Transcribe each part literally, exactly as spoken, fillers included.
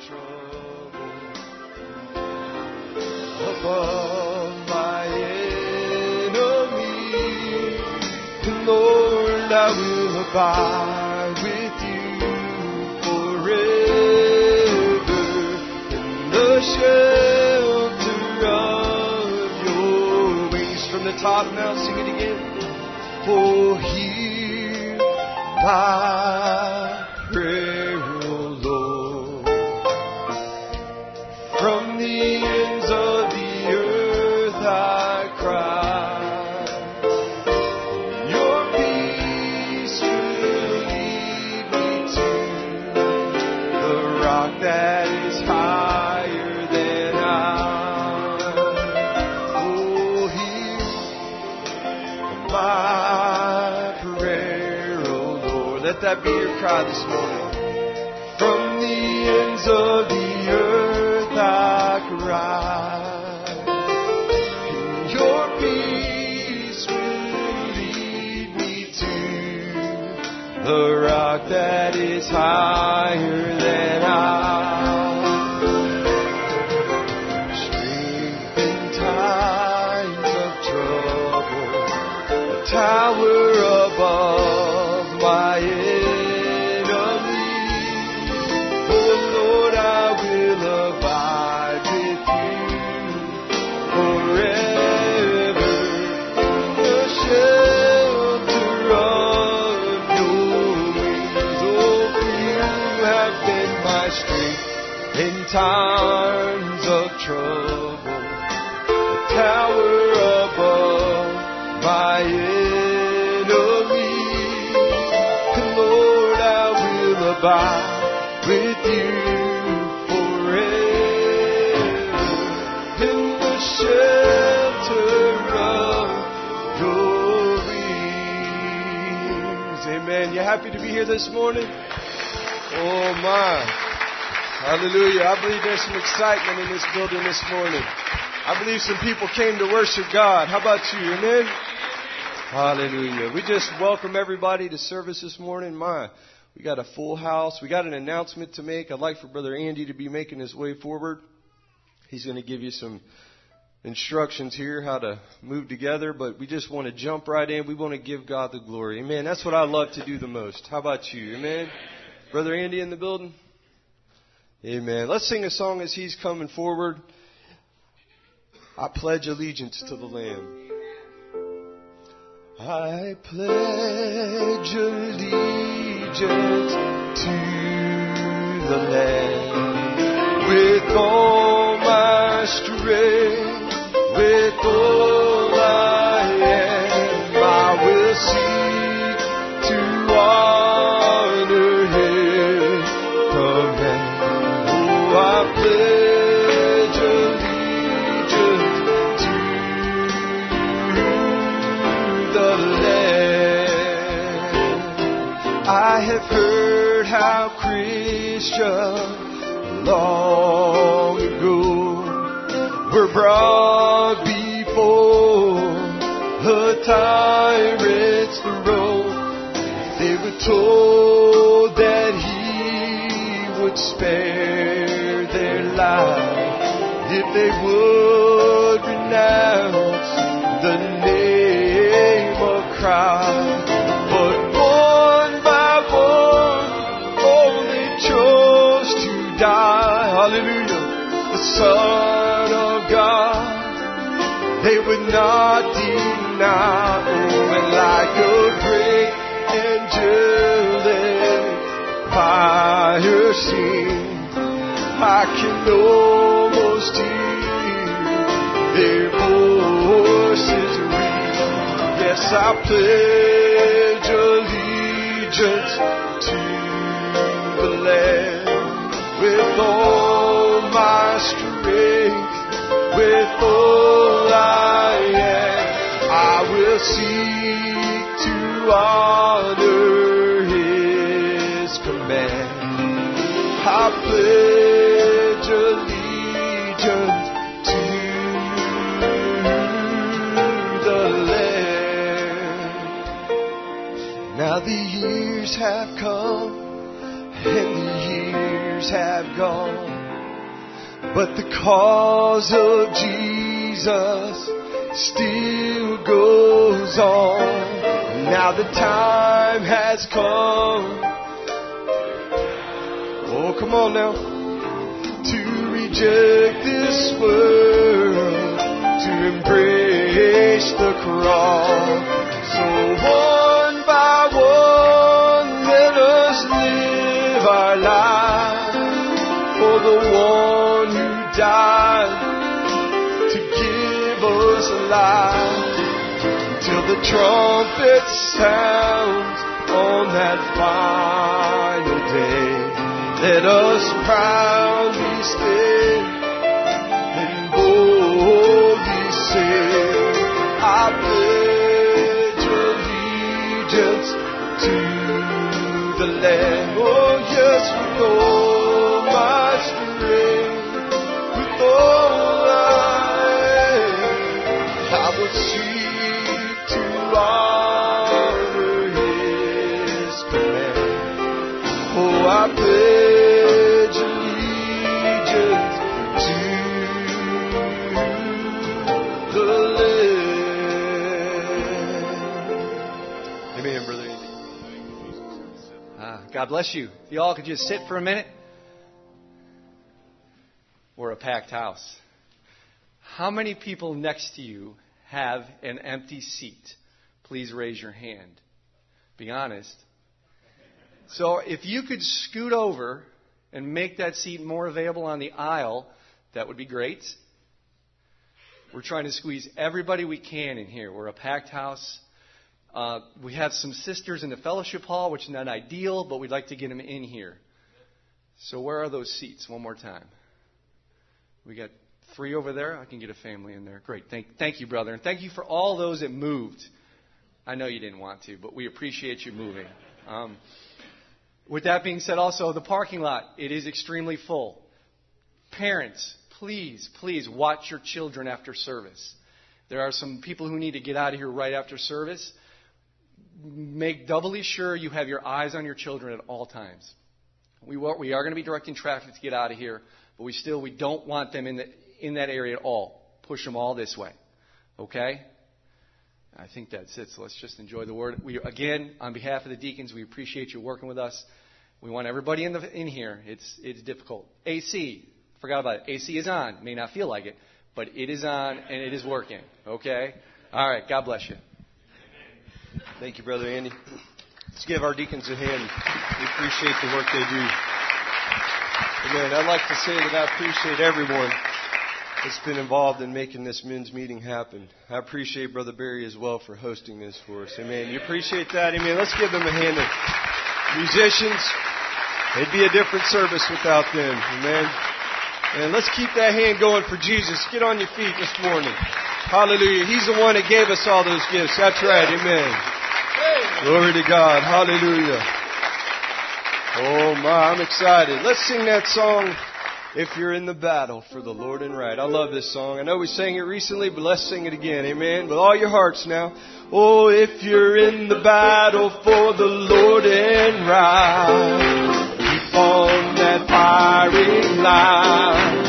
trouble. Above my enemy, Lord, I will abide with you forever in the shelter of your wings. From the top now, sing it again. Oh, hear my prayer, O Lord, from the ends of the earth I cry. Your peace will lead me to the rock that is higher than I. Oh, hear my prayer, O Lord. Let that be your cry this morning. From the ends of the earth I cry. And your peace will lead me to the rock that is higher than I. Strength in times of trouble, a tower above my enemy. Oh Lord, I will abide with you forever in the shelter of your wings. Oh, for you have been my strength in times of trouble, a tower above my enemy. And Lord, I will abide with you forever in the shelter of your wings. Amen. You happy to be here this morning? Oh my. Hallelujah. I believe there's some excitement in this building this morning. I believe some people came to worship God. How about you? Amen. Hallelujah. We just welcome everybody to service this morning. My, we got a full house. We got an announcement to make. I'd like for Brother Andy to be making his way forward. He's going to give you some instructions here how to move together, but we just want to jump right in. We want to give God the glory. Amen. That's what I love to do the most. How about you? Amen. Brother Andy in the building? Amen. Let's sing a song as he's coming forward. I pledge allegiance to the Lamb. I pledge allegiance to the Lamb with all my strength, with all I am. I will seek to honor His command. Oh, I pledge allegiance to the Lamb. I have heard how Christians long ago were brought before a tyrant's throne. They were told that He would spare their life if they would renounce the name of Christ. But one by one, oh, they chose to die. Hallelujah. The Son of God, they would not deny. Oh, and like a great angelic choir sing, I can almost hear their voices ring. Yes, I pledge allegiance to the Lamb with all my strength, with all I am. I will seek to honor His command. I pledge allegiance to the Lamb. Now the years have come and the years have gone. But the cause of Jesus still goes on. Now the time has come. Oh, come on now. To reject this world, to embrace the cross. So one by one, let us live our lives for the one who died to give us life, till the trumpet sounds on that final day. Let us proudly stand and boldly say, I pledge allegiance to the Lamb. Oh yes, with all my strength, with all I am, I will seek to honor His command. Oh, I pledge allegiance to the Lamb. Amen, brother. Ah, God bless you. If you all could just sit for a minute. We're a packed house. How many people next to you have an empty seat? Please raise your hand. Be honest. So if you could scoot over and make that seat more available on the aisle, that would be great. We're trying to squeeze everybody we can in here. We're a packed house. Uh, we have some sisters in the fellowship hall, which is not ideal, but we'd like to get them in here. So where are those seats? One more time. We got three over there. I can get a family in there. Great. Thank, thank you, brother. And thank you for all those that moved. I know you didn't want to, but we appreciate you moving. Um, with that being said, also, the parking lot, it is extremely full. Parents, please, please watch your children after service. There are some people who need to get out of here right after service. Make doubly sure you have your eyes on your children at all times. We, we are going to be directing traffic to get out of here, but we still we don't want them in the in that area at all. Push them all this way. Okay? I think that's it. So let's just enjoy the word. We again, on behalf of the deacons, we appreciate you working with us. We want everybody in the in here. It's it's difficult. A C, forgot about it. A C is on. May not feel like it, but it is on and it is working. Okay? All right. God bless you. Thank you, Brother Andy. Let's give our deacons a hand. We appreciate the work they do. Amen. I'd like to say that I appreciate everyone that's been involved in making this men's meeting happen. I appreciate Brother Barry as well for hosting this for us. Amen. You appreciate that? Amen. Let's give them a hand. Musicians, it'd be a different service without them. Amen. And let's keep that hand going for Jesus. Get on your feet this morning. Hallelujah. He's the one that gave us all those gifts. That's right. Amen. Glory to God. Hallelujah. Oh my, I'm excited. Let's sing that song, If You're in the Battle for the Lord and Right. I love this song. I know we sang it recently, but let's sing it again. Amen. With all your hearts now. Oh, if you're in the battle for the Lord and right, keep on that firing line.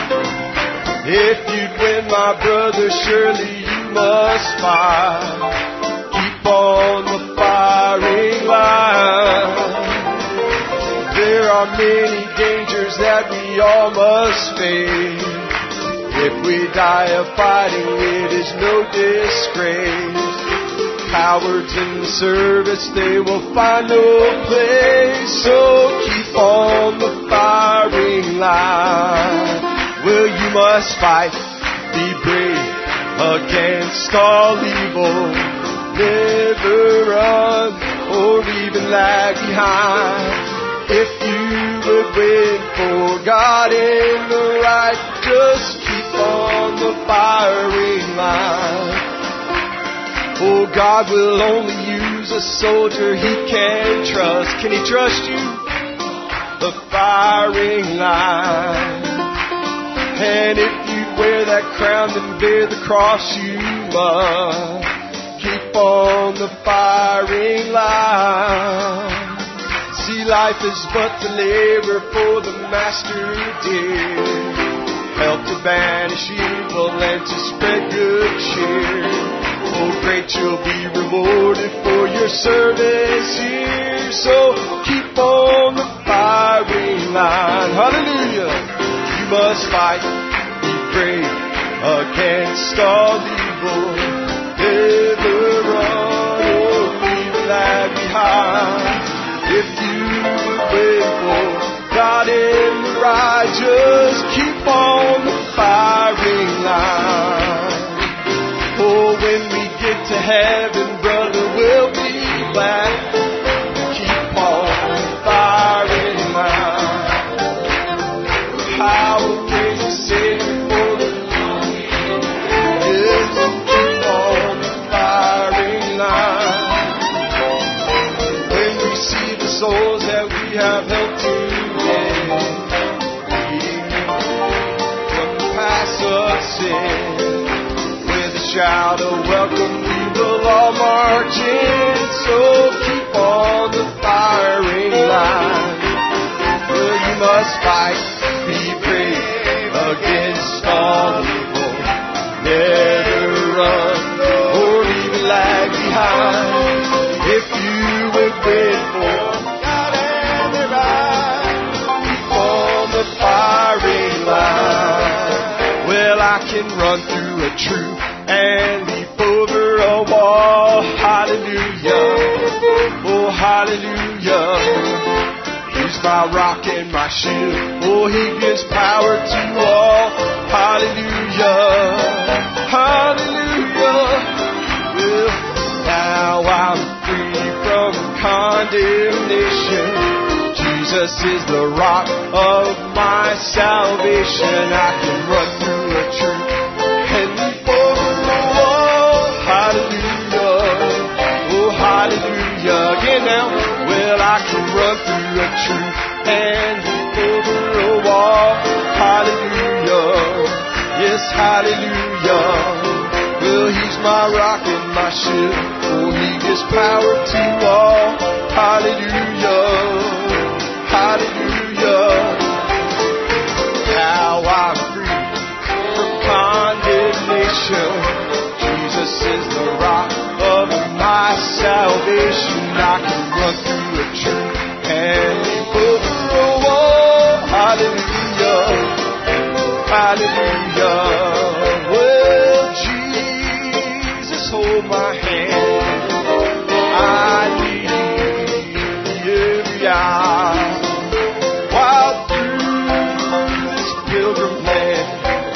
If you'd win, my brother, surely you must fight. Keep on the firing line. There are many dangers that we all must face. If we die of fighting, it is no disgrace. Cowards in the service, they will find no place. So keep on the firing line. Well, you must fight, be brave against all evil. Never run or even lag behind. If you would win for God in the right, just keep on the firing line. Oh, God will only use a soldier He can trust. Can He trust you? The firing line. And if you wear that crown and bear the cross, you must keep on the firing line. See, life is but the labor for the master dear. help to banish evil and to spread good cheer. Oh, great you'll be rewarded for your service here. So keep on the firing line. Hallelujah. You must fight, be brave against all evil. Never run or leave lag behind. If you would wait for God in the righteous, keep on the firing line. Oh, when we get to heaven, brother, we'll be glad. Keep on the firing line. How can you say for the yes, keep on the firing line. When we see the souls that we have helped to win, from the past of sin, with a shout of welcome we will all march in. So keep on the firing line. Well, you must fight, be brave against all evil. Never run or leave lag behind. If you would wait for God and the right, keep on the firing line. Well, I can run through a troop and leap over a wall. Hallelujah. Oh, hallelujah. He's my rock and my shield. Oh, he gives power to all. Hallelujah. Hallelujah. Well, now I'm free from condemnation. Jesus is the rock of my salvation. I can run through a troop and leap over the wall. Hallelujah. Oh, hallelujah. Again now. Well, I can run through a troop and leap over a wall. Hallelujah. Yes, hallelujah. Well, he's my rock and my shield. Oh, he gives power to all. Hallelujah. Hallelujah. Now I'm free from condemnation. Jesus is the rock of my salvation. I can run through a troop and leap over a wall. Hallelujah. Hallelujah. Well, Jesus, hold my hand. I need every hour. While through this pilgrim land,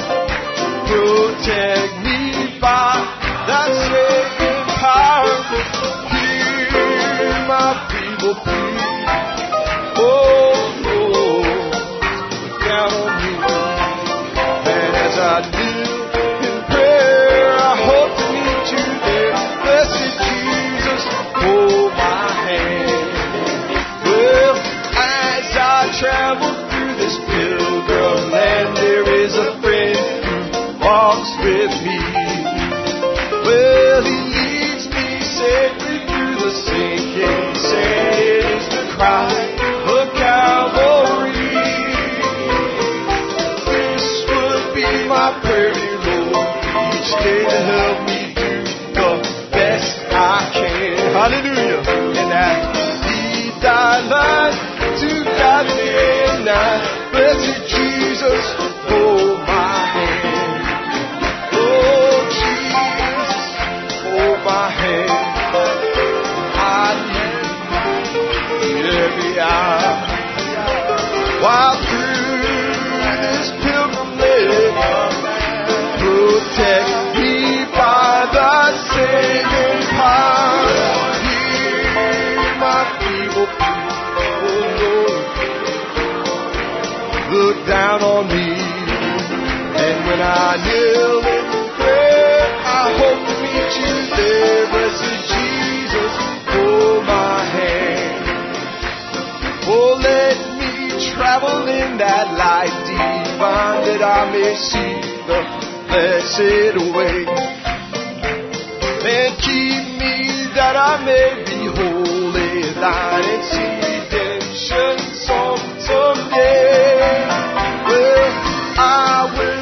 protect me by that saving power. Hear my feeble plea. Oh, Lord, look down on me. And as I live in prayer, I hope to meet you there. Blessed Jesus, hold my hand. Well, as I travel through this pilgrim land, there is a friend who walks with me. Well, he leads me safely through the sinking sand. It is the cry of Calvary. This would be my prayer, dear Lord, each day to help me do the best I can. Hallelujah. And as he died life to God day and night, blessed Jesus, hold my hand. Oh, Jesus, hold my hand. I need every hour. While through this pilgrim land, protect me by thy saving power. Hear my feeble plea, oh Lord. Look down on me. And when I kneel in prayer, I hope to meet you there. Blessed Jesus, hold my hand. Oh, let me travel in that light divine, that I may see the blessed way. And keep me that I may be wholly thine and see redemption some someday. Well, I will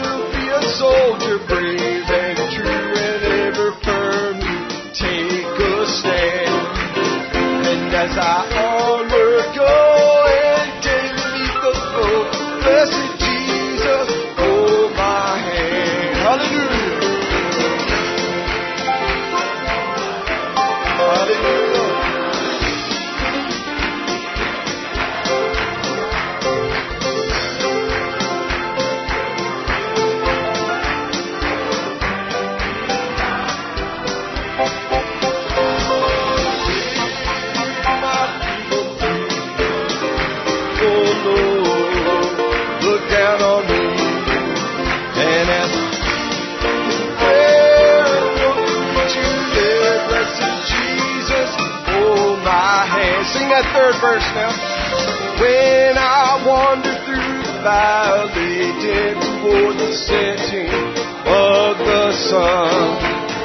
that third verse now. When I wander through the valley, dim toward the setting of the sun,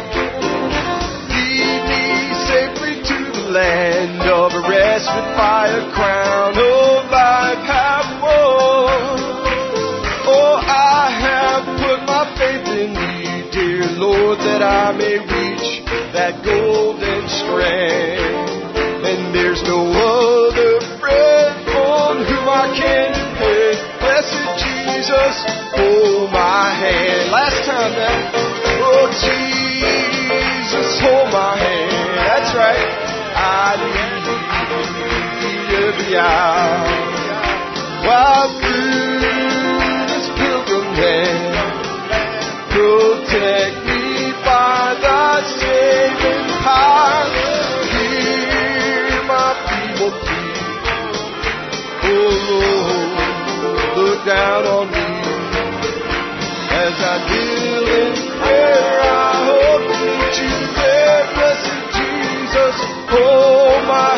lead me safely to the land of rest with fire crown of life have won. Oh, I have put my faith in Thee, dear Lord, that I may reach that golden strand. And there's no other friend on whom I can depend. Blessed Jesus, hold my hand. Last time now. Oh, Jesus, hold my hand. That's right. I need Thee every hour. While through this pilgrim land, protect me by Thy saving power. Hear my feeble plea. Oh Lord, look down on me as I kneel in prayer. I hope that You there, blessed Jesus, hold my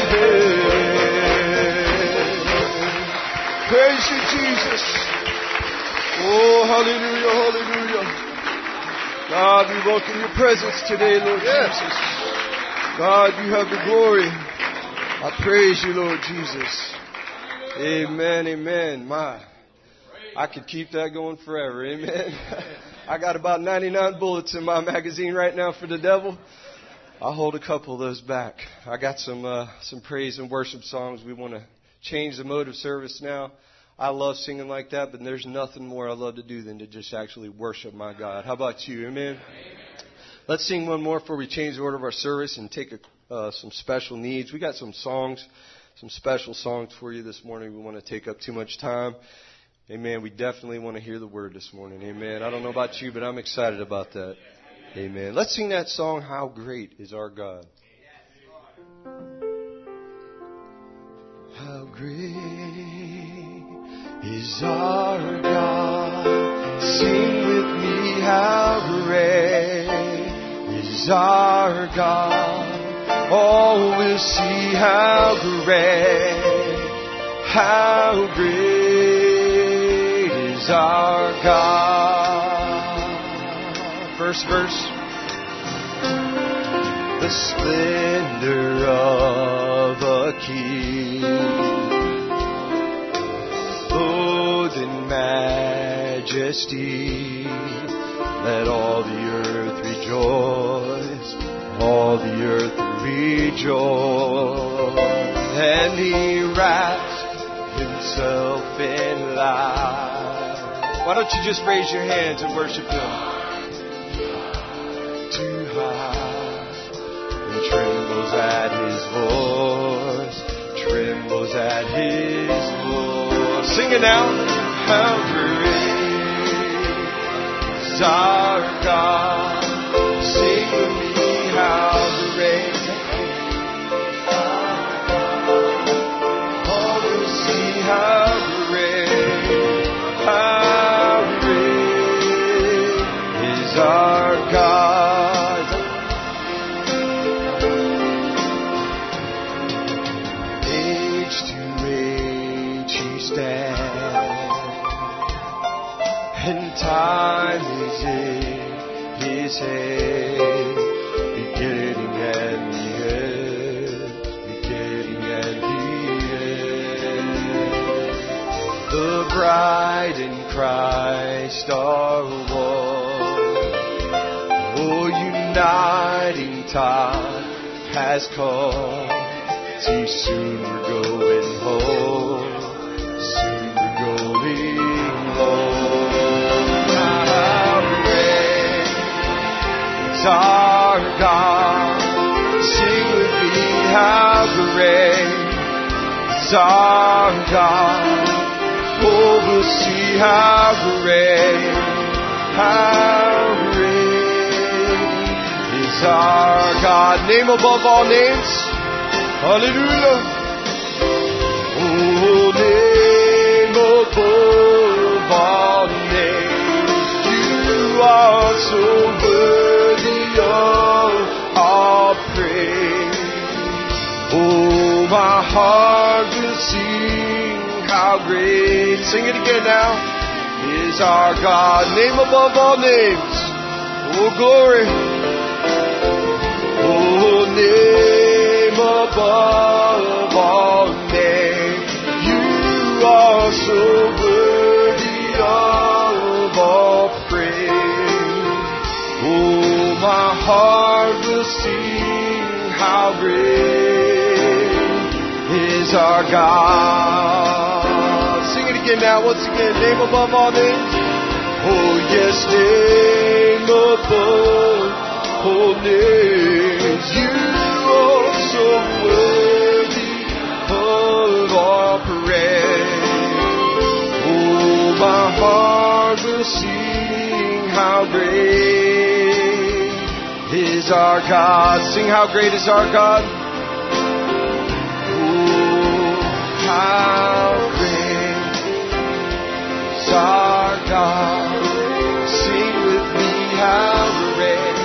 hand. Praise You, Jesus. Oh, hallelujah, hallelujah. God, we welcome Your presence today, Lord Jesus. God, You have the glory. I praise You, Lord Jesus. Amen, amen. My, I could keep that going forever. Amen. I got about ninety-nine bullets in my magazine right now for the devil. I'll hold a couple of those back. I got some uh, some praise and worship songs. We want to change the mode of service now. I love singing like that, but there's nothing more I love to do than to just actually worship my God. How about you? Amen? Amen. Let's sing one more before we change the order of our service and take a, uh, some special needs. We got some songs, some special songs for you this morning. We want to take up too much time. Amen. We definitely want to hear the word this morning. Amen. I don't know about you, but I'm excited about that. Amen. Let's sing that song, How Great Is Our God. How great is our God? Sing with me, how great is our God? All will see how great, how great is our God. First verse. The splendor of a king, clothed in majesty, let all the earth rejoice, all the earth rejoice. And He wraps Himself in light. Why don't you just raise your hands and worship Him? Too high. Trembles at His voice, trembles at His voice. Sing it now. How great is our God? Sing with me, how great. All will see how great, how great is our God. And time is in His hand, beginning and the end, beginning and the end. The bride and Christ are one. Oh, uniting time has come. See, soon we're going home. Soon we're going home. Our God, sing with me, how great is our God. Oh, we'll see how great, how great is our God. Name above all names. Hallelujah. Oh, name above all names. You are so worthy of our praise. Oh, my heart will sing how great. Sing it again now. Is our God. Name above all names. Oh, glory. Oh, name above all names. You are so worthy of all praise. Oh, my heart will sing how great is our God. Sing it again now, once again. Name above all names. Oh, yes, name above all names. You are so worthy of all praise. Oh, my heart will sing how great is our God. Sing how great is our God. Oh, how great is our God. Sing with me how great.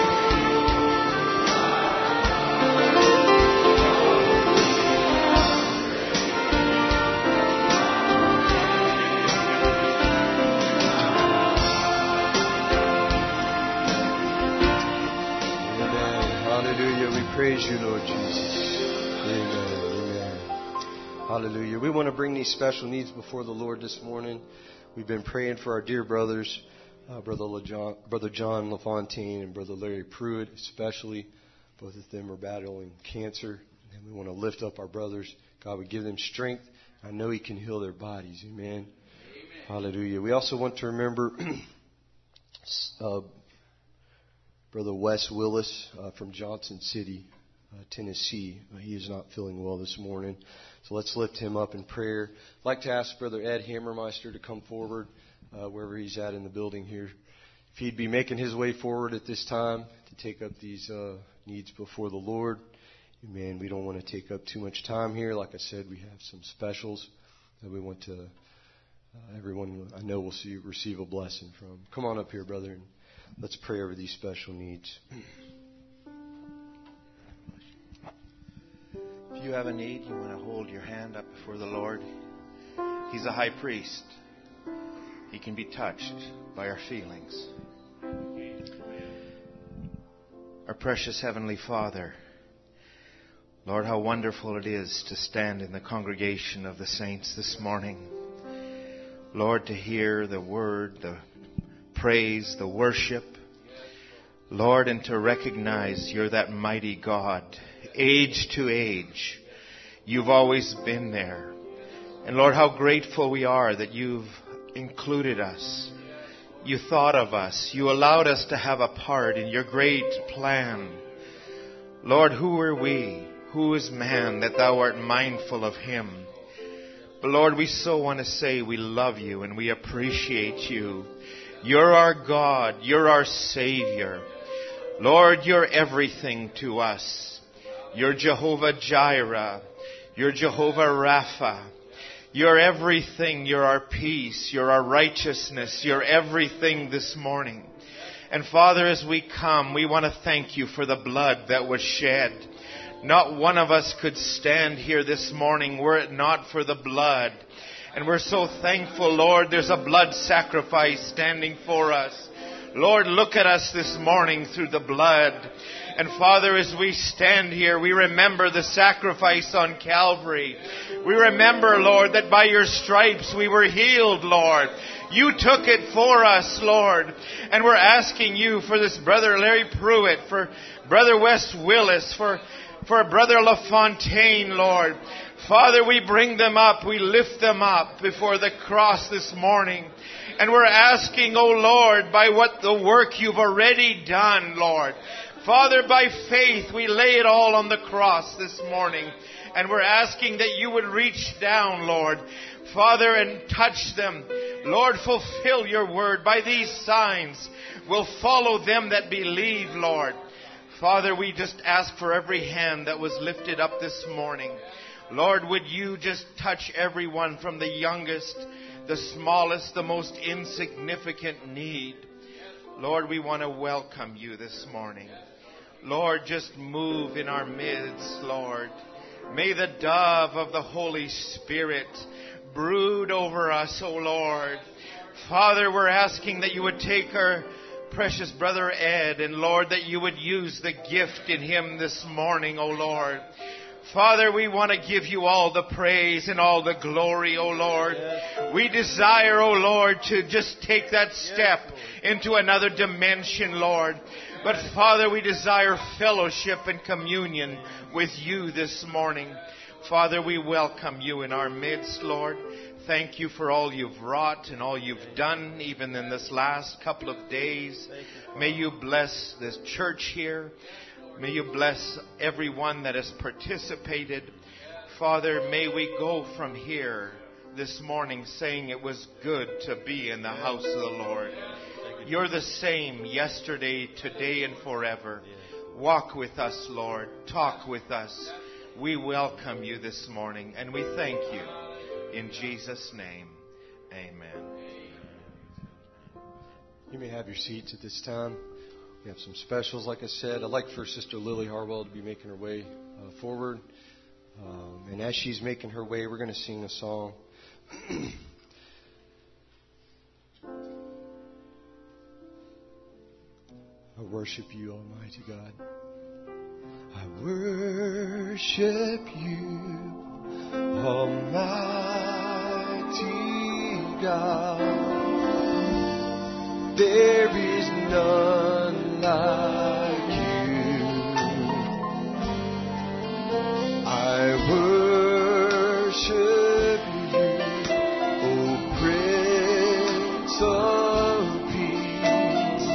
Hallelujah. We praise you, Lord Jesus. Amen. Amen. Hallelujah. We want to bring these special needs before the Lord this morning. We've been praying for our dear brothers, uh, Brother, LeJohn, Brother John LaFontaine and Brother Larry Pruitt, especially. Both of them are battling cancer. And we want to lift up our brothers. God would give them strength. I know He can heal their bodies. Amen. Amen. Hallelujah. We also want to remember uh, Brother Wes Willis uh, from Johnson City, uh, Tennessee. Uh, he is not feeling well this morning. So let's lift him up in prayer. I'd like to ask Brother Ed Hammermeister to come forward uh, wherever he's at in the building here. If he'd be making his way forward at this time to take up these uh, needs before the Lord. Amen. We don't want to take up too much time here. Like I said, we have some specials that we want to, uh, everyone I know will see, receive a blessing from. Come on up here, brother, and let's pray over these special needs. If you have a need, you want to hold your hand up before the Lord. He's a high priest. He can be touched by our feelings. Our precious Heavenly Father, Lord, how wonderful it is to stand in the congregation of the saints this morning. Lord, to hear the word, the praise, the worship. Lord, and to recognize You're that mighty God. Age to age, You've always been there. And Lord, how grateful we are that You've included us. You thought of us. You allowed us to have a part in Your great plan. Lord, who are we? Who is man that Thou art mindful of him? But Lord, we so want to say we love You and we appreciate You. You're our God. You're our Savior. Lord, You're everything to us. You're Jehovah Jireh. You're Jehovah Rapha. You're everything. You're our peace. You're our righteousness. You're everything this morning. And Father, as we come, we want to thank You for the blood that was shed. Not one of us could stand here this morning were it not for the blood. And we're so thankful, Lord, there's a blood sacrifice standing for us. Lord, look at us this morning through the blood. And Father, as we stand here, we remember the sacrifice on Calvary. We remember, Lord, that by Your stripes we were healed, Lord. You took it for us, Lord. And we're asking You for this brother Larry Pruitt, for Brother Wes Willis, for, for Brother LaFontaine, Lord. Father, we bring them up. We lift them up before the cross this morning. And we're asking, oh Lord, by what the work You've already done, Lord. Father, by faith, we lay it all on the cross this morning. And we're asking that You would reach down, Lord, Father, and touch them. Lord, fulfill Your word. By these signs will follow them that believe, Lord. Father, we just ask for every hand that was lifted up this morning. Lord, would You just touch everyone from the youngest, the smallest, the most insignificant need. Lord, we want to welcome You this morning. Lord, just move in our midst, Lord. May the dove of the Holy Spirit brood over us, O Lord. Father, we're asking that you would take our precious brother Ed, and Lord, that you would use the gift in him this morning, O Lord. Father, we want to give you all the praise and all the glory, O Lord. Yes. We desire, O Lord, to just take that step yes, into another dimension, Lord. But Father, we desire fellowship and communion with you this morning. Father, we welcome you in our midst, Lord. Thank you for all you've wrought and all you've done, even in this last couple of days. May you bless this church here. May you bless everyone that has participated. Father, may we go from here this morning saying it was good to be in the house of the Lord. You're the same yesterday, today, and forever. Walk with us, Lord. Talk with us. We welcome you this morning, and we thank you. In Jesus' name, amen. You may have your seats at this time. We have some specials, like I said. I'd like for Sister Lily Harwell to be making her way uh, forward. Um, and as she's making her way, we're going to sing a song. I worship you, Almighty God. I worship you, Almighty God. There is none like you. I worship you, O Prince of Peace.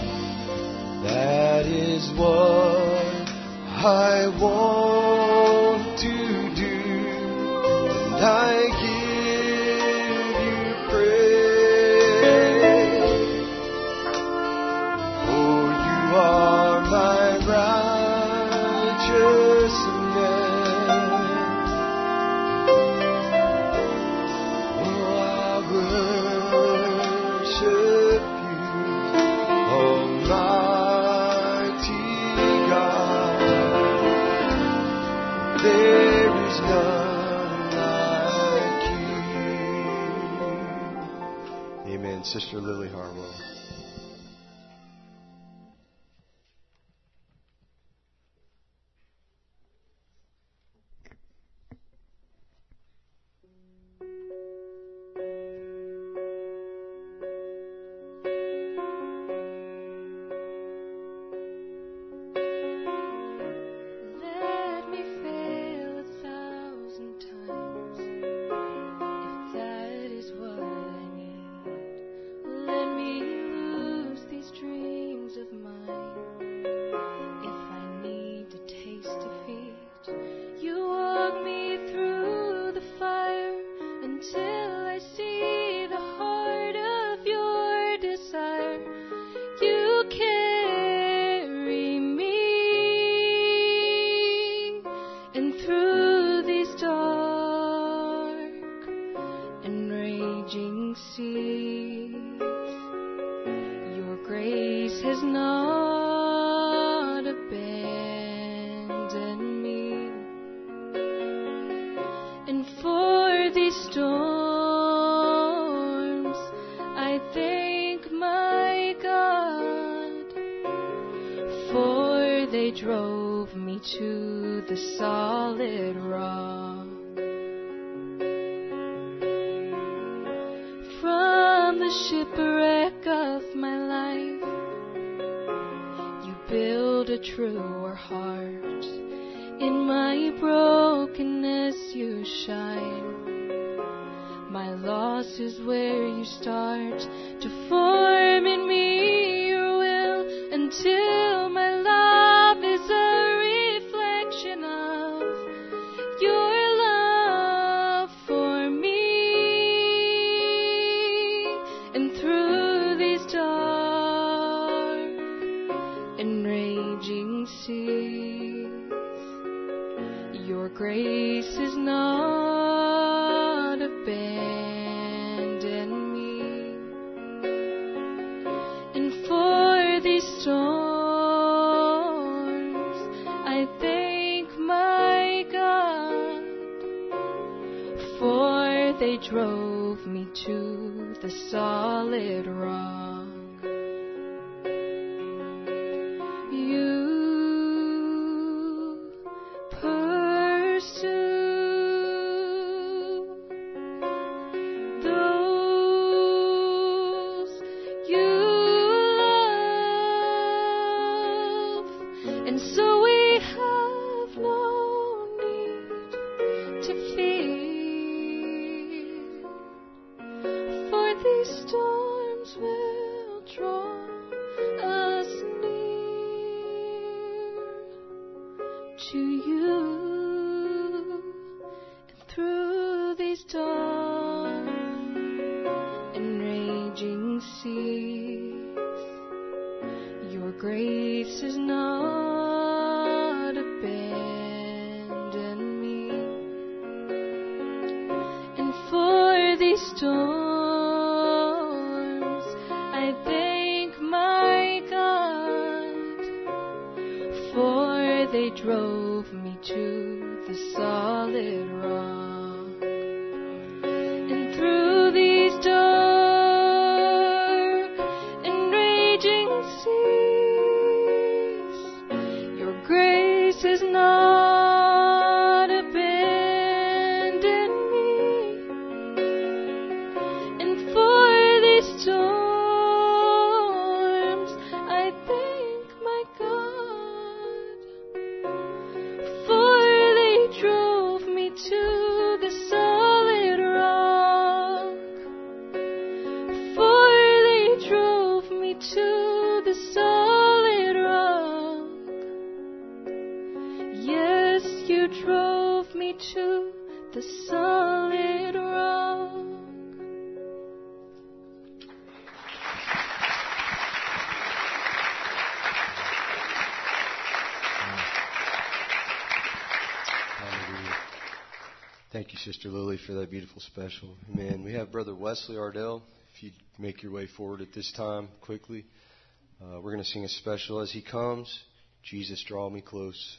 That is what I want to do, and I give you praise, for you are my righteousness. Oh, I worship you, Almighty God. There is none like you. Amen. Sister Lily Harwell. Let me fail a thousand times, if that is what I need. Let me lose these dreams of mine, if I need to taste defeat. You walk me through the fire until I see the heart of your desire. You carry me, and through these dark and raging seas, your grace has not abandoned me. And for these storms, I thank my God, for they drove me to the solid rock. From the shipwreck of my life, you build a truer heart. In my brokenness you shine. My loss is where you start to form in me your will, until my love is a reflection of your love for me. And through these dark and raging seas, your grace is not abandoned me. And for these storms, I thank my God, to the solid rock. You pursue those you love, and so we have no need to fear, for these storms will draw us near to you. And through these dark and raging seas, your grace has not abandoned me. And for these storms I thank my God, for they drove me to the solid rock. And through these dark and raging seas, your grace has not abandoned me. And for these storms I thank my God, for they drove me to the solid rock. For they drove me to the solid rock. Yes, you drove me to the solid rock. Hallelujah. Thank you, Sister Lily, for that beautiful special. Amen. We have Brother Wesley Ardell. If you'd make your way forward at this time quickly. Uh, we're going to sing a special as he comes. Jesus, draw me close.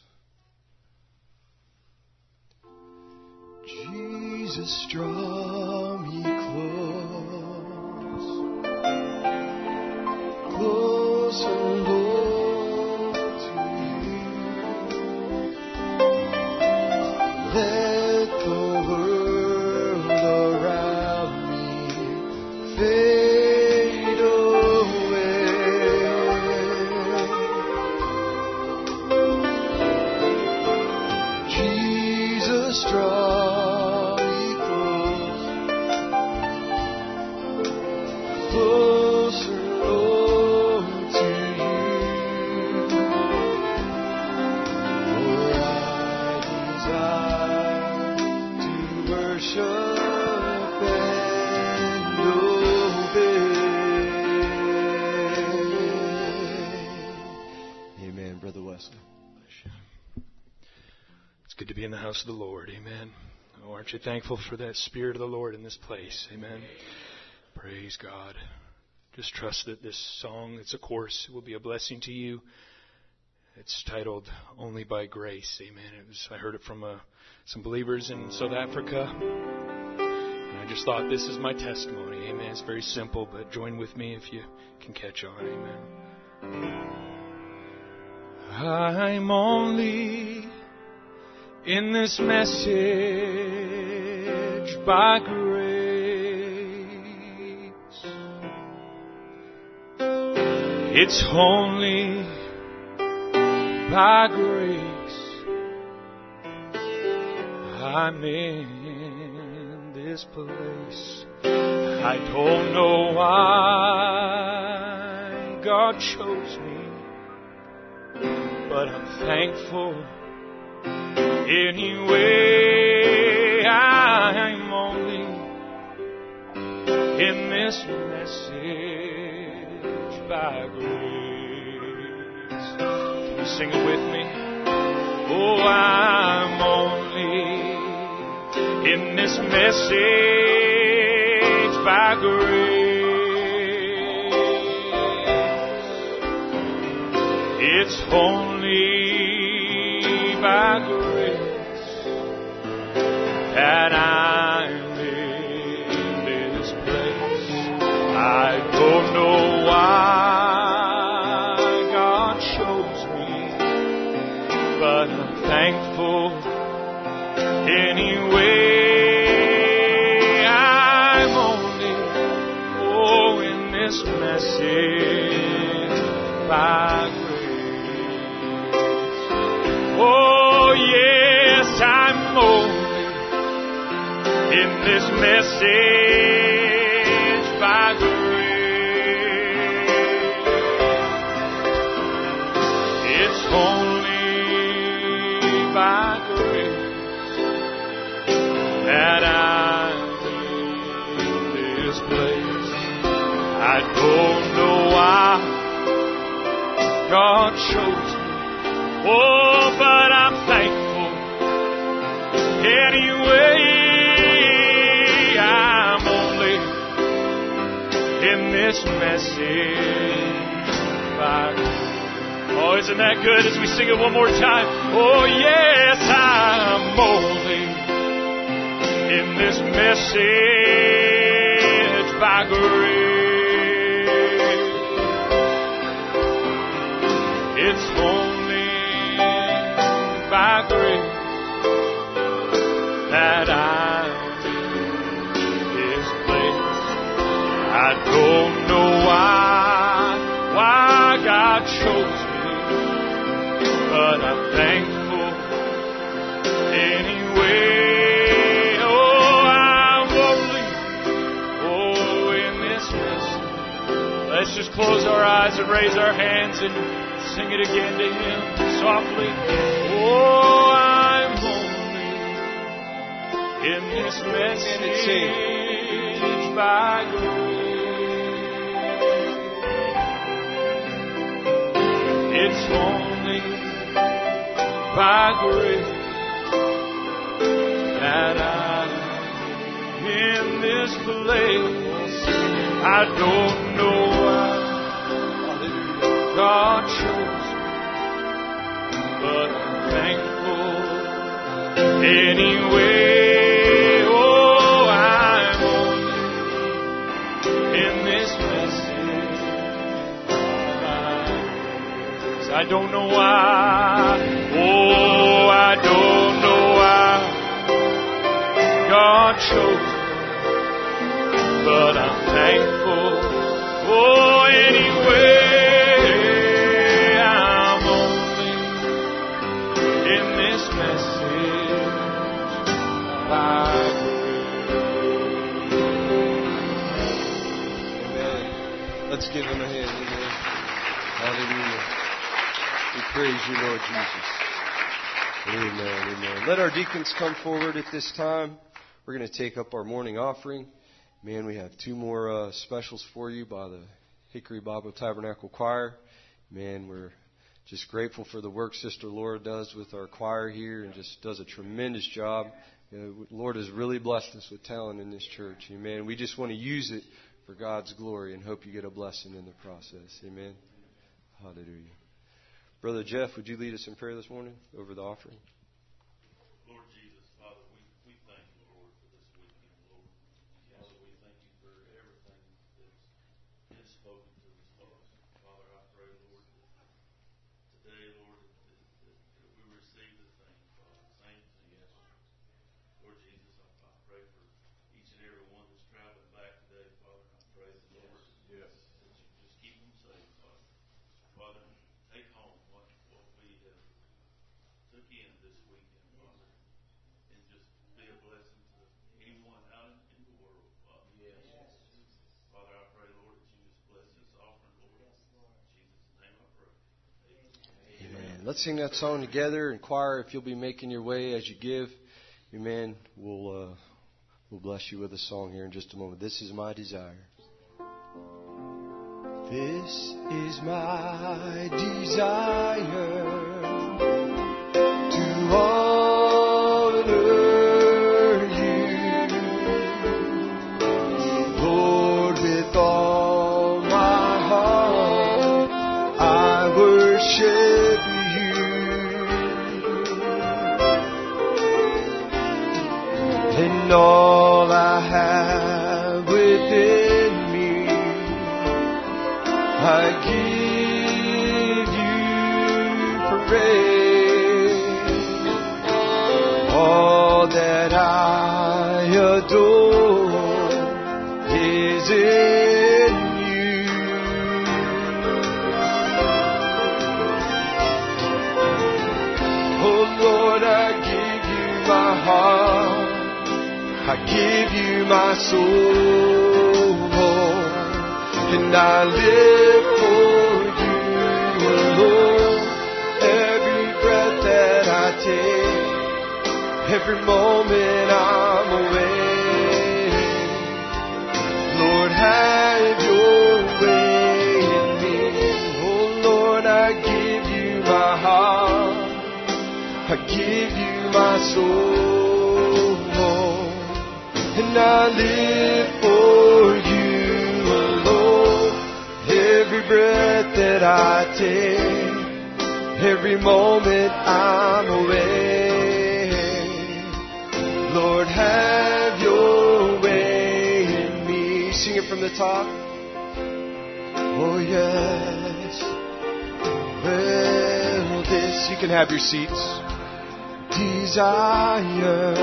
Jesus, draw me close. Closer, Lord, to you. Let the world around me fade away. Jesus, draw me close, closer, Lord, to you. For I desire to worship and obey. Amen, Brother Wesley. It's good to be in the house of the Lord. Amen. Oh, aren't you thankful for that Spirit of the Lord in this place? Amen. Praise God. Just trust that this song, it's a chorus, will be a blessing to you. It's titled Only by Grace. Amen. It was, I heard it from uh, some believers in South Africa. And I just thought, this is my testimony. Amen. It's very simple, but join with me if you can catch on. Amen. I'm only in this message by grace. It's only by grace I'm in this place. I don't know why God chose me, but I'm thankful anyway. I'm only in this message by grace. Can you sing it with me? Oh, I'm only in this message by grace. It's only by grace that I'm in this place. this message by grace. Oh yes, I'm only in this message by grace. It's only by grace that I'm in this place. I don't know why God chose me, oh, but I'm thankful anyway. I'm only in this message by grace. Oh, isn't that good as we sing it one more time? Oh, yes, I'm only in this message by grace. It's only by grace that I'm in this place. I don't know why, why God chose me, but I'm thankful anyway. Oh, I'm only, oh, in this message. Let's just close our eyes and raise our hands and sing it again to Him softly. Oh, I'm only in this message by grace. It's only by grace that I'm in this place. I don't know why God chose me, but I'm thankful anyway. Oh, I'm only in this message by grace. I don't know why. Oh, I don't know why God chose me, but I'm thankful. Oh, anyway, I'm only in this message by grace. Amen. Let's give Him a hand. Amen. Hallelujah. We praise you, Lord Jesus. Amen. Amen. Let our deacons come forward at this time. We're going to take up our morning offering. Man, we have two more uh, specials for you by the Hickory Bible Tabernacle Choir. Man, we're just grateful for the work Sister Laura does with our choir here and just does a tremendous job. You know, the Lord has really blessed us with talent in this church. Amen. We just want to use it for God's glory and hope you get a blessing in the process. Amen. Hallelujah. Brother Jeff, would you lead us in prayer this morning over the offering? Lord Jesus, Father, we, we thank you, Lord, for this weekend, Lord. Father, we thank you for everything that's been spoken to us, Lord. Father, I pray, Lord, that today, Lord, that, that, that we receive the thing, Father, same thing yesterday. Lord Jesus, I, I pray for each and every one that's traveling back today, Father. I pray, the Lord, yes, that you just keep them safe, Father. Father, take home what, what we have took in this weekend, Father, and just be a blessing to anyone out in, in the world, Father. Yes. Father, I pray, Lord, that you just bless this offering, Lord. In Jesus' name I pray. Amen. Amen. Let's sing that song together. And choir, if you'll be making your way as you give, amen, we'll, uh, we'll bless you with a song here in just a moment. This is my desire. This is my desire, to honor you, Lord, with all my heart I worship you, and all I have within I give you praise. All that I adore is in you. give you my soul, and I live for you alone. Every breath that I take, every moment I'm awake, Lord, have your way in me. Oh Lord, I give you my heart, I give you my soul, and I live for you alone. Every breath that I take, every moment I'm awake, Lord, have your way in me. Sing it from the top. Oh yes. Well, this, you can have your seats. Desire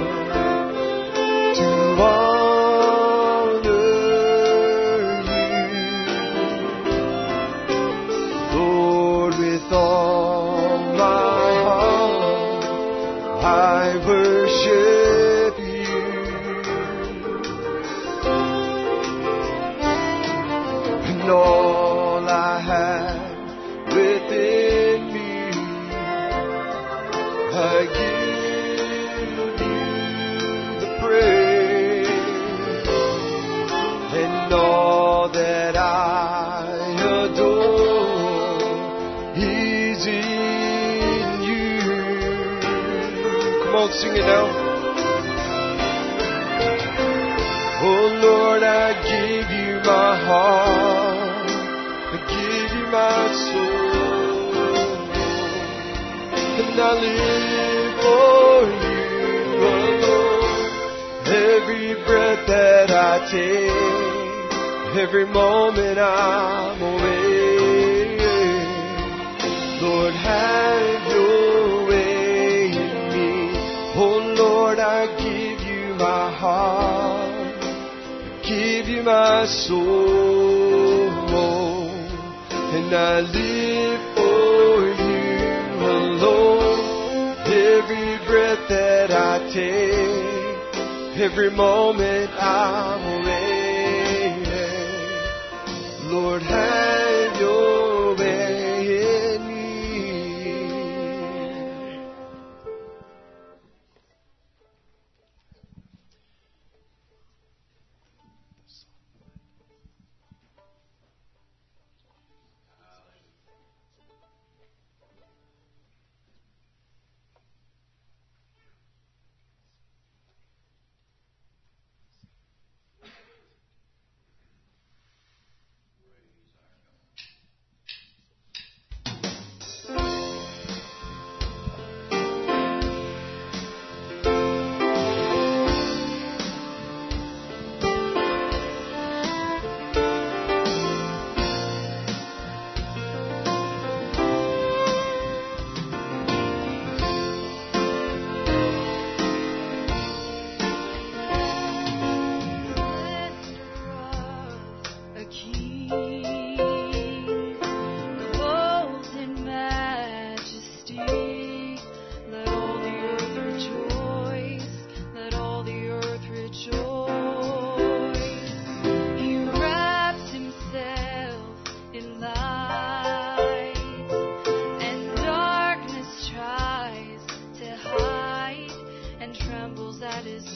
to honor you, Lord, with all my heart I worship you, and all I have within me I give you the praise, and all that I adore is in you. Come on, sing it now. Oh Lord, I give you my heart, I give you my soul, and I live for you alone. Every breath that I take, every moment I'm awake, Lord, have your way in me. Oh Lord, I give you my heart, I give you my soul, and I live for you alone. Every breath that I take, every moment I'm awake, Lord, have your way in me.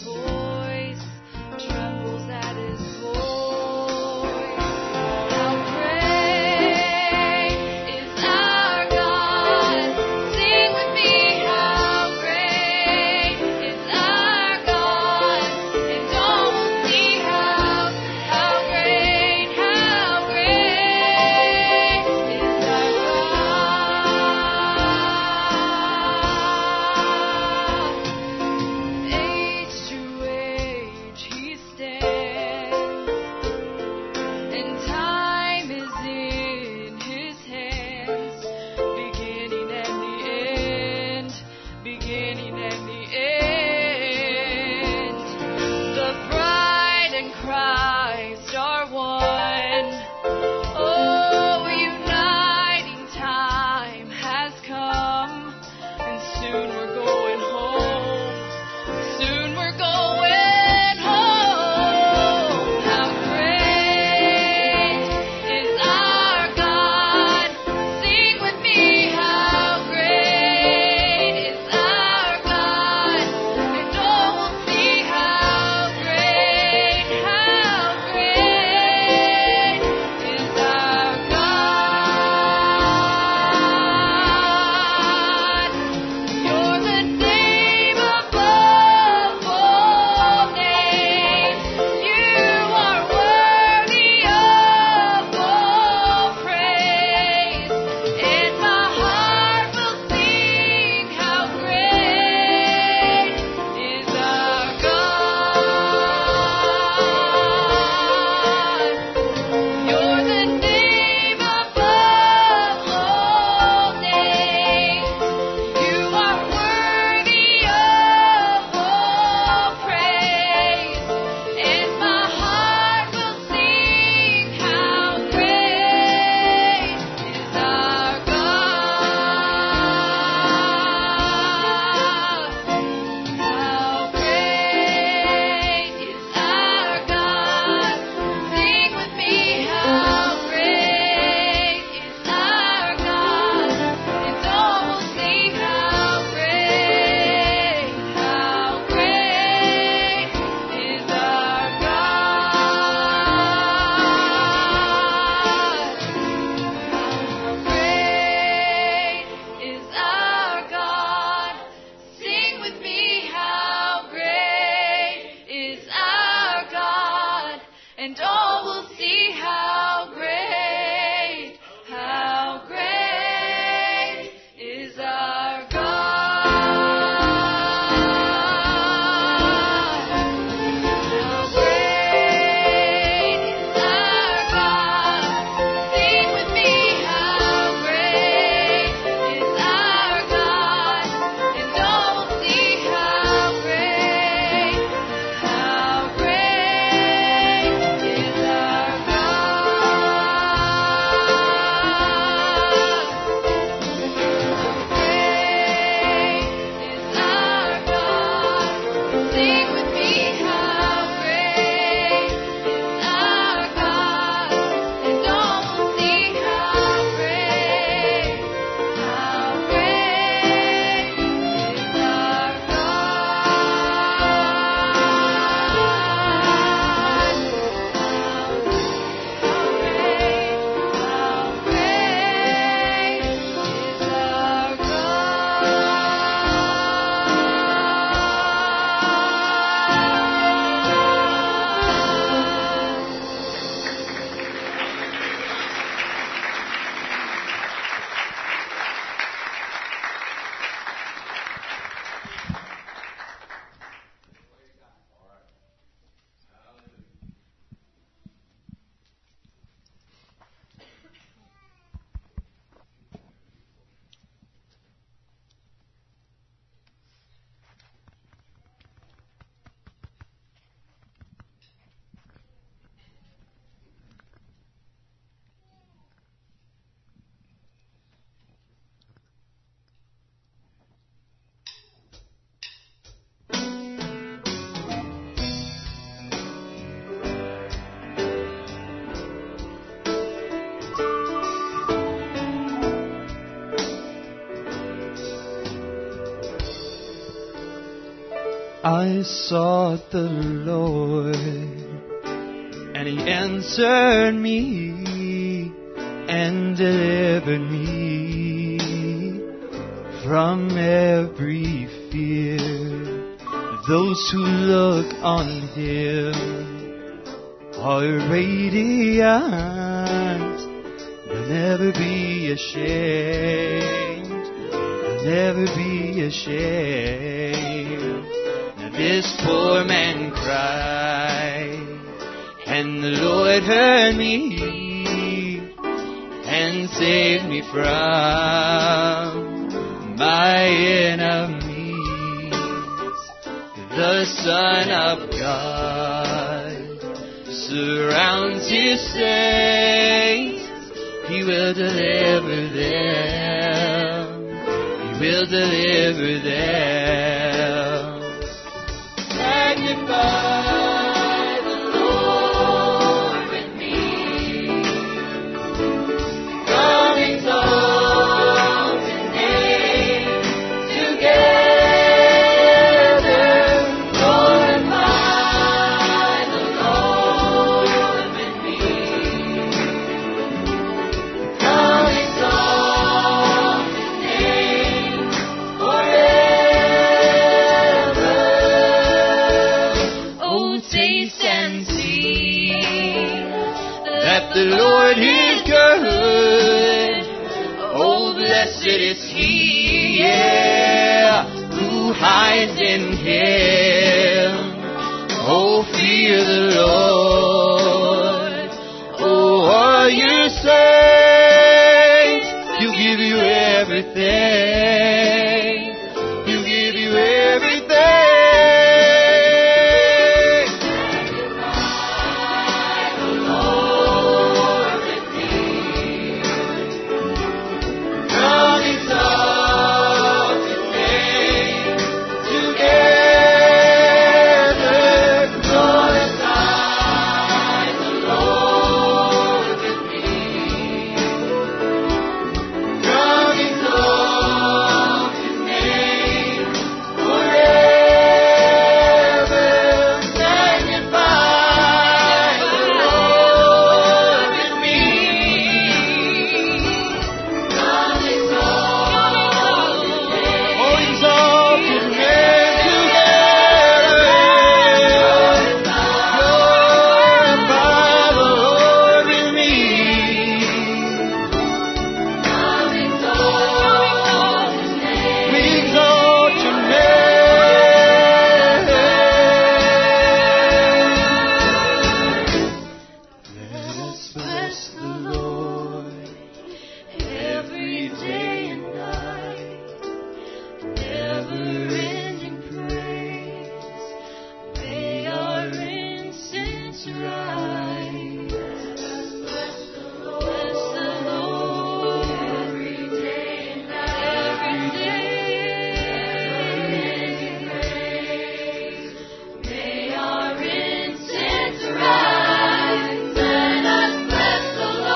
How I sought the Lord, and He answered me and delivered me from every fear. Those who look on Him are radiant. They'll never be ashamed. They'll never be ashamed. Now this poor man cried, and the Lord heard me and saved me from my enemies. The Son of God surrounds His saints. He will deliver them. He will deliver them. Magnify the Lord with me. Come exalt His name together. Glorify the Lord with me. Come exalt His name forever. Oh, taste and see that the Lord is good. Oh, blessed is He, yeah, who hides in Him. Oh, fear the Lord. Oh, all your saints, He'll give you everything. He'll give you everything. Magnify the Lord with me. Come exalt His name together. Glorify the Lord with me. Come exalt His name forever. Magnify the Lord with me. Come exalt His name. Oh, exalt His name together. Glorify the Lord with me. Come exalt His name. We exalt Your name. Let us bless the Lord every day and night. Never-ending praise. May our incense rise. Bless the Lord every day and night. Never-ending praise. May our incense rise. Let us bless the Lord.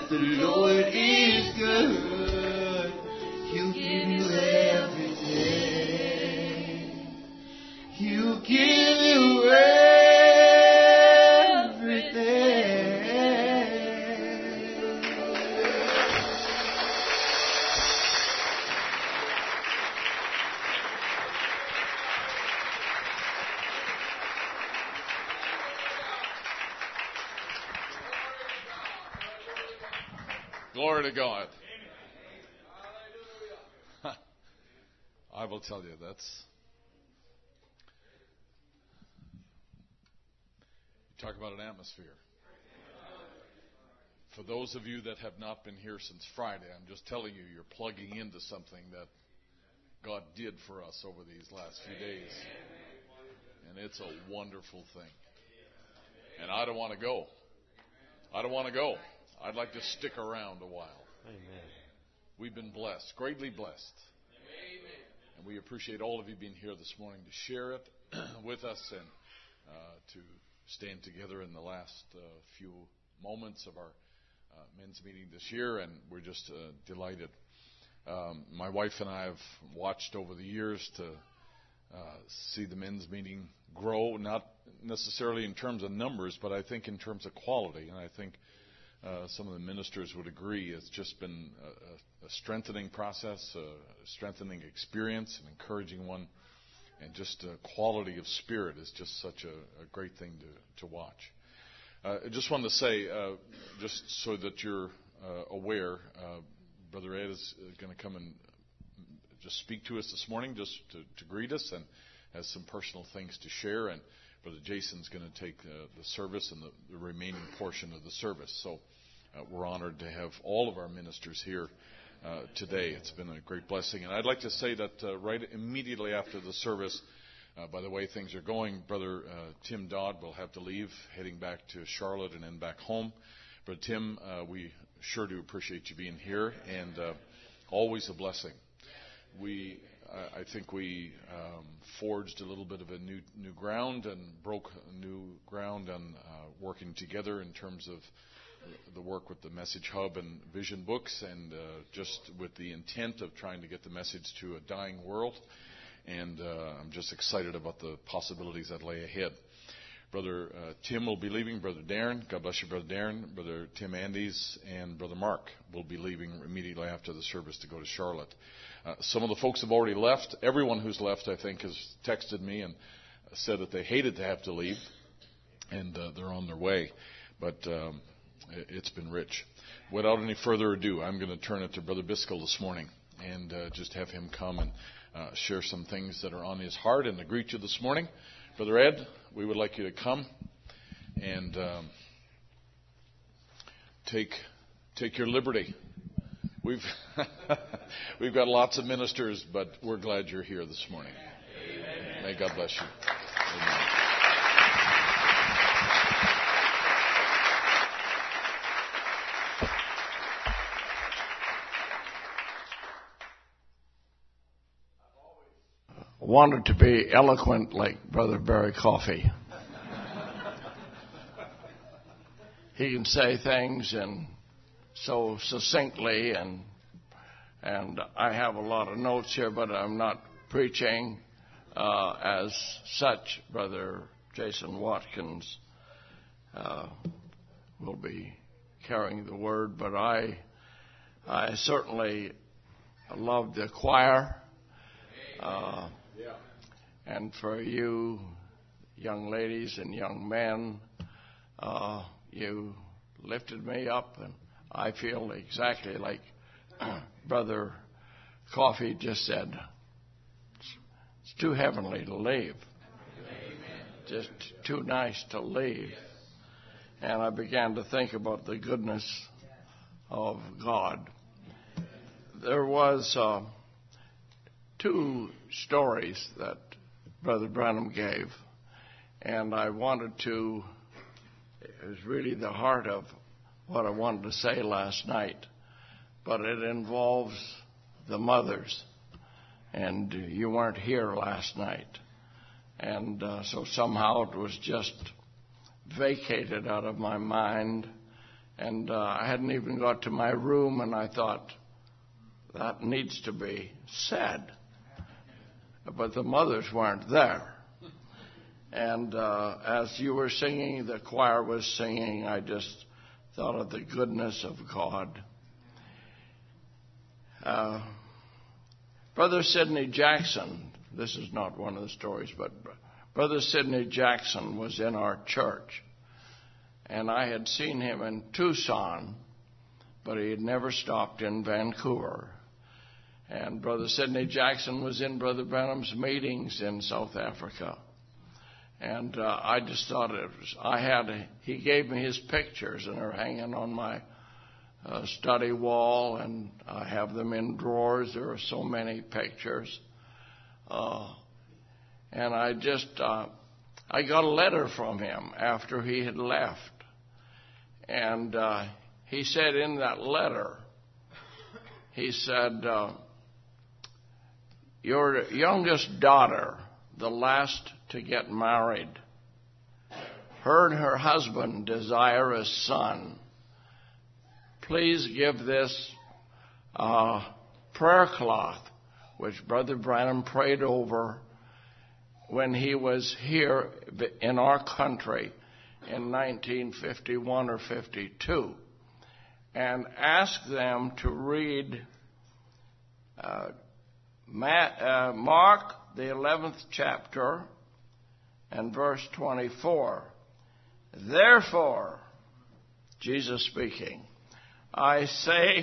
the Lord is good. He'll give you everything. He'll give you everything. Glory to God. I will tell you, that's... You talk about an atmosphere. For those of you that have not been here since Friday, I'm just telling you, you're plugging into something that God did for us over these last few days. And it's a wonderful thing. And I don't want to go. I don't want to go. I'd like to stick around a while. Amen. We've been blessed, greatly blessed. And we appreciate all of you being here this morning to share it with us and uh, to stand together in the last uh, few moments of our uh, men's meeting this year. And we're just uh, delighted. Um, my wife and I have watched over the years to uh, see the men's meeting grow, not necessarily in terms of numbers, but I think in terms of quality. And I think Uh, some of the ministers would agree it's just been a, a strengthening process, a strengthening experience, an encouraging one, and just a quality of spirit is just such a, a great thing to, to watch. Uh, I just wanted to say, uh, just so that you're uh, aware, uh, Brother Ed is going to come and just speak to us this morning, just to, to greet us, and has some personal things to share. And Brother Jason's going to take uh, the service and the, the remaining portion of the service. So uh, we're honored to have all of our ministers here uh, today. It's been a great blessing. And I'd like to say that uh, right immediately after the service, uh, by the way things are going, Brother uh, Tim Dodd will have to leave, heading back to Charlotte and then back home. Brother Tim, uh, we sure do appreciate you being here, and uh, always a blessing. We... I think we um, forged a little bit of a new new ground and broke new ground on uh, working together in terms of the work with the Message Hub and Vision Books, and uh, just with the intent of trying to get the message to a dying world. And uh, I'm just excited about the possibilities that lay ahead. Brother uh, Tim will be leaving. Brother Darren, God bless you, Brother Darren. Brother Tim Andes and Brother Mark will be leaving immediately after the service to go to Charlotte. Uh, some of the folks have already left. Everyone who's left, I think, has texted me and said that they hated to have to leave, and uh, they're on their way. But um, it's been rich. Without any further ado, I'm going to turn it to Brother Biscoe this morning and uh, just have him come and uh, share some things that are on his heart and to greet you this morning. Brother Ed, we would like you to come and um, take take your liberty. We've we've got lots of ministers, but we're glad you're here this morning. Amen. May God bless you. Amen. Wanted to be eloquent like Brother Barry Coffey. He can say things and so succinctly, and and I have a lot of notes here, but I'm not preaching uh, as such. Brother Jason Watkins uh, will be carrying the word, but I I certainly love the choir. Uh, And for you, young ladies and young men, uh, you lifted me up, and I feel exactly like Brother Coffey just said. It's, it's too heavenly to leave. Amen. Just too nice to leave. And I began to think about the goodness of God. There was uh, two stories that Brother Branham gave, and I wanted to, it was really the heart of what I wanted to say last night, but it involves the mothers, and you weren't here last night, and uh, so somehow it was just vacated out of my mind, And uh, I hadn't even got to my room, and I thought, that needs to be said. But the mothers weren't there. And uh, as you were singing, the choir was singing, I just thought of the goodness of God. Uh, Brother Sidney Jackson, this is not one of the stories, but Brother Sidney Jackson was in our church. And I had seen him in Tucson, but he had never stopped in Vancouver. And Brother Sidney Jackson was in Brother Branham's meetings in South Africa. And uh, I just thought it was, I had, he gave me his pictures, and they're hanging on my uh, study wall, and I have them in drawers. There are so many pictures. Uh, and I just, uh, I got a letter from him after he had left. And uh, he said in that letter, he said, uh, your youngest daughter, the last to get married, her and her husband desire a son. Please give this uh, prayer cloth, which Brother Branham prayed over when he was here in our country in nineteen fifty-one or fifty-two, and ask them to read uh, Ma- uh, Mark, the eleventh chapter, and verse twenty-four. Therefore, Jesus speaking, I say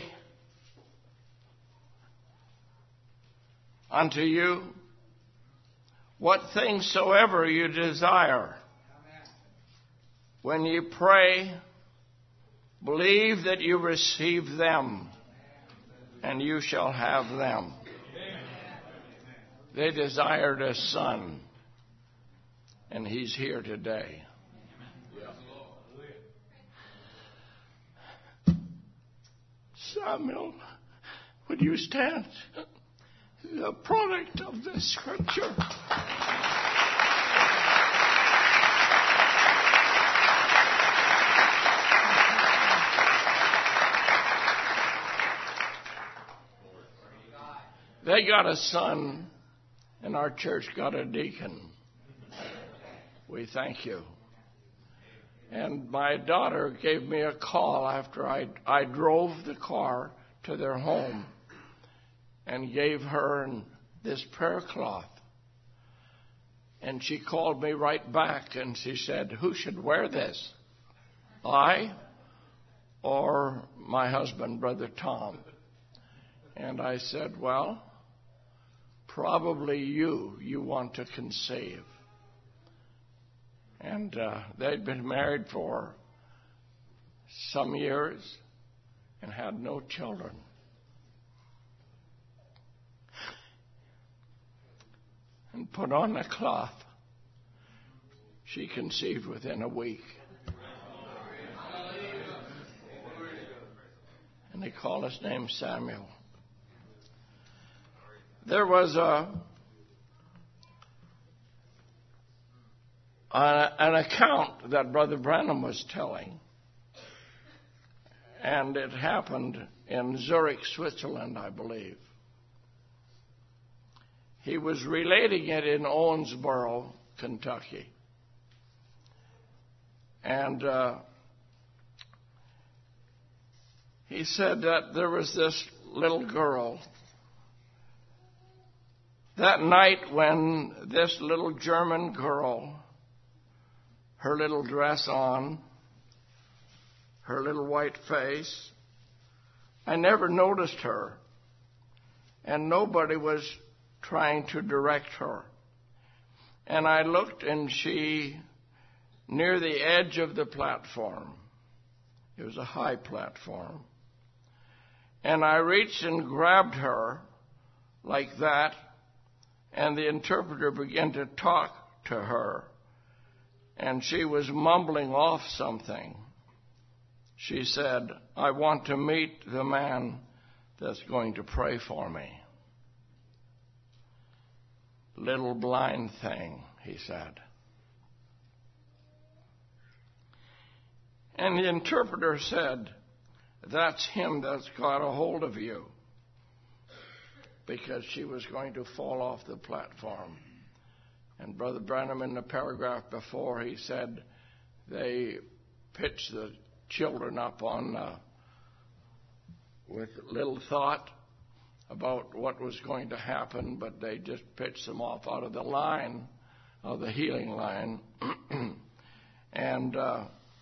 unto you, what things soever you desire, when you pray, believe that you receive them, and you shall have them. They desired a son, and he's here today. Samuel, would you stand? The product of the scripture. They got a son, and our church got a deacon. We thank you. And my daughter gave me a call after I, I drove the car to their home and gave her this prayer cloth. And she called me right back and she said, who should wear this? I or my husband, Brother Tom? And I said, well, probably you, you want to conceive. And uh, they'd been married for some years and had no children. And put on the cloth. She conceived within a week. And they called his name Samuel. There was a an account that Brother Branham was telling, and it happened in Zurich, Switzerland, I believe. He was relating it in Owensboro, Kentucky. And uh, he said that there was this little girl. That night when this little German girl, her little dress on, her little white face, I never noticed her, and nobody was trying to direct her. And I looked, and she, near the edge of the platform, it was a high platform, and I reached and grabbed her like that, and the interpreter began to talk to her. And she was mumbling off something. She said, I want to meet the man that's going to pray for me. Little blind thing, he said. And the interpreter said, "That's him that's got a hold of you," because she was going to fall off the platform. And Brother Branham, in the paragraph before, he said they pitched the children up on uh, with little thought about what was going to happen, but they just pitched them off out of the line, of the healing line. and uh,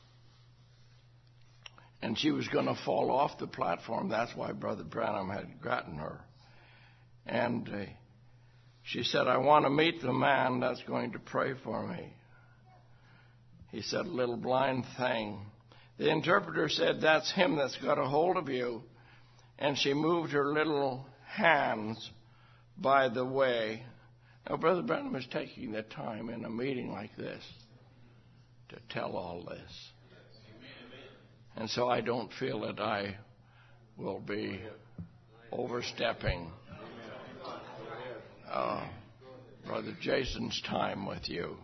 and she was going to fall off the platform. That's why Brother Branham had gotten her. And uh, she said, "I want to meet the man that's going to pray for me." He said, "Little blind thing." The interpreter said, "That's him that's got a hold of you." And she moved her little hands by the way. Now, Brother Branham is taking the time in a meeting like this to tell all this. And so I don't feel that I will be overstepping uh, Brother Jason's time with you.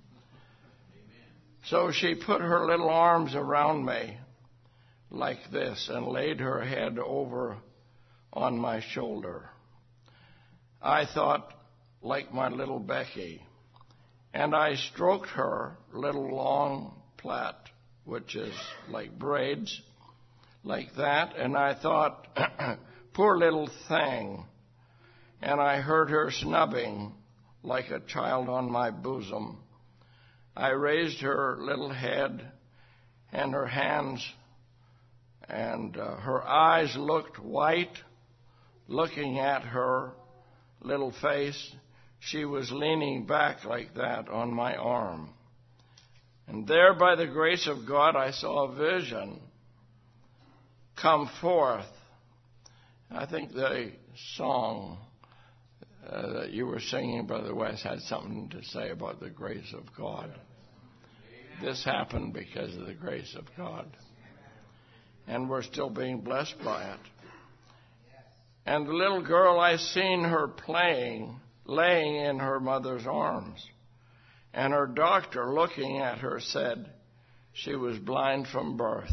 So she put her little arms around me like this and laid her head over on my shoulder. I thought, like my little Becky, and I stroked her little long plait, which is like braids, like that, and I thought, poor little thing, and I heard her snubbing like a child on my bosom. I raised her little head and her hands, and uh, her eyes looked white. Looking at her little face, she was leaning back like that on my arm. And there, by the grace of God, I saw a vision come forth. I think the song uh, that you were singing, Brother West, had something to say about the grace of God. This happened because of the grace of God. And we're still being blessed by it. And the little girl, I seen her playing, laying in her mother's arms. And her doctor, looking at her, said she was blind from birth.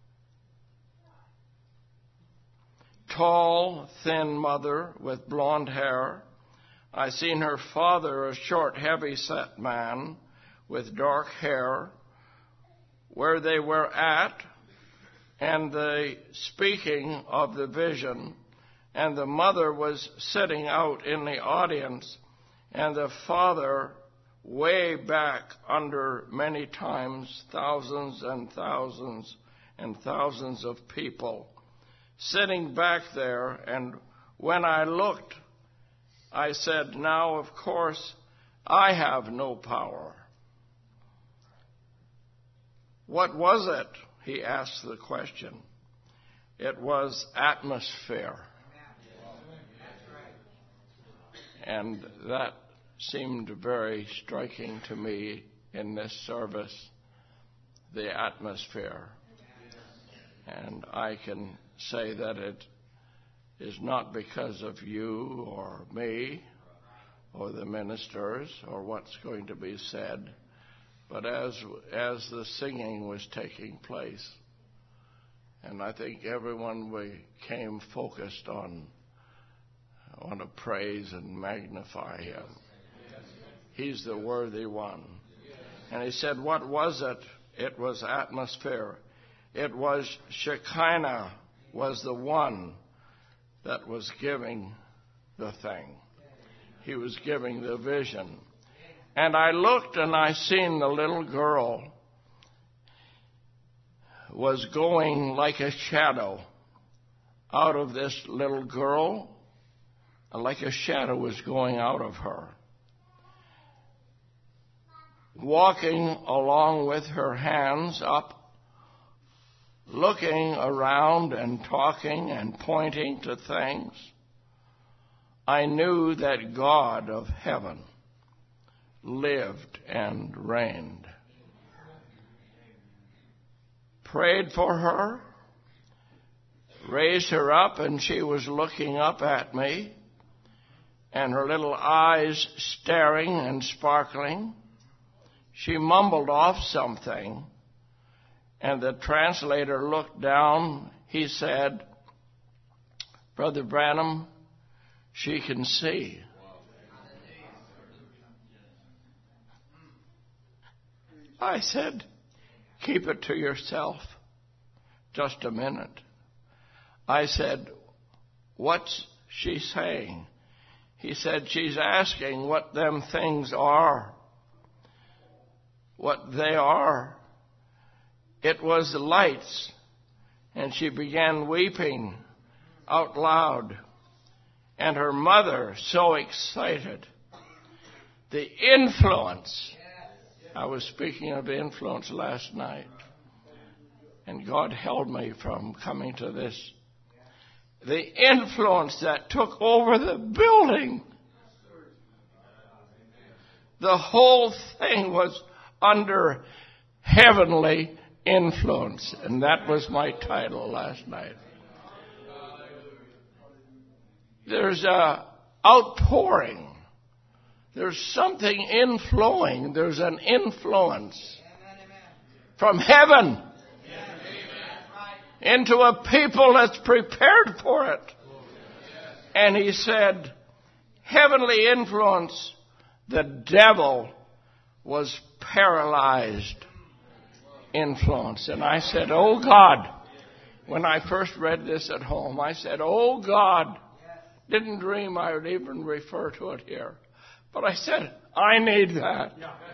Tall, thin mother with blonde hair. I seen her father, a short, heavy-set man with dark hair, where they were at, and the speaking of the vision, and the mother was sitting out in the audience, and the father way back under many times thousands and thousands and thousands of people sitting back there. And when I looked, I said, now, of course, I have no power. What was it? He asked the question. It was atmosphere. And that seemed very striking to me in this service, the atmosphere. And I can say that it is not because of you or me or the ministers or what's going to be said, but as as the singing was taking place. And I think everyone became focused on I want to praise and magnify him. He's the worthy one. And he said, what was it? It was atmosphere. It was Shekinah was the one that was giving the thing. He was giving the vision. And I looked and I seen the little girl was going like a shadow out of this little girl. Like a shadow was going out of her. Walking along with her hands up, looking around and talking and pointing to things. I knew that God of heaven lived and reigned. Prayed for her, raised her up, and she was looking up at me. And her little eyes staring and sparkling. She mumbled off something, And the translator looked down. He said, Brother Branham, she can see. I said, keep it to yourself. Just a minute. I said, what's she saying? He said, she's asking what them things are. What they are. It was the lights. And she began weeping out loud. And her mother, so excited. The influence. I was speaking of influence last night. And God held me from coming to this. The influence that took over the building. The whole thing was under heavenly influence. And that was my title last night. There's a outpouring. There's something inflowing. There's an influence from heaven into a people that's prepared for it. And he said, heavenly influence, the devil was paralyzed influence. And I said, oh God, when I first read this at home, I said, oh God, didn't dream I would even refer to it here. But I said, I need that.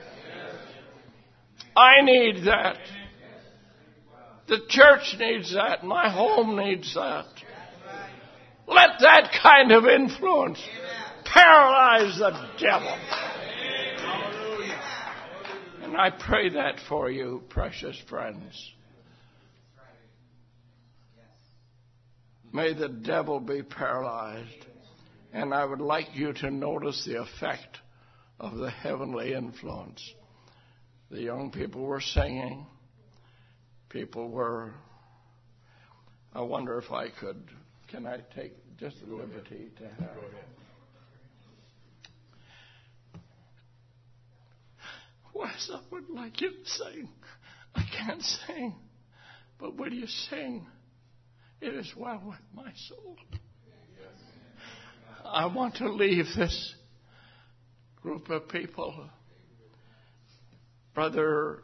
I need that. The church needs that. My home needs that. Let that kind of influence paralyze the devil. And I pray that for you, precious friends. May the devil be paralyzed. And I would like you to notice the effect of the heavenly influence. The young people were singing. People were, I wonder if I could, can I take just the liberty to have? Wes, I would like you to sing. I can't sing. But when you sing, it is well with my soul. I want to leave this group of people. Brother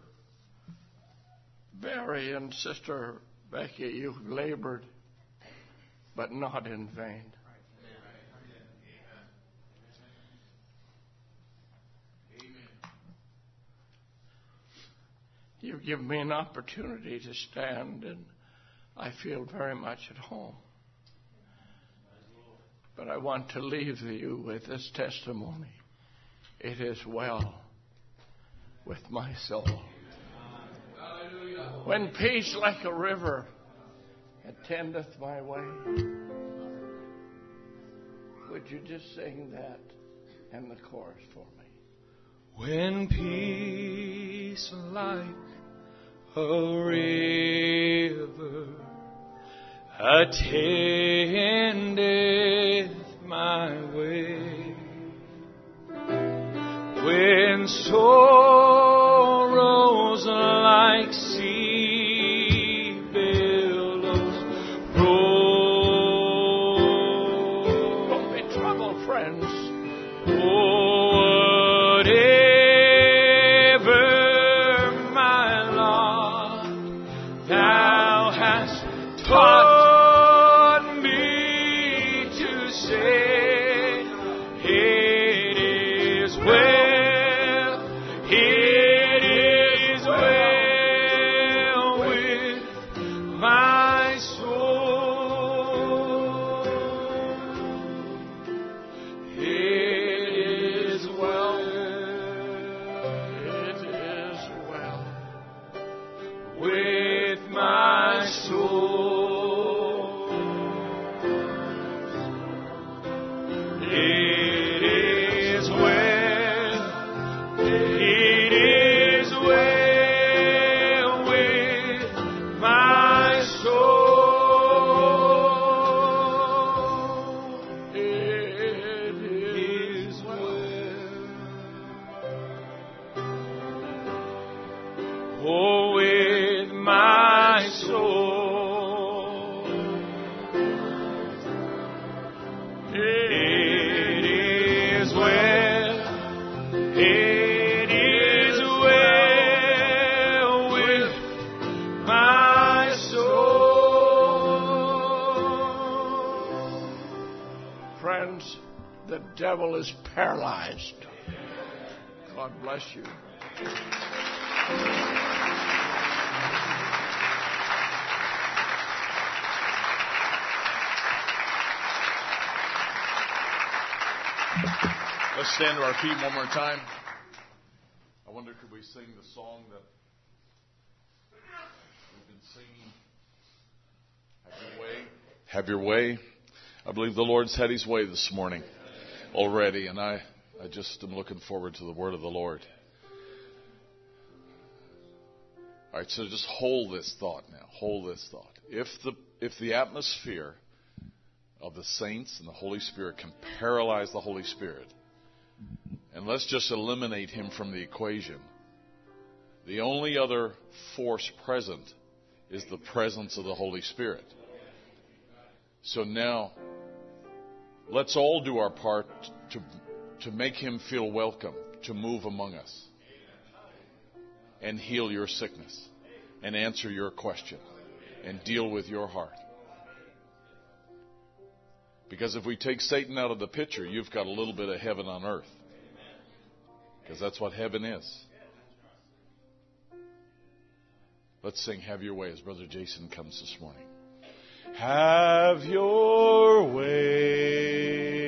Barry and Sister Becky, you've labored, but not in vain. You've given me an opportunity to stand, and I feel very much at home. But I want to leave you with this testimony. It is well with my soul. When peace like a river attendeth my way. Would you just sing that and the chorus for me? When peace like a river attendeth my way, when sorrows like sea billows roll. Don't be troubled, friends. Oh, whatever my lot, thou hast taught oh, with my devil is paralyzed. God bless you. Let's stand to our feet one more time. I wonder, could we sing the song that we've been singing? Have your way. Have your way. I believe the Lord's had His way this morning already, and I, I just am looking forward to the word of the Lord. All right, so just hold this thought now. Hold this thought. If the if the atmosphere of the saints and the Holy Spirit can paralyze the Holy Spirit, and let's just eliminate Him from the equation, the only other force present is the presence of the Holy Spirit. So now, let's all do our part to, to make Him feel welcome, to move among us, and heal your sickness, and answer your question, and deal with your heart. Because if we take Satan out of the picture, you've got a little bit of heaven on earth. Because that's what heaven is. Let's sing Have Your Way as Brother Jason comes this morning. Have your way.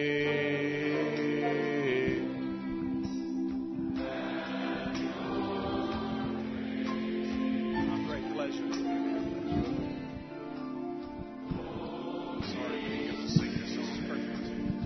Have your way. My great pleasure. Oh, sorry, we get to sing this song perfect.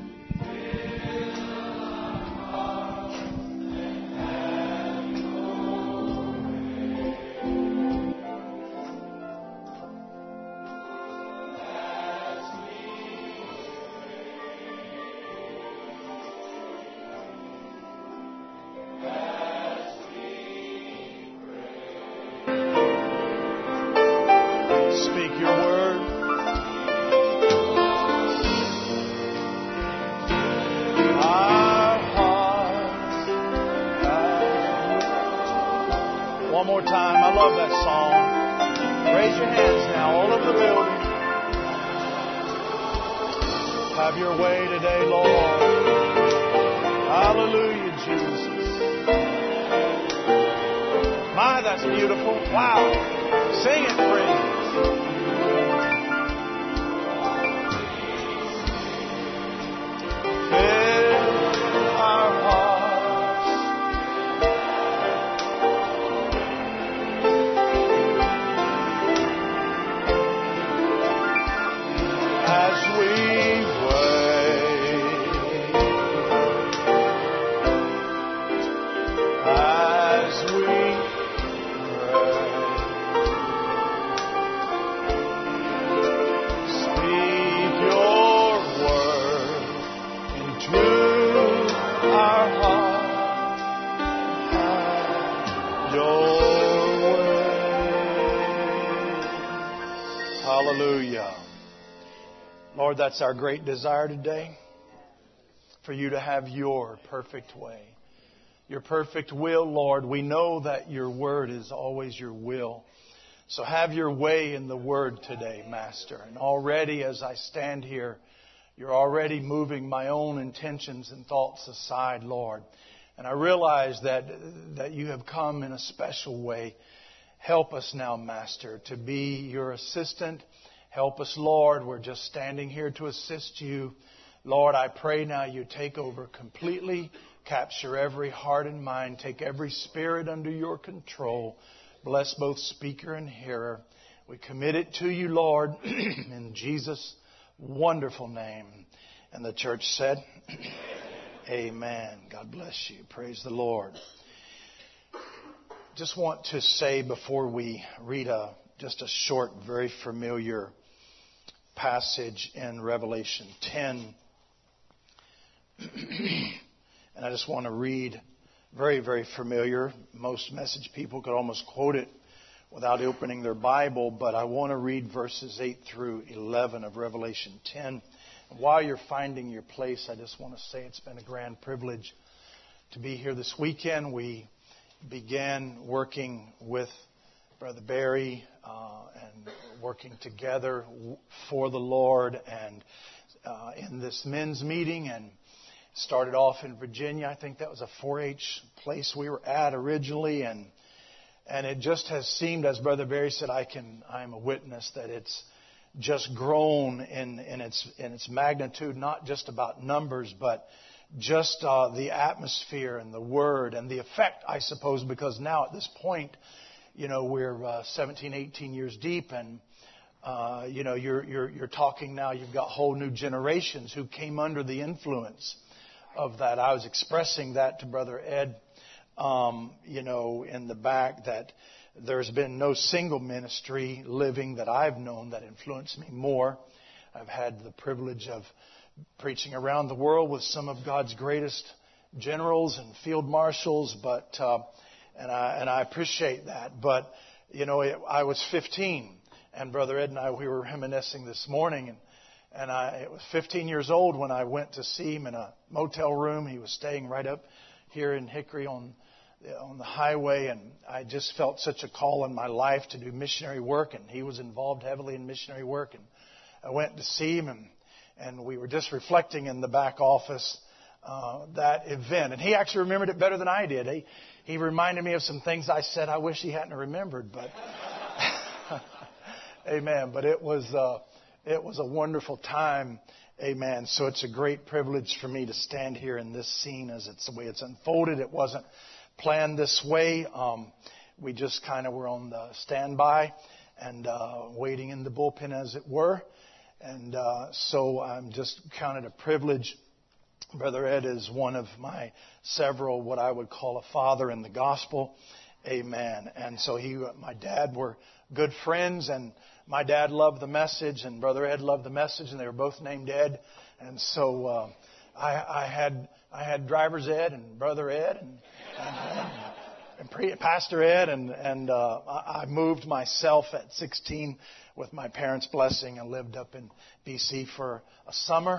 Have your way today, Lord. Hallelujah, Jesus. My, that's beautiful. Wow. Sing it, friends. Fill our hearts. As we Hallelujah. Lord, that's our great desire today, for you to have your perfect way, your perfect will, Lord. We know that your word is always your will. So have your way in the word today, Master. And already as I stand here, you're already moving my own intentions and thoughts aside, Lord. And I realize that, that you have come in a special way. Help us now, Master, to be your assistant. Help us, Lord. We're just standing here to assist you. Lord, I pray now you take over completely, capture every heart and mind, take every spirit under your control. Bless both speaker and hearer. We commit it to you, Lord, in Jesus' wonderful name. And the church said, Amen. God bless you. Praise the Lord. Just want to say before we read a just a short, very familiar passage in Revelation ten. And I just want to read very, very familiar. Most message people could almost quote it without opening their Bible, but I want to read verses eight through eleven of Revelation ten. And while you're finding your place, I just want to say it's been a grand privilege to be here this weekend. We began working with Brother Barry uh, and working together for the Lord and uh, in this men's meeting. And Started off in Virginia. I think that was a four H place we were at originally, and and it just has seemed, as Brother Barry said, I can I'm a witness that it's just grown in in its in its magnitude, not just about numbers, but just uh, the atmosphere and the word and the effect, I suppose, because now at this point, you know, we're uh, seventeen, eighteen years deep, and uh, you know, you're you're you're talking now. You've got whole new generations who came under the influence of that. I was expressing that to Brother Ed, um, you know, in the back, that there's been no single ministry living that I've known that influenced me more. I've had the privilege of preaching around the world with some of God's greatest generals and field marshals, but uh, and I and I appreciate that. But you know, it, I was fifteen, and Brother Ed and I we were reminiscing this morning, and and I it was fifteen years old when I went to see him in a motel room. He was staying right up here in Hickory on on the highway, and I just felt such a call in my life to do missionary work, and he was involved heavily in missionary work, and I went to see him, and and we were just reflecting in the back office uh, that event. And he actually remembered it better than I did. He, he reminded me of some things I said I wish he hadn't remembered. But amen. But it was uh, it was a wonderful time. Amen. So it's a great privilege for me to stand here in this scene as it's the way it's unfolded. It wasn't planned this way. Um, we just kind of were on the standby and uh, waiting in the bullpen, as it were. And uh, so I'm just counted a privilege. Brother Ed is one of my several, what I would call a father in the gospel. Amen. And so he, my dad were good friends, and my dad loved the message, and Brother Ed loved the message, and they were both named Ed. And so uh, I, I had I had Driver's Ed and Brother Ed and, and, and pre, Pastor Ed, and and uh, I moved myself at sixteen with my parents' blessing and lived up in B C for a summer.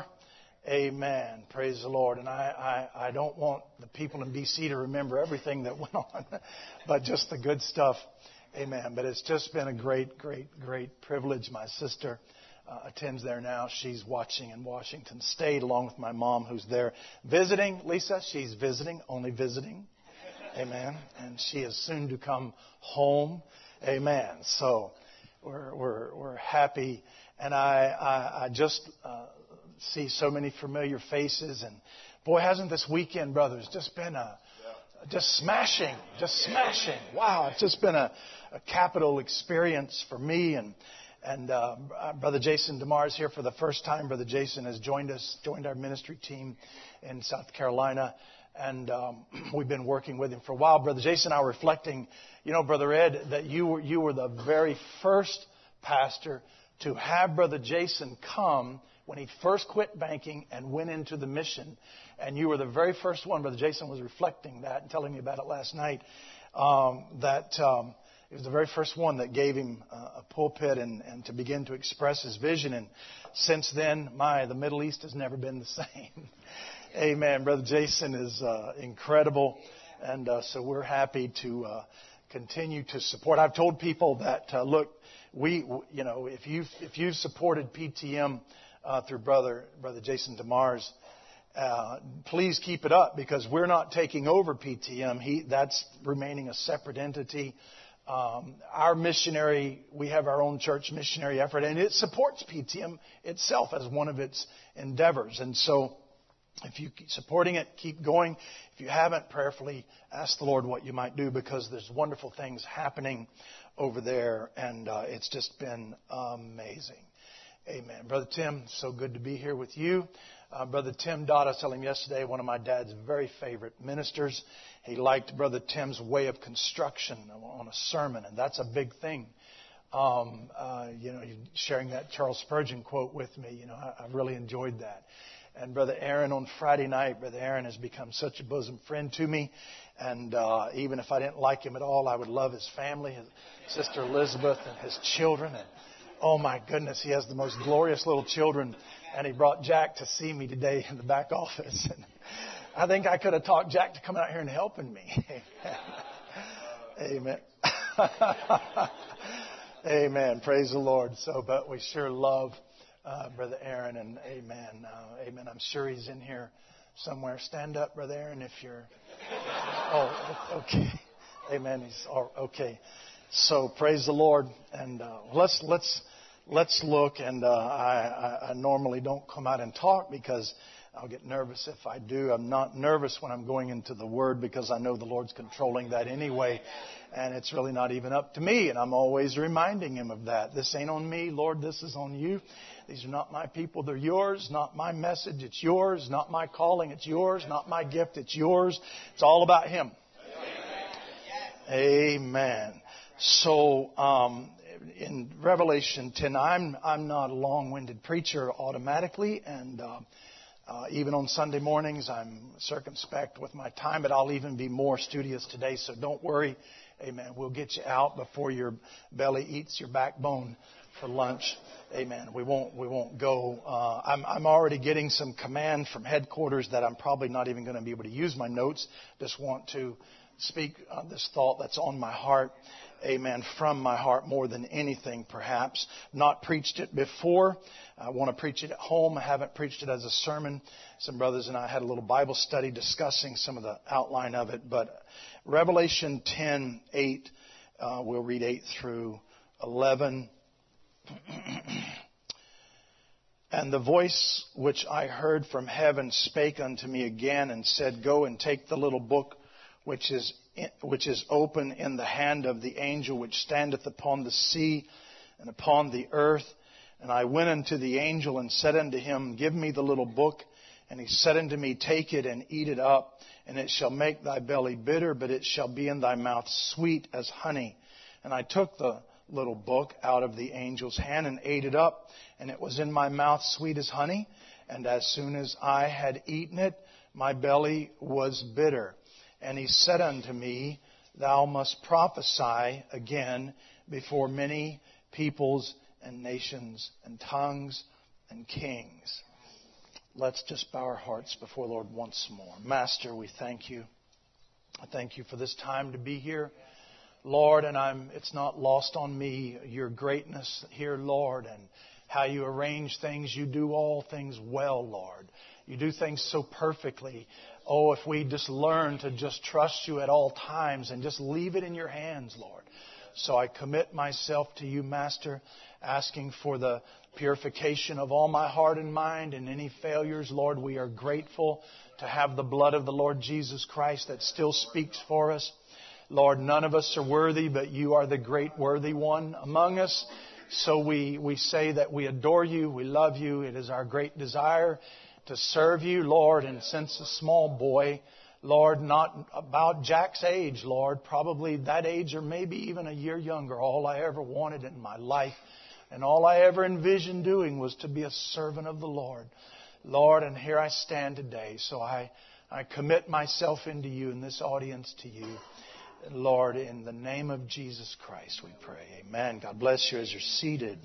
Amen. Praise the Lord. And I, I, I don't want the people in B C to remember everything that went on, but just the good stuff. Amen. But it's just been a great, great, great privilege. My sister uh, attends there now. She's watching in Washington State along with my mom, who's there visiting. Lisa, she's visiting, only visiting. Amen. And she is soon to come home. Amen. So We're, we're, we're happy, and I, I, I just uh, see so many familiar faces. And boy, hasn't this weekend, brothers, just been a just smashing, just smashing. Wow, it's just been a, a capital experience for me. And and uh, Brother Jason DeMar is here for the first time. Brother Jason has joined us, joined our ministry team in South Carolina. And um, we've been working with him for a while. Brother Jason and I were reflecting, you know, Brother Ed, that you were, you were the very first pastor to have Brother Jason come when he first quit banking and went into the mission. And you were the very first one. Brother Jason was reflecting that and telling me about it last night, um, that um, it was the very first one that gave him uh, a pulpit and, and to begin to express his vision. And since then, my, the Middle East has never been the same. Amen. Brother Jason is uh, incredible, and uh, so we're happy to uh, continue to support. I've told people that uh, look, we, you know, if you if you've supported P T M uh, through brother brother Jason DeMars, uh, please keep it up, because we're not taking over P T M. He that's remaining a separate entity. Um, our missionary, we have our own church missionary effort, and it supports P T M itself as one of its endeavors, and so. If you keep supporting it, keep going. If you haven't, prayerfully ask the Lord what you might do, because there's wonderful things happening over there, and uh, it's just been amazing. Amen. Brother Tim, so good to be here with you. Uh, Brother Tim Dodd, I was telling him yesterday, one of my dad's very favorite ministers. He liked Brother Tim's way of construction on a sermon, and that's a big thing. Um, uh, you know, sharing that Charles Spurgeon quote with me, you know, I, I really enjoyed that. And Brother Aaron on Friday night, Brother Aaron has become such a bosom friend to me. And uh, even if I didn't like him at all, I would love his family, his sister Elizabeth and his children. And oh my goodness, he has the most glorious little children. And he brought Jack to see me today in the back office. And I think I could have talked Jack to come out here and helping me. Amen. Amen. Praise the Lord. So, but we sure love Uh, Brother Aaron, and amen, uh, amen. I'm sure he's in here somewhere. Stand up, Brother Aaron, if you're... Oh, okay. Amen. He's oh, okay. So praise the Lord. And uh, let's let's let's look. And uh, I, I normally don't come out and talk because I'll get nervous if I do. I'm not nervous when I'm going into the Word because I know the Lord's controlling that anyway. And it's really not even up to me. And I'm always reminding Him of that. This ain't on me, Lord. This is on You. These are not my people. They're Yours. Not my message. It's Yours. Not my calling. It's Yours. Not my gift. It's Yours. It's all about Him. Amen. So, um, in Revelation ten, I'm I'm not a long-winded preacher automatically, and uh, uh, even on Sunday mornings, I'm circumspect with my time, but I'll even be more studious today. So don't worry. Amen. We'll get you out before your belly eats your backbone for lunch. Amen. We won't we won't go. Uh, I'm I'm already getting some command from headquarters that I'm probably not even going to be able to use my notes. Just want to speak uh, this thought that's on my heart. Amen. From my heart more than anything, perhaps. Not preached it before. I want to preach it at home. I haven't preached it as a sermon. Some brothers and I had a little Bible study discussing some of the outline of it. But Revelation ten eight, uh, we'll read eight through eleven. And the voice which I heard from heaven spake unto me again and said, Go and take the little book which is which is open in the hand of the angel which standeth upon the sea and upon the earth. And I went unto the angel and said unto him, Give me the little book. And he said unto me, Take it and eat it up, and it shall make thy belly bitter, but it shall be in thy mouth sweet as honey. And I took the little book out of the angel's hand and ate it up, and it was in my mouth sweet as honey. And as soon as I had eaten it, my belly was bitter. And he said unto me, Thou must prophesy again before many peoples and nations and tongues and kings. Let's just bow our hearts before the Lord once more. Master, we thank You. I thank You for this time to be here, Lord, and I'm it's not lost on me Your greatness here, Lord, and how You arrange things. You do all things well, Lord. You do things so perfectly. Oh, if we just learn to just trust You at all times and just leave it in Your hands, Lord. So I commit myself to You, Master, asking for the purification of all my heart and mind and any failures. Lord, we are grateful to have the blood of the Lord Jesus Christ that still speaks for us. Lord, none of us are worthy, but You are the great worthy one among us. So we, we say that we adore You, we love You. It is our great desire to serve You, Lord. And since a small boy, Lord, not about Jack's age, Lord, probably that age or maybe even a year younger, all I ever wanted in my life and all I ever envisioned doing was to be a servant of the Lord. Lord, and here I stand today. So I, I commit myself into You in this audience to You. Lord, in the name of Jesus Christ we pray. Amen. God bless you as you're seated.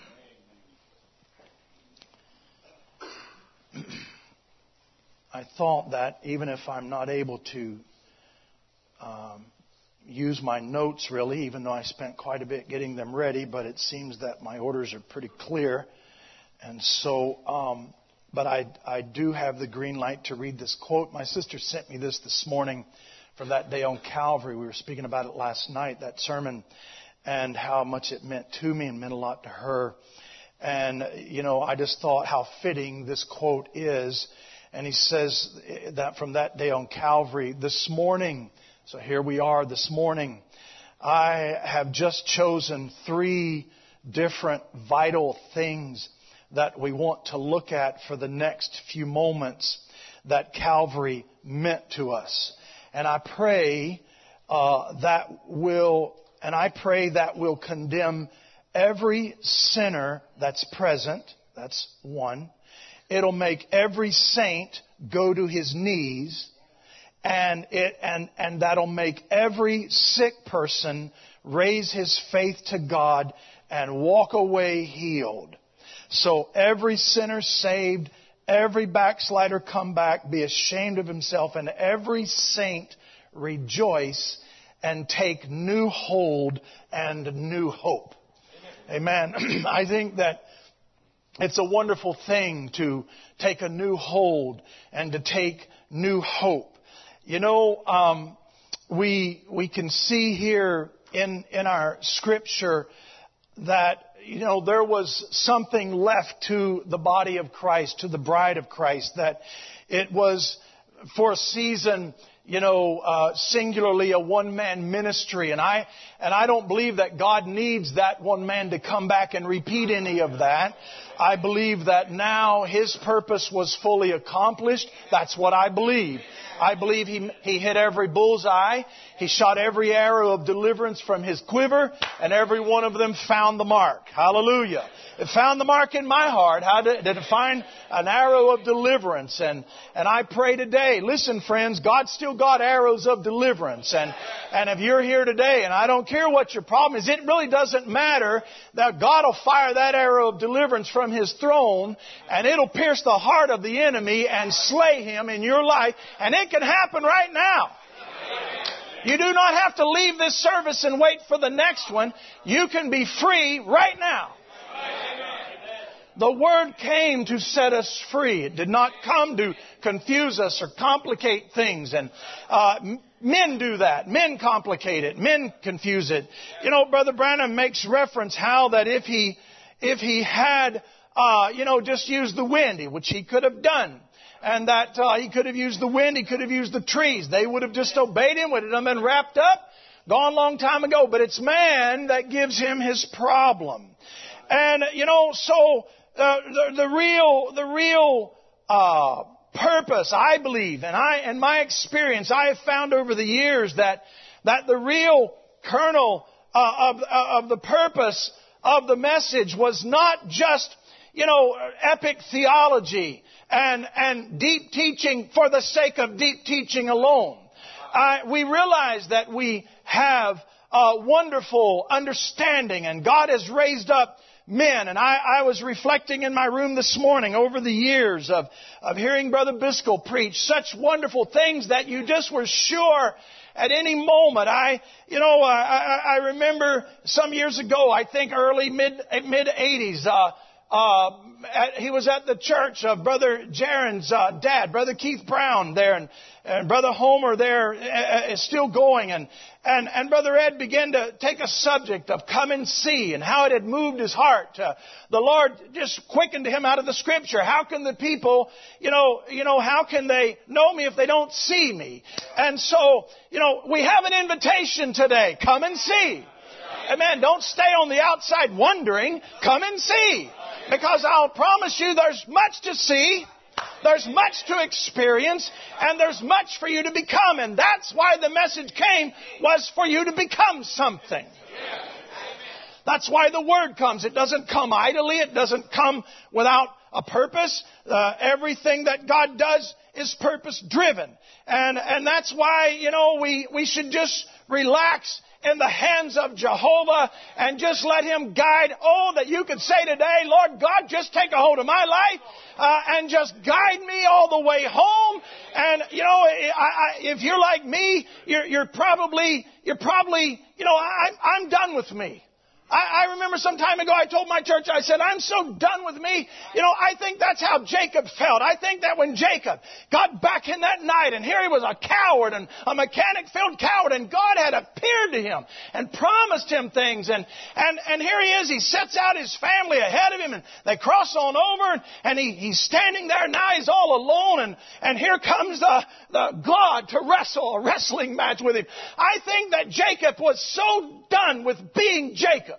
I thought that even if I'm not able to um, use my notes really, even though I spent quite a bit getting them ready, but it seems that my orders are pretty clear. And so, um, but I, I do have the green light to read this quote. My sister sent me this this morning from that day on Calvary. We were speaking about it last night, that sermon, and how much it meant to me and meant a lot to her. And, you know, I just thought how fitting this quote is. And he says that from that day on Calvary, this morning, so here we are this morning, I have just chosen three different vital things that we want to look at for the next few moments that Calvary meant to us. And I pray uh, that will, and I pray that will condemn every sinner that's present. That's one. It'll make every saint go to his knees, and it and and that'll make every sick person raise his faith to God and walk away healed. So every sinner saved, every backslider come back, be ashamed of himself, and every saint rejoice and take new hold and new hope. Amen. I think that it's a wonderful thing to take a new hold and to take new hope. You know, um, we we can see here in in our scripture that, you know, there was something left to the body of Christ, to the bride of Christ, that it was for a season, you know, uh, singularly a one-man ministry. And I, and I don't believe that God needs that one man to come back and repeat any of that. I believe that now His purpose was fully accomplished. That's what I believe. I believe he, he hit every bullseye. He shot every arrow of deliverance from His quiver, and every one of them found the mark. Hallelujah. It found the mark in my heart. How did, did it find an arrow of deliverance? And, and I pray today, listen friends, God's still got arrows of deliverance. And, and if you're here today, and I don't care what your problem is, it really doesn't matter, that God will fire that arrow of deliverance from His throne, and it'll pierce the heart of the enemy and slay him in your life. And it can happen right now. You do not have to leave this service and wait for the next one. You can be free right now. The Word came to set us free. It did not come to confuse us or complicate things. And uh, men do that. Men complicate it. Men confuse it. You know, Brother Branham makes reference how that if he, if he had, uh, you know, just used the wind, which he could have done, and that uh, he could have used the wind, he could have used the trees, they would have just obeyed him, would have been wrapped up, gone a long time ago. But it's man that gives him his problem. And, you know, so uh, the, the real, the real uh, purpose, I believe, and I, and my experience, I have found over the years that that the real kernel uh, of of the purpose of the message was not just, you know, epic theology and and deep teaching for the sake of deep teaching alone. Uh, we realize that we have a wonderful understanding, and God has raised up men. And I, I was reflecting in my room this morning over the years of, of hearing Brother Biscoe preach such wonderful things that you just were sure at any moment. I, you know, I, I remember some years ago, I think early mid mid eighties, uh, uh, at, he was at the church of Brother Jaron's uh, dad, Brother Keith Brown there, and, and Brother Homer there uh, is still going, and and and Brother Ed began to take a subject of come and see, and how it had moved his heart. Uh, the Lord just quickened him out of the Scripture. How can the people, you know, you know, how can they know me if they don't see me? And so, you know, we have an invitation today. Come and see. Amen. Don't stay on the outside wondering. Come and see. Because I'll promise you there's much to see, there's much to experience, and there's much for you to become. And that's why the message came, was for you to become something. That's why the Word comes. It doesn't come idly. It doesn't come without a purpose. Uh, everything that God does is purpose-driven. And, and that's why, you know, we, we should just relax in the hands of Jehovah and just let Him guide. Oh, that you could say today, Lord God, just take a hold of my life uh, and just guide me all the way home. And, you know, I, I, if you're like me, you're, you're probably, you're probably, you know, I, I'm done with me. I, I remember some time ago I told my church, I said, I'm so done with me. You know, I think that's how Jacob felt. I think that when Jacob got back in that night, and here he was a coward, and a mechanic-filled coward, and God had appeared to him and promised him things. And, and, and here he is. He sets out his family ahead of him, and they cross on over, and, and he, he's standing there. Now he's all alone, and, and here comes the, the God to wrestle, a wrestling match with him. I think that Jacob was so done with being Jacob.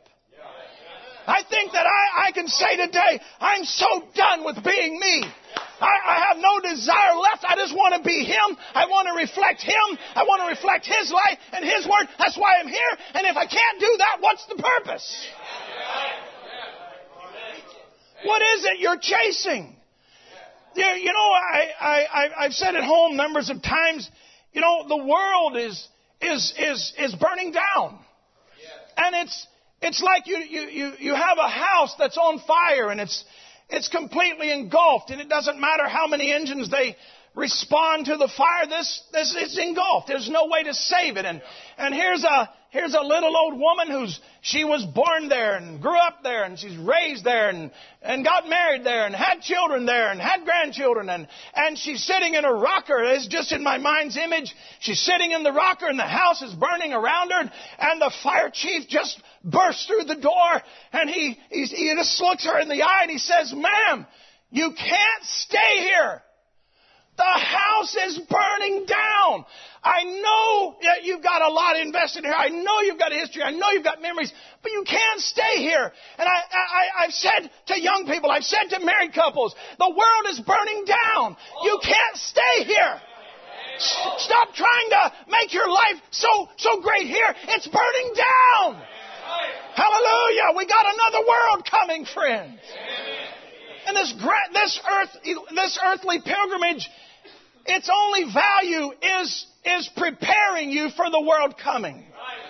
I think that I, I can say today, I'm so done with being me. I, I have no desire left. I just want to be Him. I want to reflect Him. I want to reflect His life and His Word. That's why I'm here. And if I can't do that, what's the purpose? What is it you're chasing? You, you know, I, I, I've said at home numbers of times, you know, the world is, is, is, is burning down. And it's, It's like you, you, you, you have a house that's on fire, and it's, it's completely engulfed, and it doesn't matter how many engines they respond to the fire. This, this is engulfed. There's no way to save it. And, And here's a here's a little old woman who's she was born there and grew up there and she's raised there and, and got married there and had children there and had grandchildren and, and she's sitting in a rocker. It's just in my mind's image. She's sitting in the rocker and the house is burning around her and the fire chief just bursts through the door and he, he, he just looks her in the eye and he says, "Ma'am, you can't stay here. The house is burning down. I know that you've got a lot invested here. I know you've got a history. I know you've got memories. But you can't stay here." And I, I, I've said to young people, I've said to married couples, the world is burning down. You can't stay here. Stop trying to make your life so, so great here. It's burning down. Hallelujah. We got another world coming, friends. And this, this, earth, this earthly pilgrimage, its only value is, is preparing you for the world coming.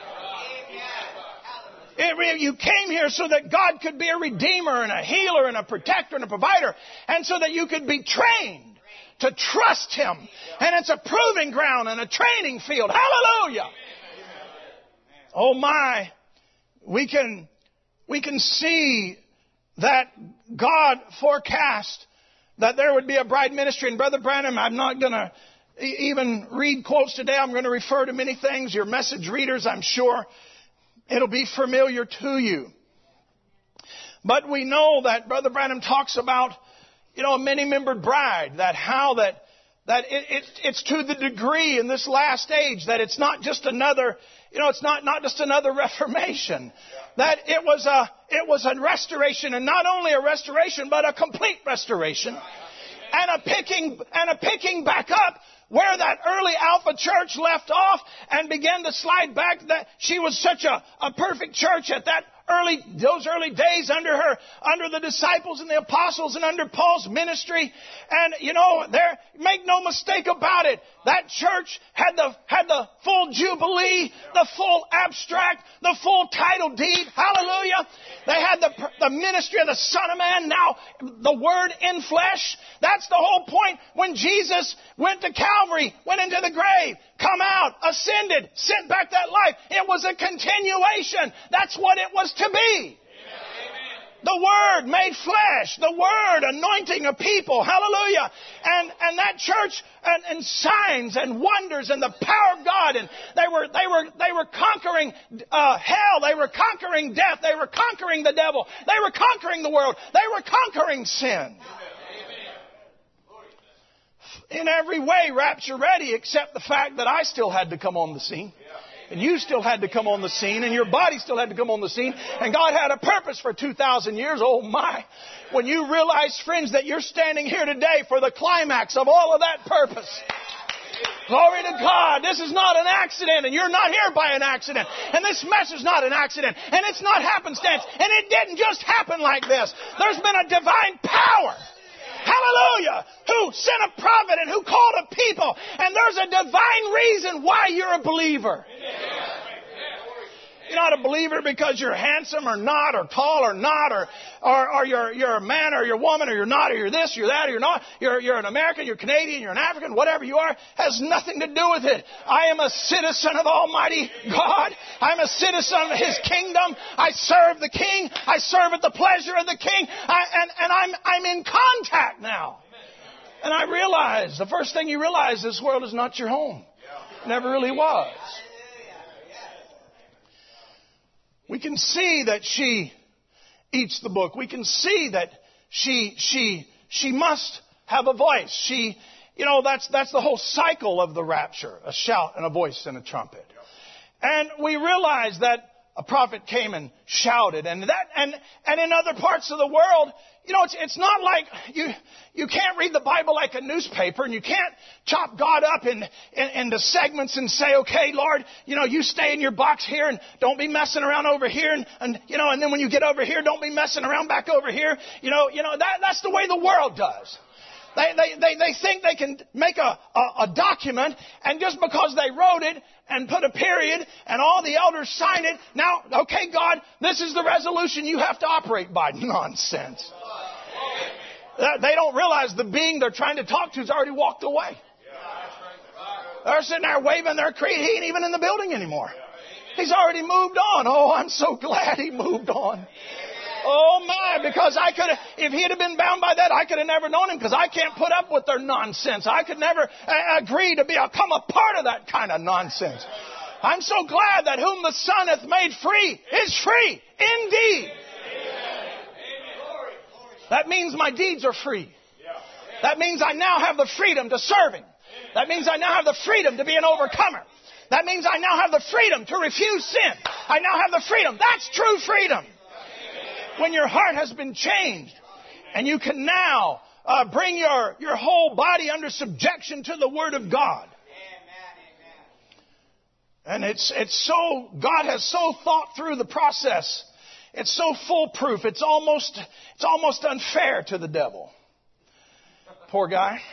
It, you came here so that God could be a redeemer and a healer and a protector and a provider, and so that you could be trained to trust Him. And it's a proving ground and a training field. Hallelujah! Oh my, we can, we can see that God forecast that there would be a bride ministry. And Brother Branham, I'm not going to even read quotes today. I'm going to refer to many things. Your message readers, I'm sure, it'll be familiar to you. But we know that Brother Branham talks about, you know, a many-membered bride, that how that that it, it, it's to the degree in this last age that it's not just another, you know, it's not, not just another reformation. That it was a it was a restoration, and not only a restoration, but a complete restoration, and a picking and a picking back up where that early Alpha church left off and began to slide back. That she was such a, a perfect church at that early those early days under her, under the disciples and the apostles and under Paul's ministry. And you know, there, make no mistake about it, that church had the had the full jubilee, the full abstract, the full title deed. Hallelujah! They had the the ministry of the Son of Man, now the Word in flesh. That's the whole point. When Jesus went to Calvary, went into the grave, come out, ascended, sent back that life, it was a continuation. That's what it was to be. The Word made flesh. The Word anointing a people. Hallelujah. And and that church and, and signs and wonders and the power of God. And they were they were they were conquering uh, hell. They were conquering death. They were conquering the devil. They were conquering the world. They were conquering sin. In every way, rapture ready, except the fact that I still had to come on the scene. And you still had to come on the scene, and your body still had to come on the scene. And God had a purpose for two thousand years. Oh my. When you realize, friends, that you're standing here today for the climax of all of that purpose. Glory to God. This is not an accident, and you're not here by an accident. And this message is not an accident, and it's not happenstance. And it didn't just happen like this. There's been a divine power. Hallelujah! Who sent a prophet and who called a people. And there's a divine reason why you're a believer. You're not a believer because you're handsome or not, or tall or not, or, or, or you're, you're a man or you're a woman, or you're not, or you're this, you're that, or you're not. You're, you're an American, you're Canadian, you're an African, whatever you are, has nothing to do with it. I am a citizen of Almighty God. I'm a citizen of His kingdom. I serve the King. I serve at the pleasure of the King. I, and and I'm, I'm in contact now. And I realize, the first thing you realize, this world is not your home. It never really was. We can see that she eats the book. We can see that she she she must have a voice. She, you know, that's that's the whole cycle of the rapture: a shout and a voice and a trumpet. And we realize that a prophet came and shouted, and that and and in other parts of the world, you know, it's it's not like you you can't read the Bible like a newspaper, and you can't chop God up in, in into segments and say, okay, Lord, you know, you stay in your box here and don't be messing around over here, and, and you know, and then when you get over here, don't be messing around back over here. You know, you know that that's the way the world does. They they they, they think they can make a, a a document, and just because they wrote it and put a period and all the elders sign it, now, okay, God, this is the resolution you have to operate by. Nonsense. They don't realize the being they're trying to talk to has already walked away. They're sitting there waving their creed. He ain't even in the building anymore. He's already moved on. Oh, I'm so glad he moved on. Oh my, because I could have, if he'd have been bound by that, I could have never known him, because I can't put up with their nonsense. I could never uh, agree to become a part of that kind of nonsense. I'm so glad that whom the Son hath made free is free indeed. That means my deeds are free. That means I now have the freedom to serve Him. That means I now have the freedom to be an overcomer. That means I now have the freedom to refuse sin. I now have the freedom. That's true freedom. When your heart has been changed and you can now uh, bring your, your whole body under subjection to the Word of God. And it's, it's so, God has so thought through the process. It's so foolproof. It's almost, it's almost unfair to the devil. Poor guy.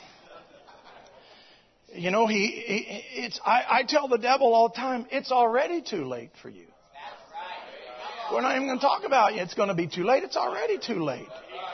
You know, he, he it's, I, I tell the devil all the time, it's already too late for you. We're not even going to talk about it. It's going to be too late. It's already too late.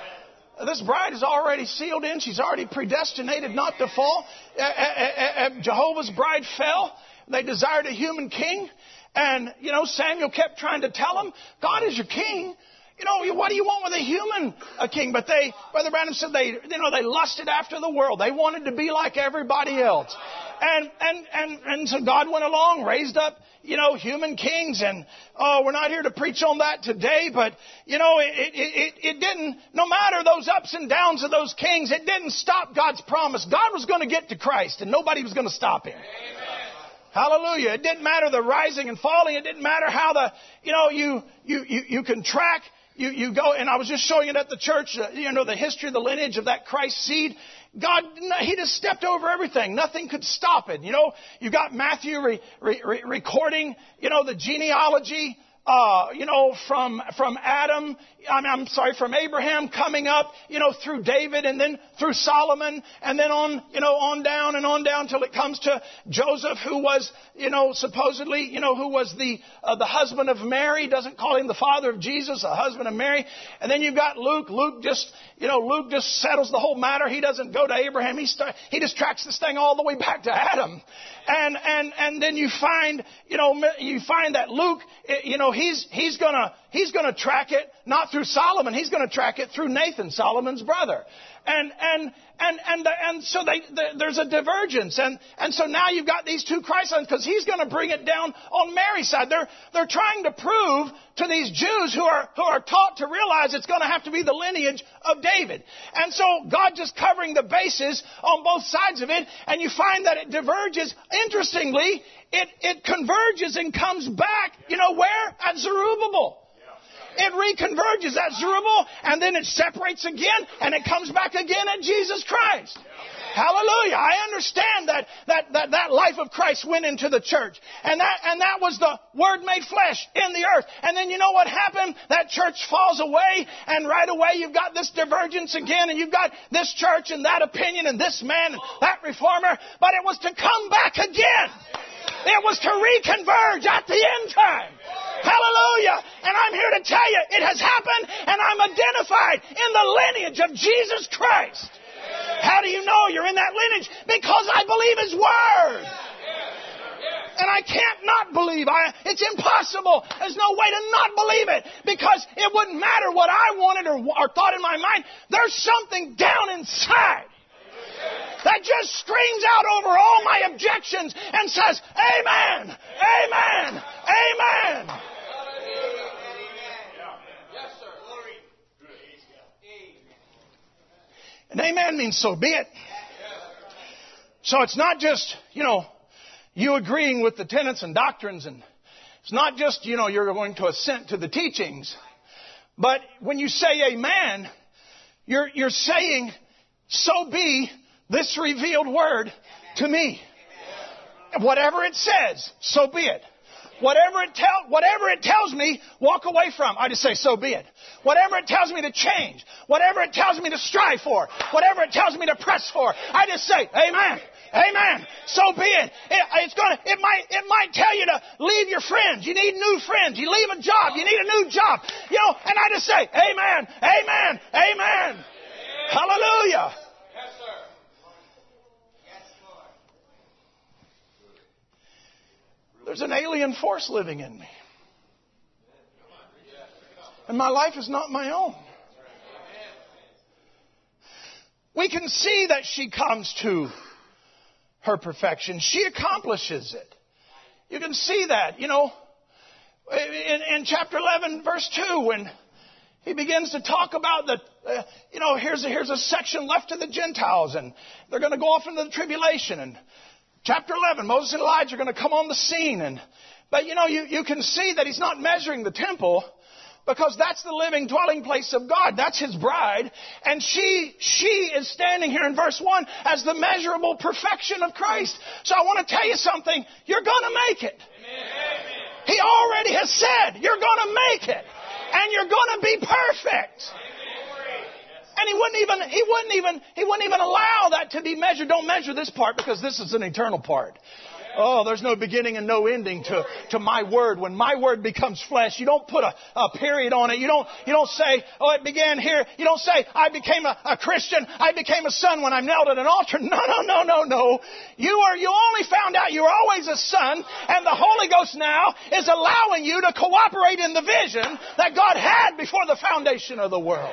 This bride is already sealed in. She's already predestinated not to fall. Uh, uh, uh, uh, Jehovah's bride fell. They desired a human king. And, you know, Samuel kept trying to tell him, God is your king. You know, what do you want with a human a king? But they, Brother Branham said, they, you know, they lusted after the world. They wanted to be like everybody else. And, and, and, and so God went along, raised up, you know, human kings. And, oh, we're not here to preach on that today. But, you know, it, it, it, it didn't, no matter those ups and downs of those kings, it didn't stop God's promise. God was going to get to Christ and nobody was going to stop Him. Amen. Hallelujah. It didn't matter the rising and falling. It didn't matter how the, you know, you, you, you, you can track. You, you go, and I was just showing it at the church, uh, you know, the history, the lineage of that Christ seed. God, He just stepped over everything. Nothing could stop it. You know, you got Matthew re, re, re, recording, you know, the genealogy, uh, you know, from, from Adam, I'm, I'm sorry, from Abraham coming up, you know, through David and then through Solomon and then on, you know, on down and on down till it comes to Joseph, who was, you know, supposedly, you know, who was the, uh, the husband of Mary, doesn't call him the father of Jesus, the husband of Mary. And then you've got Luke. Luke just, you know, Luke just settles the whole matter. He doesn't go to Abraham. He start, he just tracks this thing all the way back to Adam. And, and, and then you find, you know, you find that Luke, you know, he's, he's gonna, he's gonna track it, not through Solomon. He's gonna track it through Nathan, Solomon's brother. And, and, and, and, and so they, they, there's a divergence. And, and so now you've got these two Christ sons, because he's going to bring it down on Mary's side. They're, they're trying to prove to these Jews who are, who are taught to realize it's going to have to be the lineage of David. And so God just covering the bases on both sides of it. And you find that it diverges. Interestingly, it, it converges and comes back, you know, where? At Zerubbabel. It reconverges at Zerubbabel, and then it separates again, and it comes back again at Jesus Christ. Hallelujah. I understand that, that, that, that life of Christ went into the church. And that, and that was the Word made flesh in the earth. And then you know what happened? That church falls away, and right away you've got this divergence again, and you've got this church and that opinion and this man and that reformer. But it was to come back again. It was to reconverge at the end time. Hallelujah. And I'm here to tell you, it has happened, and I'm identified in the lineage of Jesus Christ. How do you know you're in that lineage? Because I believe His Word. And I can't not believe. I, it's impossible. There's no way to not believe it. Because it wouldn't matter what I wanted or, or thought in my mind. There's something down inside that just screams out over all my objections and says, Amen, Amen, Amen. And amen means so be it. So it's not just, you know, you agreeing with the tenets and doctrines, and it's not just, you know, you're going to assent to the teachings. But when you say amen, you're, you're saying, so be this revealed word to me. Whatever it says, so be it. Whatever it tell, whatever it tells me, walk away from. I just say, so be it. Whatever it tells me to change, whatever it tells me to strive for, whatever it tells me to press for, I just say, amen, amen. So be it. it it's gonna. It might. It might tell you to leave your friends. You need new friends. You leave a job. You need a new job. You know. And I just say, amen, amen, amen. Hallelujah. there's an alien force living in me. And my life is not my own. We can see that she comes to her perfection. She accomplishes it. You can see that, you know, in, in chapter eleven, verse two, when he begins to talk about the, uh, you know, here's a, here's a section left to the Gentiles, and they're going to go off into the tribulation. And chapter eleven, Moses and Elijah are going to come on the scene. And but, you know, you, you can see that he's not measuring the temple, because that's the living dwelling place of God. That's His bride. And she, she is standing here in verse one as the measurable perfection of Christ. So I want to tell you something. You're going to make it. Amen. He already has said you're going to make it. And you're going to be perfect. And he wouldn't even, he wouldn't even, he wouldn't even allow that to be measured. Don't measure this part, because this is an eternal part. Oh, there's no beginning and no ending to, to my word. When my word becomes flesh, you don't put a, a period on it. You don't, you don't say, oh, it began here. You don't say, I became a, a Christian. I became a son when I knelt at an altar. No, no, no, no, no. You are, you only found out you were always a son, and the Holy Ghost now is allowing you to cooperate in the vision that God had before the foundation of the world.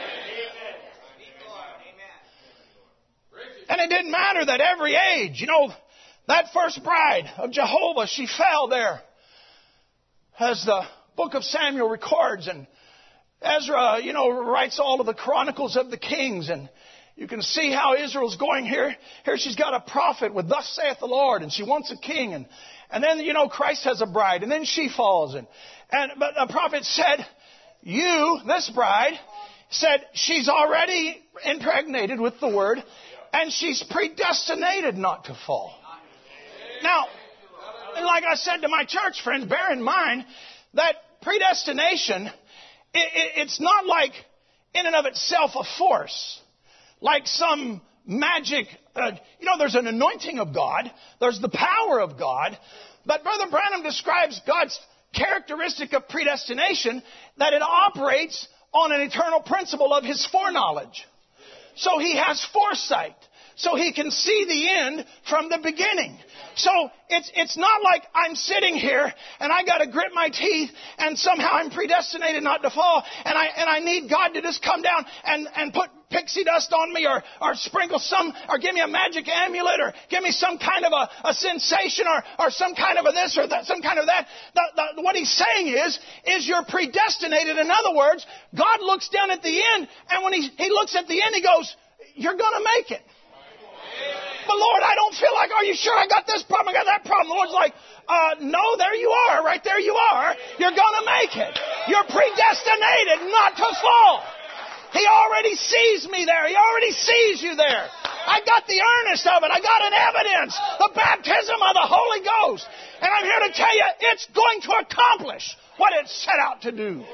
And it didn't matter that every age, you know, that first bride of Jehovah, she fell there, as the book of Samuel records. And Ezra, you know, writes all of the chronicles of the kings. And you can see how Israel's going here. Here she's got a prophet with thus saith the Lord, and she wants a king. And, and then, you know, Christ has a bride, and then she falls. And, and but the prophet said, you, this bride, said she's already impregnated with the word, and she's predestinated not to fall. Now, like I said to my church friends, bear in mind that predestination, it, it, it's not like in and of itself a force, like some magic, uh, you know, there's an anointing of God, there's the power of God, but Brother Branham describes God's characteristic of predestination, that it operates on an eternal principle of His foreknowledge. So He has foresight. So He can see the end from the beginning. So it's it's not like I'm sitting here and I got to grit my teeth and somehow I'm predestinated not to fall, and I and I need God to just come down and, and put pixie dust on me, or, or sprinkle some, or give me a magic amulet, or give me some kind of a, a sensation, or, or some kind of a this or that, some kind of that. The, the, what He's saying is, is you're predestinated. In other words, God looks down at the end, and when He, he looks at the end, He goes, you're going to make it. But Lord, I don't feel like, are you sure I got this problem, I got that problem? The Lord's like, uh, no, there you are, right there you are. You're going to make it. You're predestinated not to fall. He already sees me there. He already sees you there. I got the earnest of it. I got an evidence. The baptism of the Holy Ghost. And I'm here to tell you, it's going to accomplish what it's set out to do.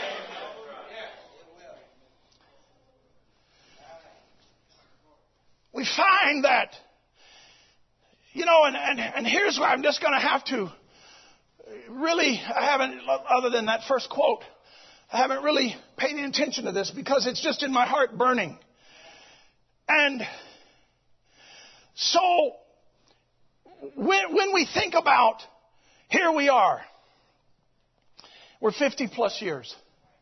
We find that, you know, and, and, and here's where I'm just going to have to really, I haven't, other than that first quote, I haven't really paid any attention to this because it's just in my heart burning. And so, when, when we think about, here we are, we're fifty plus years.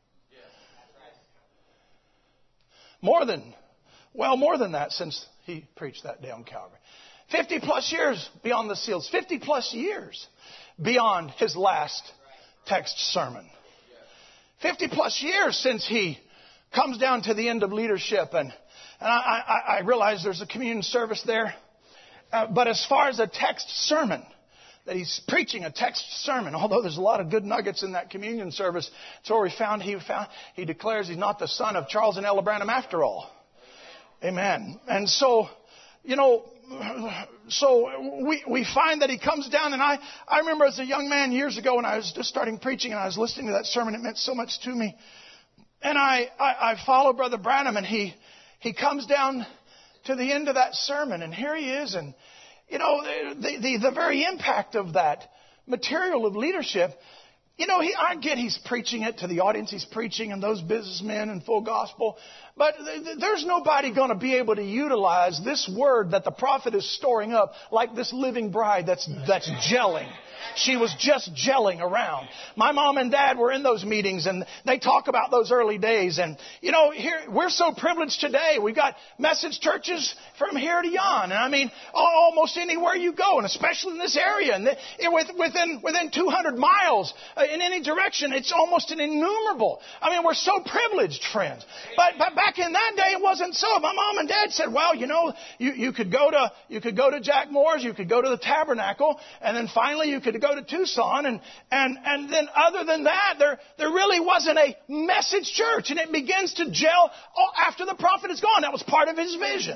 More than, well, more than that since he preached that day on Calvary. fifty plus years beyond the seals. fifty plus years beyond his last text sermon. fifty plus years since he comes down to the end of leadership. And, and I, I, I realize there's a communion service there. Uh, but as far as a text sermon, that he's preaching a text sermon, although there's a lot of good nuggets in that communion service, it's where we found he found he declares he's not the son of Charles and Ella Branham after all. Amen. And so, you know, so we we find that he comes down, and I, I remember as a young man years ago when I was just starting preaching and I was listening to that sermon, it meant so much to me. And I, I, I followed Brother Branham, and he he comes down to the end of that sermon, and here he is, and you know, the the, the very impact of that material of leadership. You know, he, I get he's preaching it to the audience he's preaching and those businessmen in full gospel. But th- th- there's nobody going to be able to utilize this word that the prophet is storing up like this living bride that's that's gelling. She was just gelling around. My mom and dad were in those meetings, and they talk about those early days. And, you know, here we're so privileged today. We've got message churches from here to yon. And I mean, almost anywhere you go, and especially in this area. And within, within two hundred miles in any direction, it's almost an innumerable. I mean, we're so privileged, friends. But, but back in that day, it wasn't so. My mom and dad said, well, you know, you, you could go to, you could go to Jack Moore's, you could go to the Tabernacle, and then finally you could go to Tucson, and, and, and then other than that, there, there really wasn't a message church, and it begins to gel after the prophet is gone. That was part of his vision.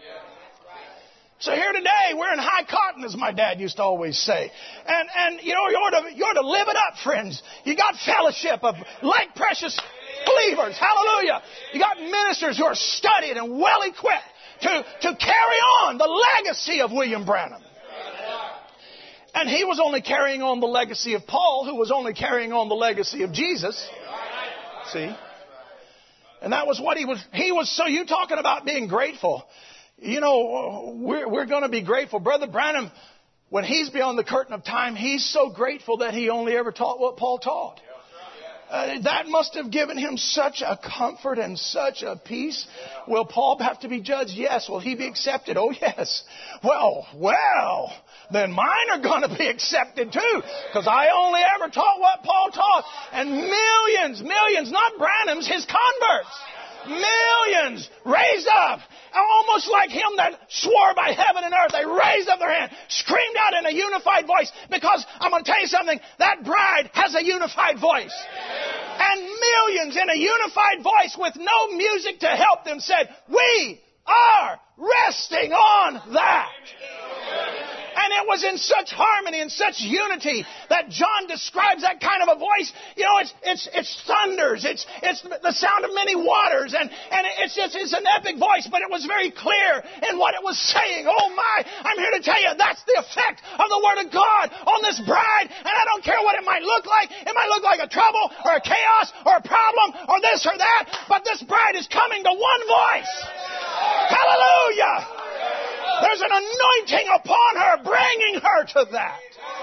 So here today, we're in high cotton, as my dad used to always say. And, and you know, you ought, to, you ought to live it up, friends. You got fellowship of like precious believers. Hallelujah. You got ministers who are studied and well equipped to, to carry on the legacy of William Branham. And he was only carrying on the legacy of Paul, who was only carrying on the legacy of Jesus. See? And that was what he was. He was, so you talking about being grateful. You know, we're, we're going to be grateful. Brother Branham, when he's beyond the curtain of time, he's so grateful that he only ever taught what Paul taught. Uh, that must have given him such a comfort and such a peace. Will Paul have to be judged? Yes. Will he be accepted? Oh, yes. Well, well, then mine are going to be accepted too, because I only ever taught what Paul taught. And millions, millions, not Branham's, his converts. Millions raised up, almost like him that swore by heaven and earth. They raised up their hand, screamed out in a unified voice, because I'm going to tell you something, that bride has a unified voice. And millions in a unified voice with no music to help them said, we are resting on that. And it was in such harmony and such unity that John describes that kind of a voice. You know, it's it's it's thunders. It's it's the sound of many waters, and and it's just it's an epic voice. But it was very clear in what it was saying. Oh my! I'm here to tell you that's the effect of the Word of God on this bride. And I don't care what it might look like. It might look like a trouble or a chaos or a problem or this or that. But this bride is coming to one voice. Hallelujah! There's an anointing upon her, bringing her to that.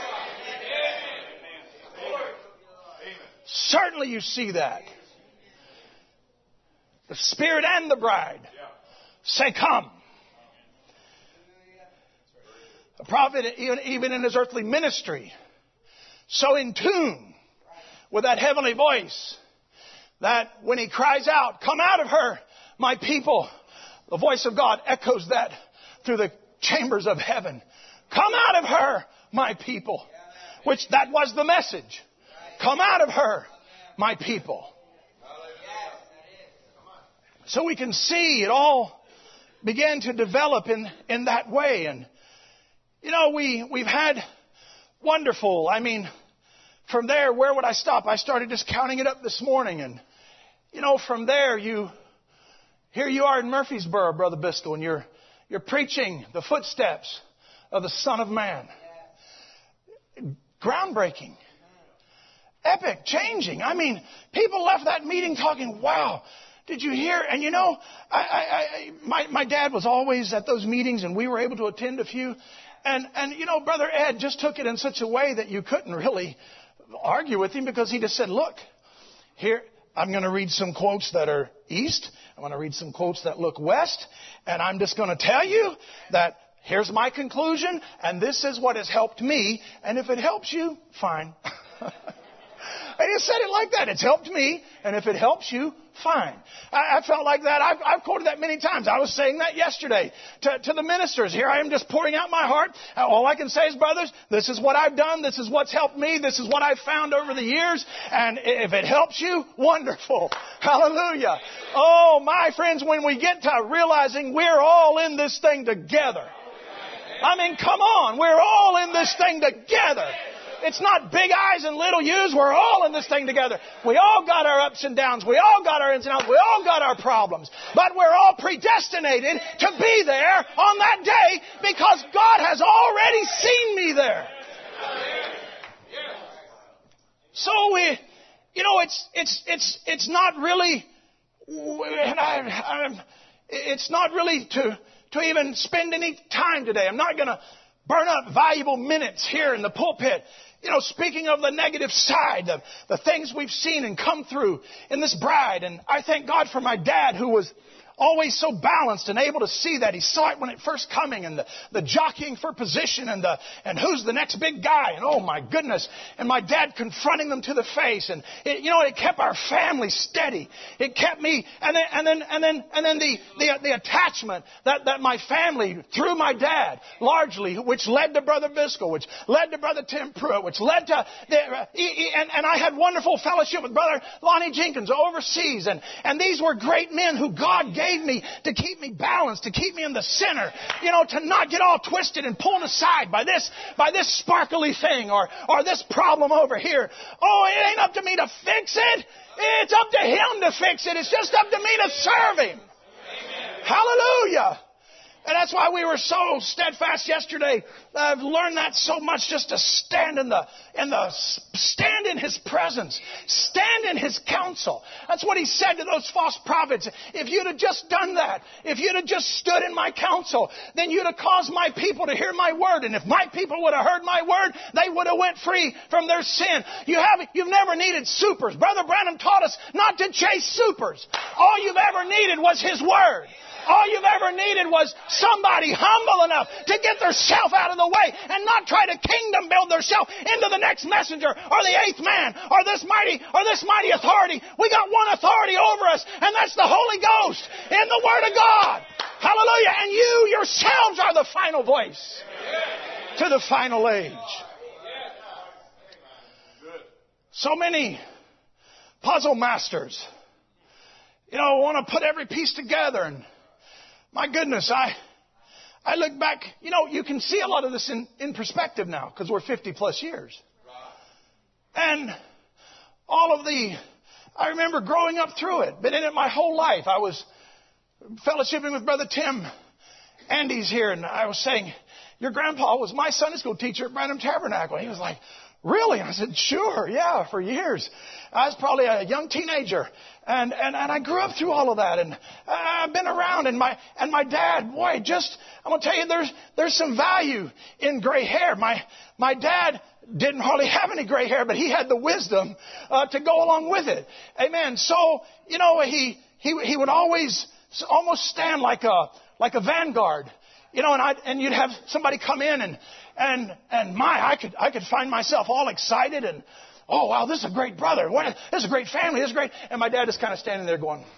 Certainly you see that. The Spirit and the bride say, come. The prophet, even, even in his earthly ministry, so in tune with that heavenly voice that when he cries out, come out of her, my people, the voice of God echoes that through the chambers of heaven. Come out of her, my people. Which that was the message. Come out of her, my people. So we can see it all began to develop in, in that way. And, you know, we, we've had wonderful, I mean, from there, where would I stop? I started just counting it up this morning. And, you know, from there, you, here you are in Murfreesboro, Brother Biscoe, and you're You're preaching the footsteps of the Son of Man. Groundbreaking. Epic. Changing. I mean, people left that meeting talking, wow, did you hear? And you know, I, I, I, my, my dad was always at those meetings, and we were able to attend a few. And, and, you know, Brother Ed just took it in such a way that you couldn't really argue with him, because he just said, look, here, I'm going to read some quotes that are east. I'm going to read some quotes that look west. And I'm just going to tell you that here's my conclusion, and this is what has helped me. And if it helps you, fine. And he said it like that. It's helped me, and if it helps you, fine. I, I felt like that. I've, I've quoted that many times. I was saying that yesterday to, to the ministers. Here I am just pouring out my heart. All I can say is, brothers, this is what I've done. This is what's helped me. This is what I've found over the years. And if it helps you, wonderful. Hallelujah. Oh, my friends, when we get to realizing we're all in this thing together. I mean, come on. We're all in this thing together. It's not big eyes and little U's. We're all in this thing together. We all got our ups and downs. We all got our ins and outs. We all got our problems. But we're all predestinated to be there on that day, because God has already seen me there. So we, you know, it's it's it's it's not really, and I, I'm, it's not really to to even spend any time today. I'm not going to burn up valuable minutes here in the pulpit, you know, speaking of the negative side, of the things we've seen and come through in this bride. And I thank God for my dad, who was always so balanced and able to see that. He saw it when it first coming, and the, the jockeying for position, and the and who's the next big guy, and oh my goodness, and my dad confronting them to the face, and it, you know, it kept our family steady. It kept me, and then and then and then and then the the, the attachment that, that my family through my dad largely, which led to Brother Biscoe, which led to Brother Tim Pruitt, which led to the, uh, and and I had wonderful fellowship with Brother Lonnie Jenkins overseas, and and these were great men who God gave me to keep me balanced, to keep me in the center, you know, to not get all twisted and pulled aside by this, by this sparkly thing or, or this problem over here. Oh, it ain't up to me to fix it. It's up to Him to fix it. It's just up to me to serve Him. Amen. Hallelujah. And that's why we were so steadfast yesterday. I've learned that so much, just to stand in the, in the, stand in His presence. Stand in His counsel. That's what He said to those false prophets. If you'd have just done that, if you'd have just stood in my counsel, then you'd have caused my people to hear my word. And if my people would have heard my word, they would have went free from their sin. You haven't, you've never needed supers. Brother Branham taught us not to chase supers. All you've ever needed was His word. All you've ever needed was somebody humble enough to get theirself out of the way and not try to kingdom build theirself into the next messenger or the eighth man or this mighty or this mighty authority. We got one authority over us, and that's the Holy Ghost in the Word of God. Hallelujah. And you yourselves are the final voice to the final age. So many puzzle masters, you know, want to put every piece together. And my goodness, I I look back, you know, you can see a lot of this in, in perspective now because we're fifty plus years. And all of the, I remember growing up through it, been in it my whole life. I was fellowshipping with Brother Tim. Andy's here, and I was saying, your grandpa was my Sunday school teacher at Branham Tabernacle. He was like, really? I said, sure, yeah, for years. I was probably a young teenager. And, and, and I grew up through all of that, and uh, I've been around, and my, and my dad, boy, just, I'm going to tell you, there's, there's some value in gray hair. My, my dad didn't hardly have any gray hair, but he had the wisdom, uh, to go along with it. Amen. So, you know, he, he, he would always almost stand like a, like a vanguard, you know, and I, and you'd have somebody come in and, and, and my, I could, I could find myself all excited and, oh, wow, this is a great brother. What, this is a great family. This is great. And my dad is kind of standing there going,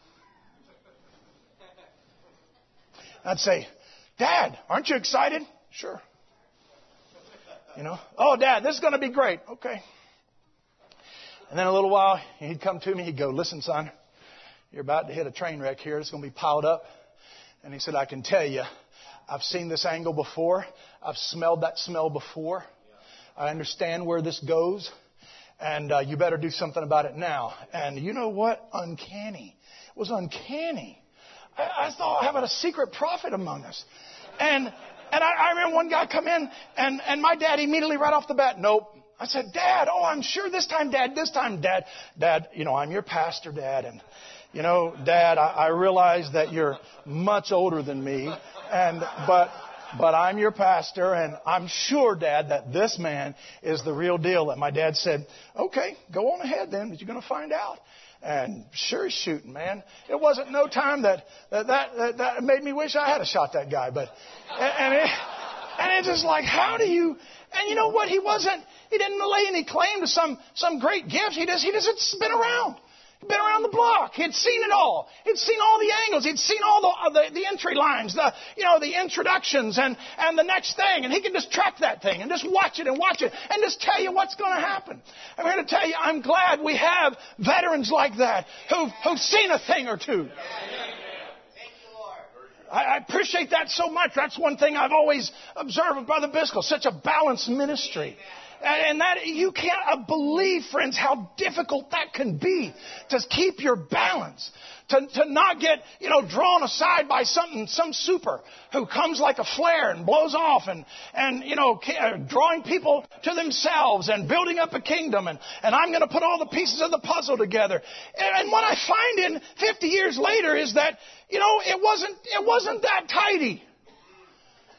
I'd say, Dad, aren't you excited? Sure. You know, oh, Dad, this is going to be great. Okay. And then a little while, he'd come to me. He'd go, listen, son, you're about to hit a train wreck here. It's going to be piled up. And he said, I can tell you, I've seen this angle before. I've smelled that smell before. I understand where this goes. And uh, you better do something about it now. And you know what? Uncanny. It was uncanny. I, I thought, how about a secret prophet among us? And and I, I remember one guy come in, and, and my dad immediately right off the bat, nope. I said, Dad, oh, I'm sure this time, Dad, this time, Dad. Dad, you know, I'm your pastor, Dad. And, you know, Dad, I, I realize that you're much older than me. And but... But I'm your pastor, and I'm sure, Dad, that this man is the real deal. And my dad said, okay, go on ahead then, but you're going to find out. And sure as shooting, man. It wasn't no time that that, that that made me wish I had a shot that guy. But and it, and it's just like, how do you... And you know what? He wasn't... He didn't lay any claim to some, some great gift. He just, he just had been around. Been around the block. He'd seen it all. He'd seen all the angles. He'd seen all the, the the entry lines, the you know the introductions, and and the next thing. And he can just track that thing and just watch it and watch it and just tell you what's going to happen. I'm here to tell you, I'm glad we have veterans like that who've who've seen a thing or two. I, I appreciate that so much. That's one thing I've always observed with Brother Biscoe. Such a balanced ministry. And that you can't believe, friends, how difficult that can be to keep your balance, to to not get you know drawn aside by something, some super who comes like a flare and blows off, and and you know drawing people to themselves and building up a kingdom, and and I'm going to put all the pieces of the puzzle together. And, and what I find in fifty years later is that you know it wasn't it wasn't that tidy.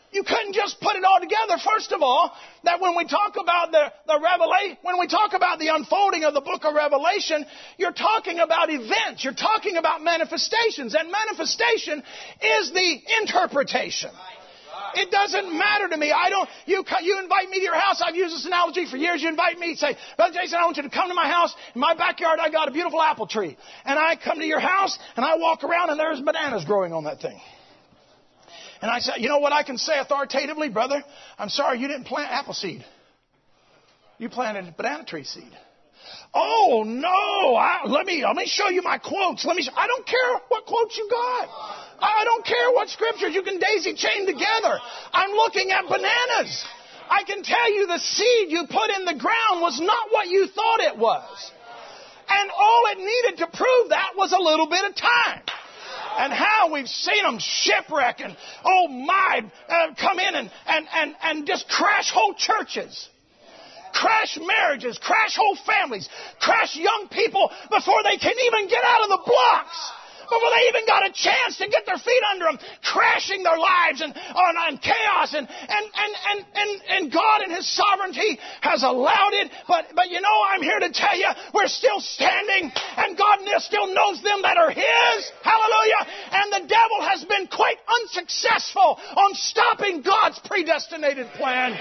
You couldn't just put it all together. First of all, that when we talk about the, the revelation, when we talk about the unfolding of the book of Revelation, you're talking about events. You're talking about manifestations. And manifestation is the interpretation. It doesn't matter to me. I don't, you, you invite me to your house. I've used this analogy for years. You invite me and say, Brother Jason, I want you to come to my house. In my backyard, I got a beautiful apple tree. And I come to your house and I walk around and there's bananas growing on that thing. And I say, you know what I can say authoritatively, brother? I'm sorry, you didn't plant apple seed. You planted banana tree seed. Oh, no. I, let me let me show you my quotes. Let me. I don't care what quotes you got. I don't care what scriptures you can daisy chain together. I'm looking at bananas. I can tell you the seed you put in the ground was not what you thought it was. And all it needed to prove that was a little bit of time. And how we've seen them shipwreck and, oh my, uh, come in and, and, and, and just crash whole churches. Crash marriages, crash whole families, crash young people before they can even get out of the blocks. Before they even got a chance to get their feet under them, crashing their lives and on, on chaos. And, and, and, and, and, and God in His sovereignty has allowed it. But, but you know, I'm here to tell you, we're still standing. And God still knows them that are His. Hallelujah. And the devil has been quite unsuccessful on stopping God's predestinated plan.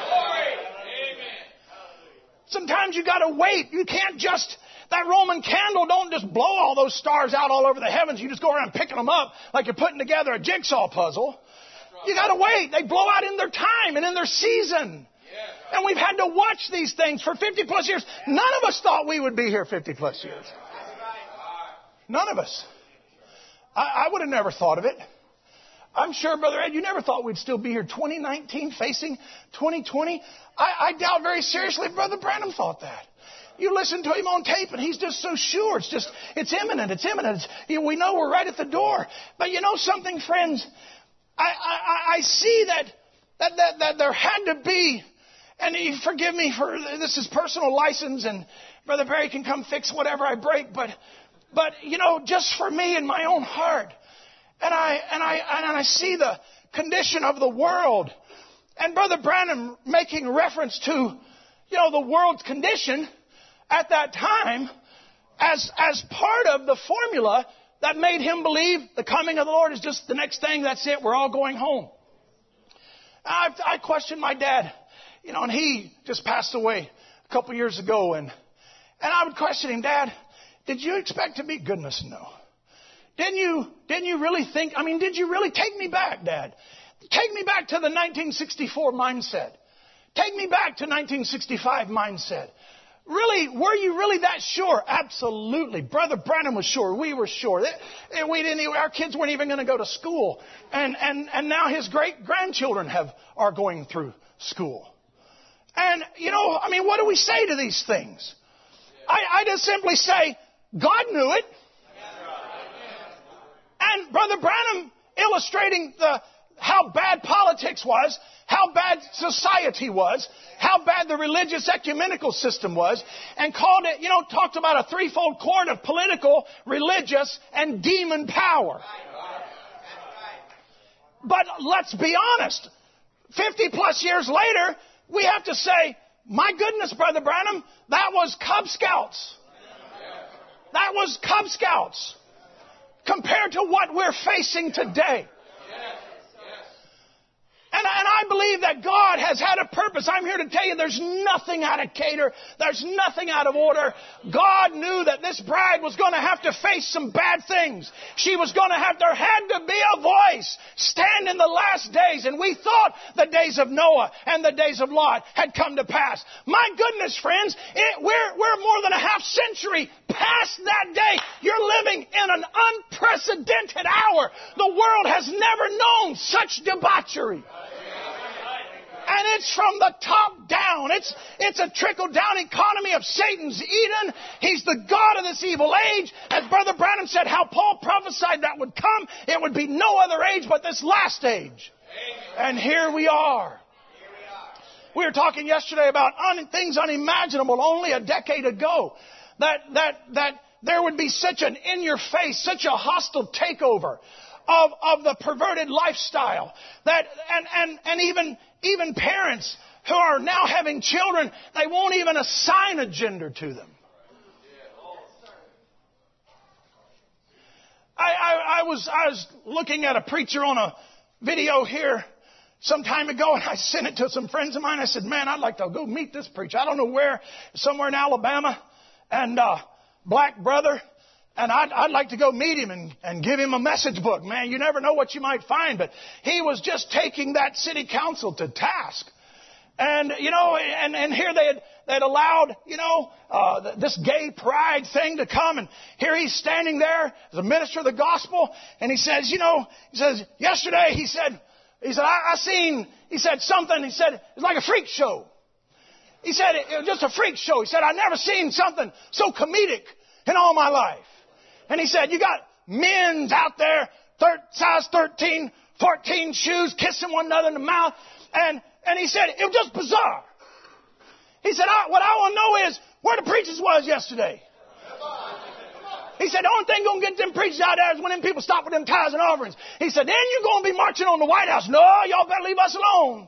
Sometimes you got to wait. You can't just... That Roman candle don't just blow all those stars out all over the heavens. You just go around picking them up like you're putting together a jigsaw puzzle. You got to wait. They blow out in their time and in their season. And we've had to watch these things for fifty plus years. None of us thought we would be here fifty plus years. None of us. I, I would have never thought of it. I'm sure, Brother Ed, you never thought we'd still be here twenty nineteen facing twenty twenty. I, I doubt very seriously Brother Branham thought that. You listen to him on tape and he's just so sure. It's just, it's imminent. It's imminent. It's, you know, we know we're right at the door. But you know something, friends? I, I, I see that, that, that, that there had to be, and you forgive me for, this is personal license and Brother Barry can come fix whatever I break. But, but you know, just for me in my own heart. And I, and I, and I see the condition of the world. And Brother Branham making reference to, you know, the world's condition at that time as, as part of the formula that made him believe the coming of the Lord is just the next thing. That's it. We're all going home. I, I questioned my dad, you know, and he just passed away a couple years ago. And, and I would question him, Dad, did you expect to be goodness? No. Didn't you, didn't you really think, I mean, did you really take me back, Dad? Take me back to the nineteen sixty-four mindset. Take me back to nineteen sixty-five mindset. Really, were you really that sure? Absolutely. Brother Branham was sure. We were sure. We didn't. Our kids weren't even going to go to school, and and and now his great grandchildren have are going through school. And you know, I mean, what do we say to these things? I, I just simply say, God knew it. And Brother Branham illustrating the how bad politics was, how bad society was, how bad the religious ecumenical system was, and called it, you know, talked about a threefold cord of political, religious, and demon power. But let's be honest, fifty plus years later, we have to say, my goodness, Brother Branham, that was Cub Scouts. That was Cub Scouts compared to what we're facing today. And, and I believe that God has had a purpose. I'm here to tell you there's nothing out of cater. There's nothing out of order. God knew that this bride was going to have to face some bad things. She was going to have, there had to be a voice stand in the last days. And we thought the days of Noah and the days of Lot had come to pass. My goodness, friends, it, we're, we're more than a half century past that day. You're living in an unprecedented hour. The world has never known such debauchery. And it's from the top down. It's, it's a trickle-down economy of Satan's Eden. He's the God of this evil age. As Brother Branham said, how Paul prophesied that would come, it would be no other age but this last age. Amen. And here we are. Here we are. We were talking yesterday about un- things unimaginable only a decade ago. That, that, that there would be such an in-your-face, such a hostile takeover of, of the perverted lifestyle. That, and, and, and even, even parents who are now having children, they won't even assign a gender to them. I, I, I was I was looking at a preacher on a video here some time ago, and I sent it to some friends of mine. I said, man, I'd like to go meet this preacher. I don't know where, somewhere in Alabama, and uh, black brother, and I'd, I'd like to go meet him and, and give him a message book. Man, you never know what you might find, but he was just taking that city council to task. And, you know, and, and here they had, they had allowed, you know, uh, this gay pride thing to come. And here he's standing there as a minister of the gospel. And he says, you know, he says, yesterday, he said, he said, I, I seen, he said something. He said, it's like a freak show. He said, it, it was just a freak show. He said, I never seen something so comedic in all my life. And he said, you got men's out there, thir- size thirteen, fourteen shoes, kissing one another in the mouth. And, And he said, it was just bizarre. He said, I, what I want to know is where the preachers was yesterday. He said, the only thing going to get them preachers out there is when them people stop with them tithes and offerings. He said, then you're going to be marching on the White House. No, y'all better leave us alone.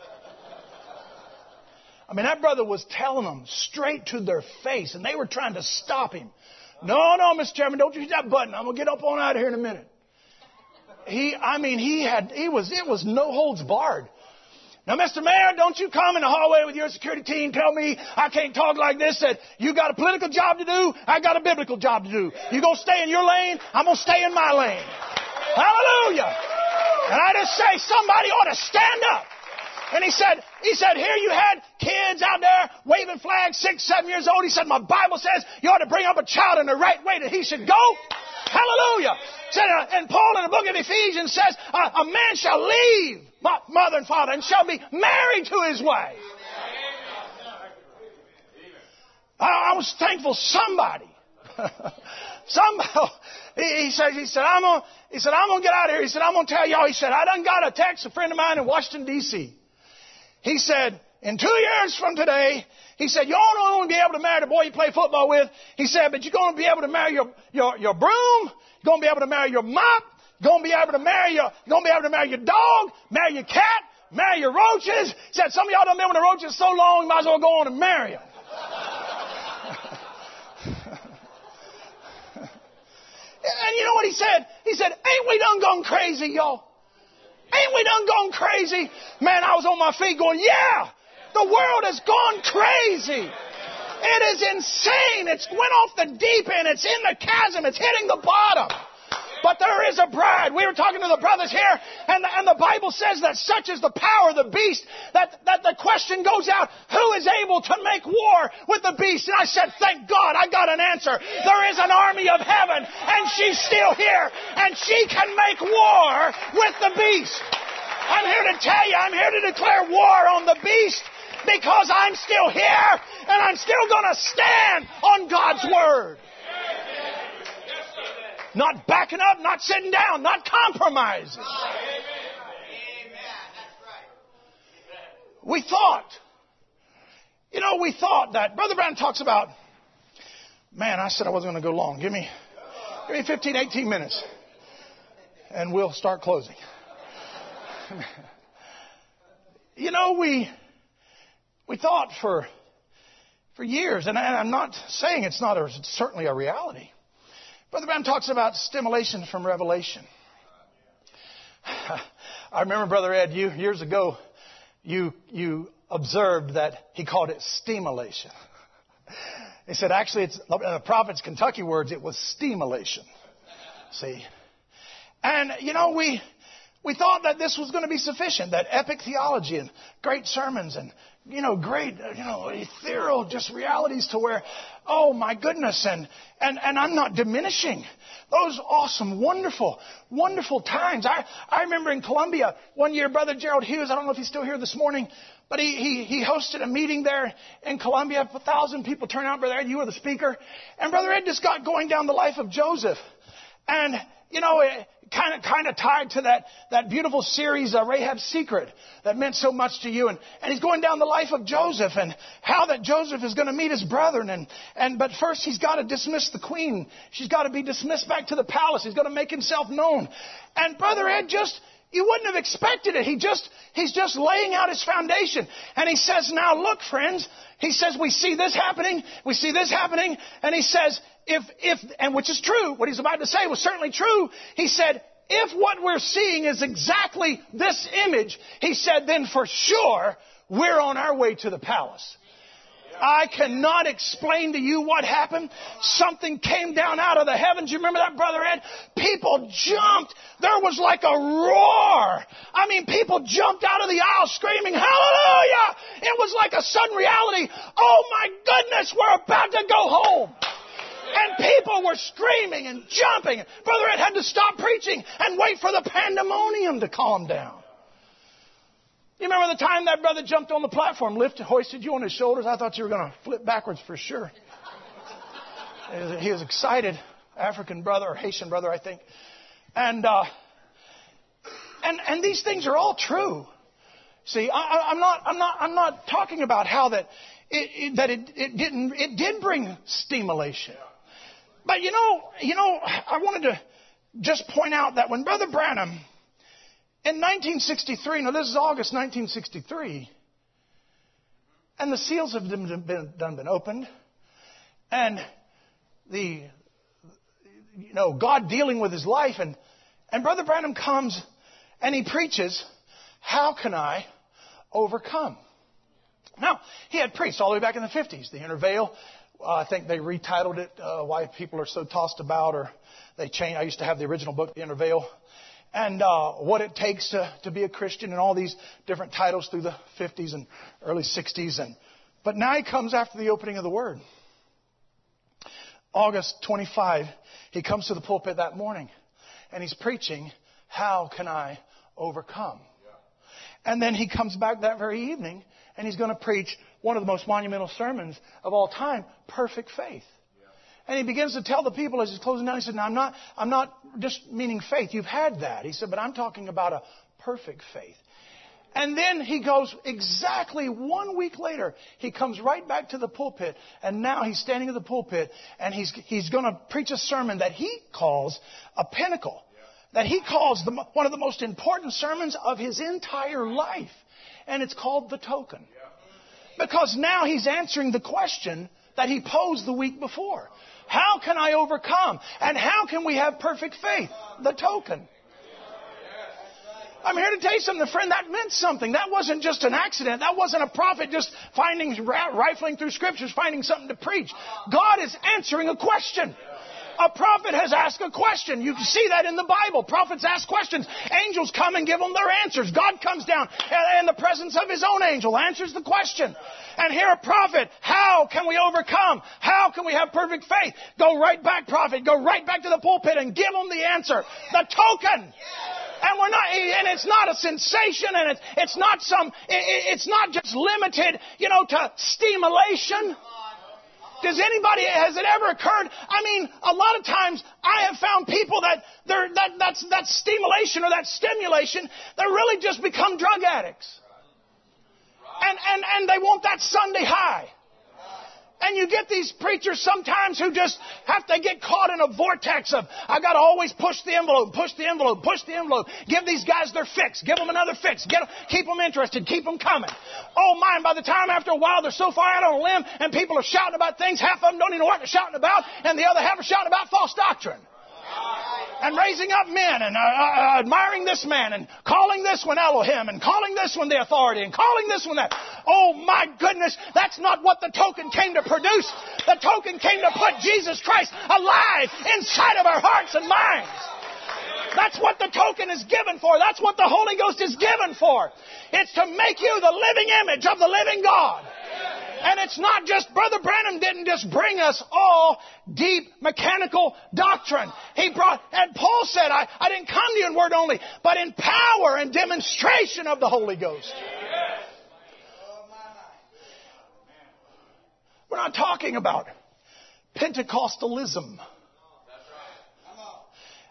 I mean, that brother was telling them straight to their face, and they were trying to stop him. No, no, Mister Chairman, don't you hit that button. I'm going to get up on out of here in a minute. He, I mean, he had, he was, it was no holds barred. Now, Mister Mayor, don't you come in the hallway with your security team, tell me I can't talk like this, that you got a political job to do, I got a biblical job to do. You going to stay in your lane, I'm going to stay in my lane. Hallelujah. And I just say somebody ought to stand up. And he said, he said, here you had kids out there waving flags, six, seven years old. He said, my Bible says you ought to bring up a child in the right way that he should go. Hallelujah. Said, uh, and Paul in the book of Ephesians says, uh, a man shall leave mother and father and shall be married to his wife. I, I was thankful somebody, somebody, he, he said, he said, I'm gonna, he said, I'm gonna get out of here. He said, I'm gonna tell y'all. He said, I done got a text, a friend of mine in Washington, D C He said, in two years from today, he said, you don't only be able to marry the boy you play football with. He said, but you're going to be able to marry your, your, your broom. You're going to be able to marry your mop. You're going to be able to marry your, you're going to be able to marry your dog, marry your cat, marry your roaches. He said, some of y'all done been with the roaches so long, you might as well go on and marry them. And you know what he said? He said, ain't we done gone crazy, y'all? Ain't we done gone crazy? Man, I was on my feet going, yeah, the world has gone crazy. It is insane. It's went off the deep end. It's in the chasm. It's hitting the bottom. But there is a bride. We were talking to the brothers here, and the, and the Bible says that such is the power of the beast, that, that the question goes out, who is able to make war with the beast? And I said, thank God, I got an answer. There is an army of heaven, and she's still here, and she can make war with the beast. I'm here to tell you, I'm here to declare war on the beast, because I'm still here, and I'm still going to stand on God's Word. Not backing up, not sitting down, not compromising. We thought, you know, we thought that, Brother Brown talks about, man, I said I wasn't going to go long. Give me, give me fifteen, eighteen minutes, and we'll start closing. You know, we, we thought for, for years, and I'm not saying it's not, a, it's certainly a reality. Brother Branham talks about stimulation from revelation. I remember, Brother Ed, you years ago, you you observed that he called it stimulation. He said, actually, it's the prophet's Kentucky words, it was stimulation. See? And, you know, we we thought that this was going to be sufficient, that epic theology and great sermons and, you know, great, you know, ethereal just realities to where, oh, my goodness, and, and, and I'm not diminishing those awesome, wonderful, wonderful times. I, I remember in Columbia one year, Brother Gerald Hughes, I don't know if he's still here this morning, but he, he, he hosted a meeting there in Columbia. A thousand people turned out, Brother Ed, you were the speaker. And Brother Ed just got going down the life of Joseph. And, you know, it kind of kind of tied to that, that beautiful series, uh, Rahab's Secret, that meant so much to you. And, and he's going down the life of Joseph and how that Joseph is going to meet his brethren. And, and But first he's got to dismiss the queen. She's got to be dismissed back to the palace. He's got to make himself known. And Brother Ed just... You wouldn't have expected it. He just, he's just laying out his foundation. And he says, now look, friends, he says, we see this happening, we see this happening, and he says, if, if, and which is true, what he's about to say was certainly true. He said, if what we're seeing is exactly this image, he said, then for sure, we're on our way to the palace. I cannot explain to you what happened. Something came down out of the heavens. You remember that, Brother Ed? People jumped. There was like a roar. I mean, people jumped out of the aisle screaming, hallelujah! It was like a sudden reality. Oh my goodness, we're about to go home. And people were screaming and jumping. Brother Ed had to stop preaching and wait for the pandemonium to calm down. You remember the time that brother jumped on the platform, lifted, hoisted you on his shoulders? I thought you were going to flip backwards for sure. He was excited, African brother or Haitian brother, I think. And uh, and and these things are all true. See, I, I'm not I'm not I'm not talking about how that it, it, that it, it didn't it did bring stimulation. But you know you know I wanted to just point out that when Brother Branham, in nineteen sixty-three, now this is August nineteen sixty-three, and the seals have been, been, done been opened, and the, you know, God dealing with his life, and, and Brother Branham comes and he preaches, how can I overcome? Now, he had preached all the way back in the fifties, the Inner Veil. Uh, I think they retitled it, uh, Why People Are So Tossed About, or they changed. I used to have the original book, The Inner Veil. And uh, what it takes to, to be a Christian, and all these different titles through the fifties and early sixties. And but now he comes after the opening of the Word. August twenty-fifth, he comes to the pulpit that morning, and he's preaching, how can I overcome? Yeah. And then he comes back that very evening, and he's going to preach one of the most monumental sermons of all time, Perfect Faith. And he begins to tell the people as he's closing down, he said, now I'm not, I'm not just meaning faith. You've had that. He said, but I'm talking about a perfect faith. And then he goes exactly one week later, he comes right back to the pulpit. And now he's standing at the pulpit and he's, he's going to preach a sermon that he calls a pinnacle. That he calls the, one of the most important sermons of his entire life. And it's called The Token. Because now he's answering the question that he posed the week before. How can I overcome? And how can we have perfect faith? The token. I'm here to tell you something, friend, that meant something. That wasn't just an accident. That wasn't a prophet just finding, rifling through scriptures, finding something to preach. God is answering a question. A prophet has asked a question. You can see that in the Bible. Prophets ask questions. Angels come and give them their answers. God comes down in the presence of His own angel, answers the question. And here a prophet, how can we overcome? How can we have perfect faith? Go right back, prophet. Go right back to the pulpit and give them the answer. The token. And we're not, and it's not a sensation, and it's, it's not some, it's not just limited, you know, to stimulation. Does anybody, has it ever occurred? I mean, a lot of times I have found people that they're, that, that's, that stimulation or that stimulation, they really just become drug addicts. And, and, and they want that Sunday high. And you get these preachers sometimes who just have to get caught in a vortex of, I got to always push the envelope, push the envelope, push the envelope. Give these guys their fix. Give them another fix. Get them, keep them interested. Keep them coming. Oh, my, by the time after a while they're so far out on a limb and people are shouting about things, half of them don't even know what they're shouting about, and the other half are shouting about false doctrine. And raising up men and uh, uh, admiring this man and calling this one Elohim and calling this one the authority and calling this one that. Oh my goodness, that's not what the token came to produce. The token came to put Jesus Christ alive inside of our hearts and minds. That's what the token is given for. That's what the Holy Ghost is given for. It's to make you the living image of the living God. And it's not just, Brother Branham didn't just bring us all deep mechanical doctrine. He brought, and Paul said, I, I didn't come to you in word only, but in power and demonstration of the Holy Ghost. We're not talking about Pentecostalism.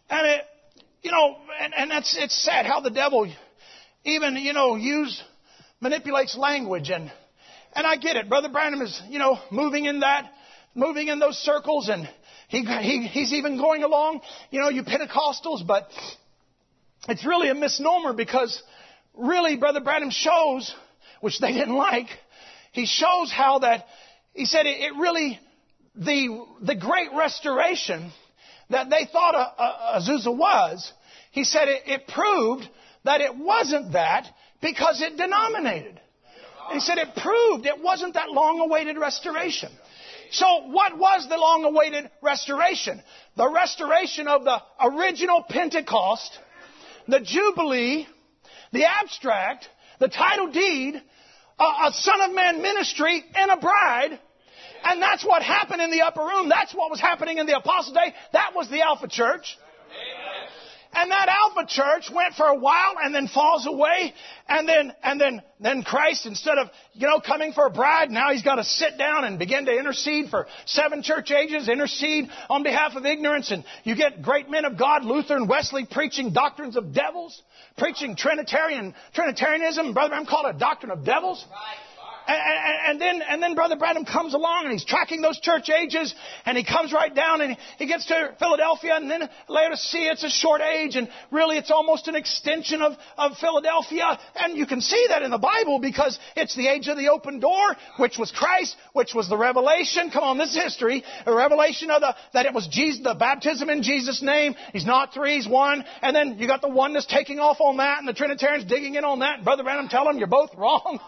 and, and that's, it's sad how the devil even, you know, use, manipulates language. And, and I get it. Brother Branham is, you know, moving in that, moving in those circles. And he, he, he's even going along, you know, you Pentecostals. But it's really a misnomer, because really Brother Branham shows, which they didn't like, he shows how that, he said it, it really, the, the great restoration that they thought a, a, Azusa was, he said it, it proved that it wasn't that, because it denominated. He said it proved it wasn't that long-awaited restoration. So what was the long-awaited restoration? The restoration of the original Pentecost, the Jubilee, the abstract, the title deed, a, a Son of Man ministry, and a bride. And that's what happened in the upper room. That's what was happening in the Apostle Day. That was the Alpha Church. Amen. And that Alpha Church went for a while and then falls away. And then, and then, then Christ, instead of, you know, coming for a bride, now He's got to sit down and begin to intercede for seven church ages, intercede on behalf of ignorance. And you get great men of God, Luther and Wesley, preaching doctrines of devils, preaching Trinitarian, Trinitarianism. Brother Branham called it a doctrine of devils. And, and, and then, and then Brother Branham comes along and he's tracking those church ages, and he comes right down and he gets to Philadelphia, and then Laodicea. It's a short age, and really it's almost an extension of, of Philadelphia. And you can see that in the Bible, because it's the age of the open door, which was Christ, which was the revelation. Come on, this is history. A revelation of the, that it was Jesus, the baptism in Jesus' name. He's not three, He's one. And then you got the oneness taking off on that, and the Trinitarians digging in on that. And Brother Branham telling them, you're both wrong.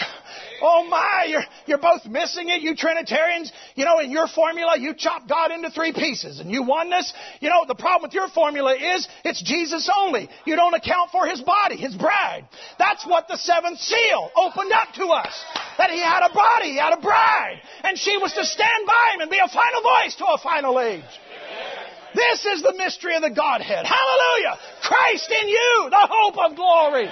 Oh my, you're, you're both missing it, you Trinitarians. You know, in your formula, you chop God into three pieces. And you oneness, you know, the problem with your formula is it's Jesus only. You don't account for His body, His bride. That's what the seventh seal opened up to us. That He had a body, He had a bride. And she was to stand by Him and be a final voice to a final age. This is the mystery of the Godhead. Hallelujah! Christ in you, the hope of glory.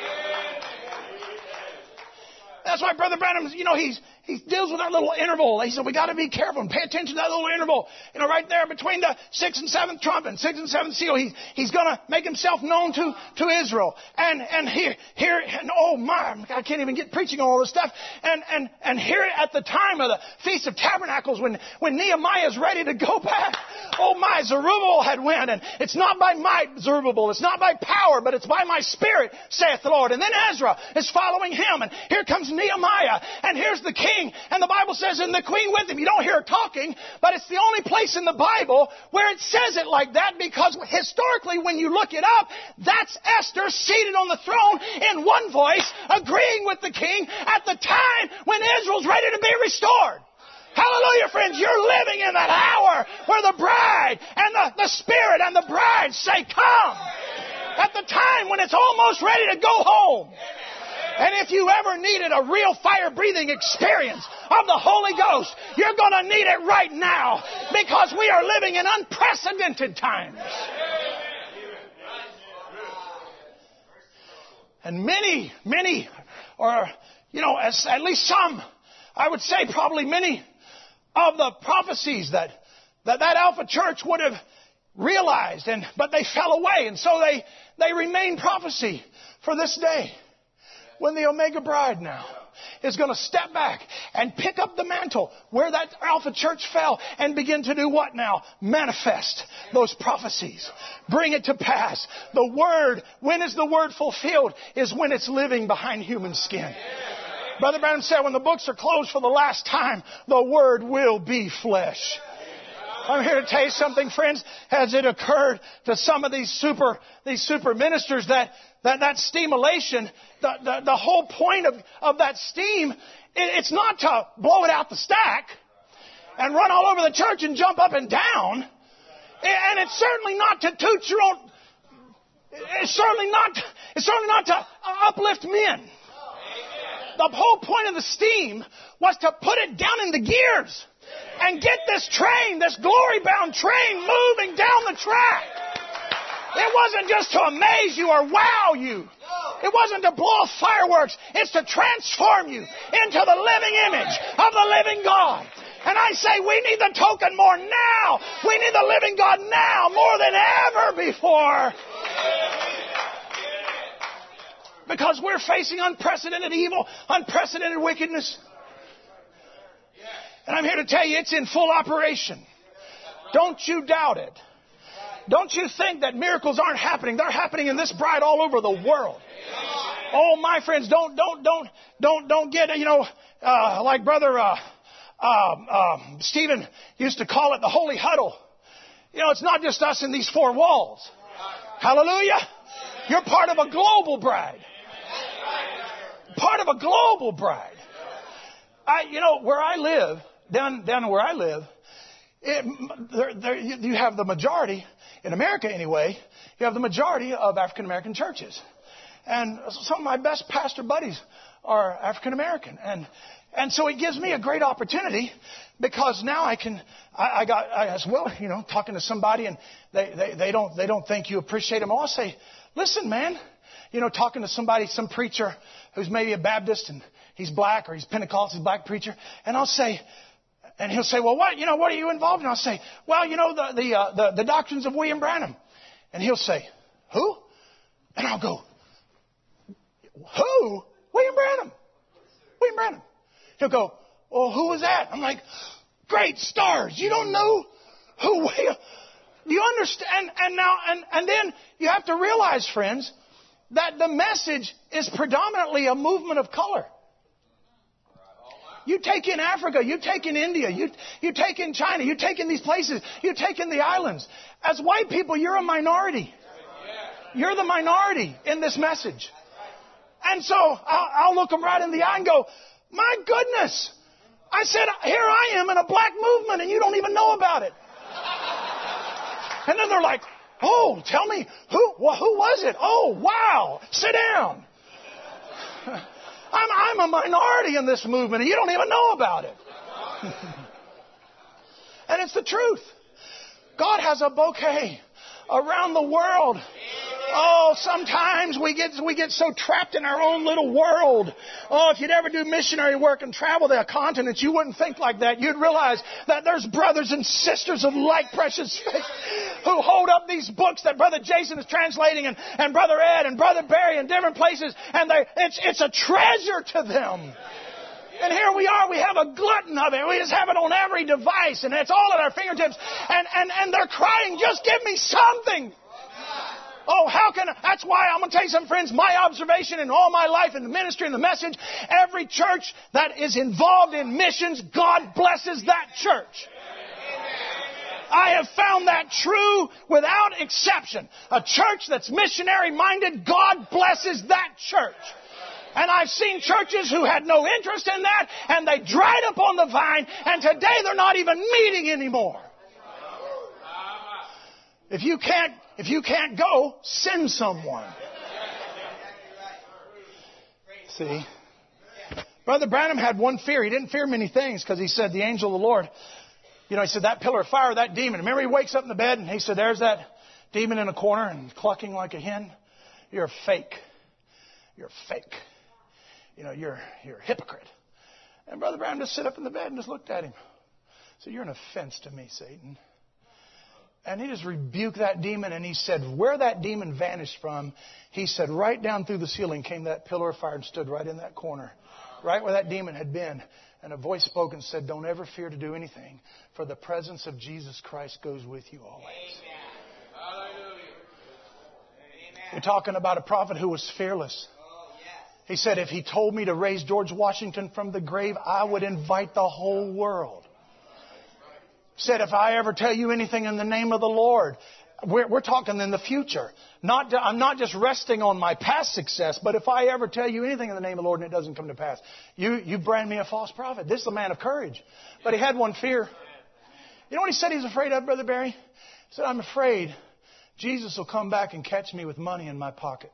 That's why Brother Branham, you know, he's, he deals with that little interval. He said, we got to be careful and pay attention to that little interval. You know, right there between the sixth and seventh trumpet, sixth and seventh seal, he, he's going to make Himself known to, to Israel. And, and here, here, and oh my, I can't even get preaching on all this stuff. And, and, and here at the time of the Feast of Tabernacles, when, when Nehemiah is ready to go back, oh my, Zerubbabel had went. And it's not by might, Zerubbabel. It's not by power, but it's by my Spirit, saith the Lord. And then Ezra is following him. And here comes Nehemiah. And here's the king. And the Bible says, and the queen with him. You don't hear her talking, but it's the only place in the Bible where it says it like that, because historically, when you look it up, that's Esther seated on the throne in one voice, agreeing with the king at the time when Israel's ready to be restored. Hallelujah, friends. You're living in that hour where the bride and the, the Spirit and the bride say, come. At the time when it's almost ready to go home. And if you ever needed a real fire-breathing experience of the Holy Ghost, you're going to need it right now, because we are living in unprecedented times. And many, many, or, you know, as, at least some, I would say probably many of the prophecies that that, that Alpha Church would have realized, and but they fell away, and so they, they remain prophecy for this day. When the Omega Bride now is going to step back and pick up the mantle where that Alpha Church fell and begin to do what now? Manifest those prophecies. Bring it to pass. The Word, when is the Word fulfilled? Is when it's living behind human skin. Brother Branham said, when the books are closed for the last time, the Word will be flesh. I'm here to tell you something, friends. Has it occurred to some of these super these super ministers that that, that steamulation, the, the, the whole point of, of that steam, it, it's not to blow it out the stack and run all over the church and jump up and down. And it's certainly not to toot your own. It's certainly not. It's certainly not to uplift men. The whole point of the steam was to put it down in the gears and get this train, this glory-bound train, moving down the track. It wasn't just to amaze you or wow you. It wasn't to blow off fireworks. It's to transform you into the living image of the living God. And I say we need the token more now. We need the living God now more than ever before. Because we're facing unprecedented evil, unprecedented wickedness. And I'm here to tell you, it's in full operation. Don't you doubt it. Don't you think that miracles aren't happening? They're happening in this bride all over the world. Oh, my friends, don't, don't, don't, don't, don't get, you know, uh, like Brother uh, uh, uh, Stephen used to call it the holy huddle. You know, it's not just us in these four walls. Hallelujah. You're part of a global bride. Part of a global bride. I, you know, where I live, down, down where I live, it, there, there, you have the majority, in America anyway, you have the majority of African American churches. And some of my best pastor buddies are African American. And and so it gives me a great opportunity because now I can, I, I got, I, as well, you know, talking to somebody and they, they, they don't, they don't think you appreciate them. I'll say, listen, man, you know, talking to somebody, some preacher who's maybe a Baptist and he's black or he's Pentecostal, black preacher. And I'll say, and he'll say, well, what, you know, what are you involved in? I'll say, well, you know, the, the, uh, the, the doctrines of William Branham. And he'll say, who? And I'll go, who? William Branham. William Branham. He'll go, well, who was that? I'm like, great stars. You don't know who William... Do you understand? And now, and, and then you have to realize, friends, that the message is predominantly a movement of color. You take in Africa, you take in India, you, you take in China, you take in these places, you take in the islands. As white people, you're a minority. You're the minority in this message. And so I'll, I'll look them right in the eye and go, my goodness. I said, here I am in a black movement and you don't even know about it. And then they're like, oh, tell me, who, well, who was it? Oh, wow. Sit down. I'm, I'm a minority in this movement and you don't even know about it. And it's the truth. God has a bouquet around the world. Oh, sometimes we get we get so trapped in our own little world. Oh, if you'd ever do missionary work and travel the continents, you wouldn't think like that. You'd realize that there's brothers and sisters of like precious faith who hold up these books that Brother Jason is translating and, and Brother Ed and Brother Barry in different places. And they, it's, it's a treasure to them. And here we are, we have a glutton of it. We just have it on every device and it's all at our fingertips. And, and, and they're crying, just give me something. Oh, how can I? That's why I'm going to tell you something, friends. My observation in all my life in the ministry and the message, every church that is involved in missions, God blesses that church. I have found that true without exception. A church that's missionary minded, God blesses that church. And I've seen churches who had no interest in that, and they dried up on the vine, and today they're not even meeting anymore. If you can't, if you can't go, send someone. See? Brother Branham had one fear. He didn't fear many things because he said, the angel of the Lord, you know, he said, that pillar of fire, that demon. Remember, he wakes up in the bed and he said, there's that demon in a corner and clucking like a hen. You're fake. You're fake. You know, you're, you're a hypocrite. And Brother Branham just sit up in the bed and just looked at him. So you're an offense to me, Satan. And he just rebuked that demon and he said, where that demon vanished from, he said, right down through the ceiling came that pillar of fire and stood right in that corner, right where that demon had been. And a voice spoke and said, don't ever fear to do anything, for the presence of Jesus Christ goes with you always. Amen. We're talking about a prophet who was fearless. He said, if he told me to raise George Washington from the grave, I would invite the whole world. Said, if I ever tell you anything in the name of the Lord, we're, we're talking in the future. Not, I'm not just resting on my past success, but if I ever tell you anything in the name of the Lord and it doesn't come to pass, you, you brand me a false prophet. This is a man of courage. But he had one fear. You know what he said he's afraid of, Brother Barry? He said, I'm afraid Jesus will come back and catch me with money in my pocket.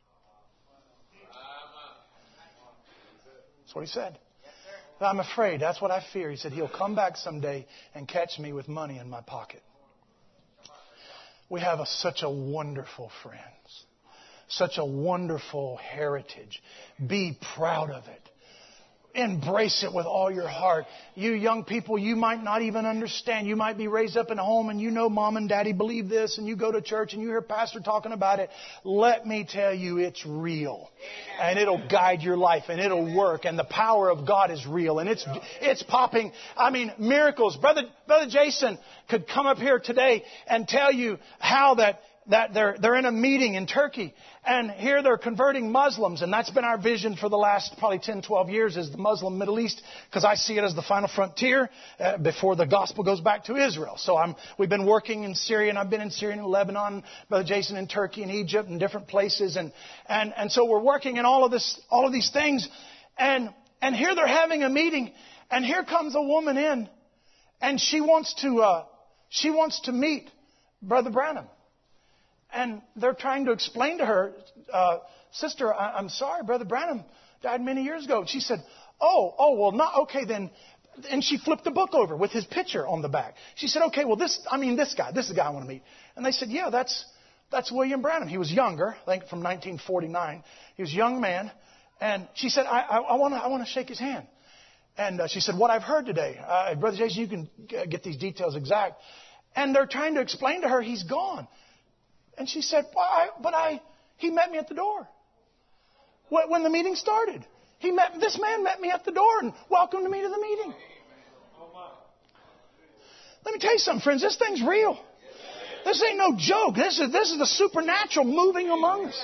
That's what he said. I'm afraid. That's what I fear. He said, he'll come back someday and catch me with money in my pocket. We have a, such a wonderful friends. Such a wonderful heritage. Be proud of it. embrace it with all your heart. You young people, you might not even understand. You might be raised up in a home and you know mom and daddy believe this and you go to church and you hear pastor talking about it. Let me tell you, it's real. And it'll guide your life and it'll work. And the power of God is real. And it's it's popping. I mean, miracles. Brother, Brother Jason could come up here today and tell you how that that they're they're in a meeting in Turkey, and here they're converting Muslims, and that's been our vision for the last probably ten, twelve years, is the Muslim Middle East, because I see it as the final frontier uh, before the gospel goes back to Israel. So I'm we've been working in Syria, and I've been in Syria and Lebanon, Brother Jason, in Turkey and Egypt and different places, and and and so we're working in all of this all of these things, and and here they're having a meeting, and here comes a woman in, and she wants to uh, she wants to meet Brother Branham. And they're trying to explain to her, uh, Sister, I- I'm sorry, Brother Branham died many years ago. She said, oh, oh, well, not, okay, then. And she flipped the book over with his picture on the back. She said, okay, well, this, I mean, this guy, this is the guy I want to meet. And they said, yeah, that's, that's William Branham. He was younger, I think from nineteen forty-nine. He was a young man. And she said, I, I, I want to, I want to shake his hand. And uh, she said, what I've heard today, uh, Brother Jason, you can get these details exact. And they're trying to explain to her he's gone. And she said, well, I, but I, he met me at the door. When the meeting started, he met, this man met me at the door and welcomed me to the meeting. Let me tell you something, friends. This thing's real. This ain't no joke. This is, this is the supernatural moving among us.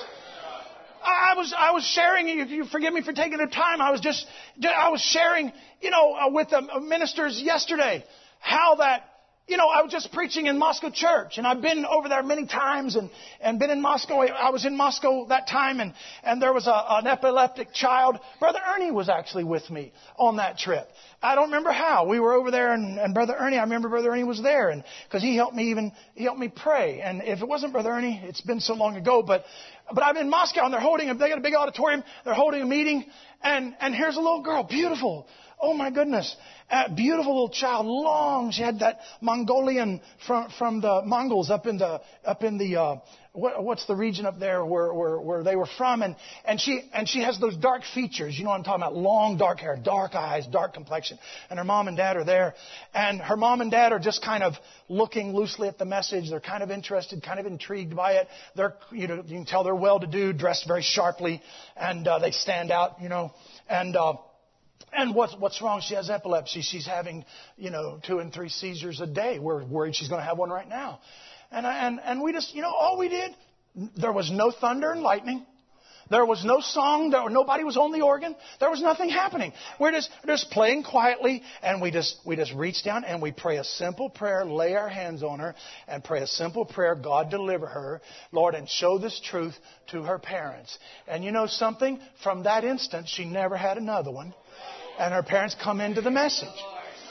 I was, I was sharing, you, you forgive me for taking the time. I was just, I was sharing, you know, uh, with the ministers yesterday how that, you know, I was just preaching in Moscow church, and I've been over there many times and, and been in Moscow. I was in Moscow that time, and, and there was a, an epileptic child. Brother Ernie was actually with me on that trip. I don't remember how. We were over there, and, and Brother Ernie, I remember Brother Ernie was there, and because he helped me even, he helped me pray. And if it wasn't Brother Ernie, it's been so long ago, but, but I'm in Moscow, and they're holding, a, they got a big auditorium, they're holding a meeting, and, and here's a little girl, beautiful. Oh my goodness. A beautiful little child, long. She had that Mongolian from, from the Mongols up in the, up in the, uh, what, what's the region up there where, where, where they were from. And, and she, and she has those dark features. You know what I'm talking about? Long dark hair, dark eyes, dark complexion. And her mom and dad are there. And her mom and dad are just kind of looking loosely at the message. They're kind of interested, kind of intrigued by it. They're, you know, you can tell they're well-to-do, dressed very sharply. And, uh, they stand out, you know, and, uh, And what's, what's wrong? She has epilepsy. She's having, you know, two and three seizures a day. We're worried she's going to have one right now. And, I, and, and we just, you know, all we did, there was no thunder and lightning. There was no song. There, nobody was on the organ. There was nothing happening. We're just, just playing quietly, and we just, we just reach down and we pray a simple prayer, lay our hands on her, and pray a simple prayer, God deliver her, Lord, and show this truth to her parents. And you know something? From that instant, she never had another one. And her parents come into the message.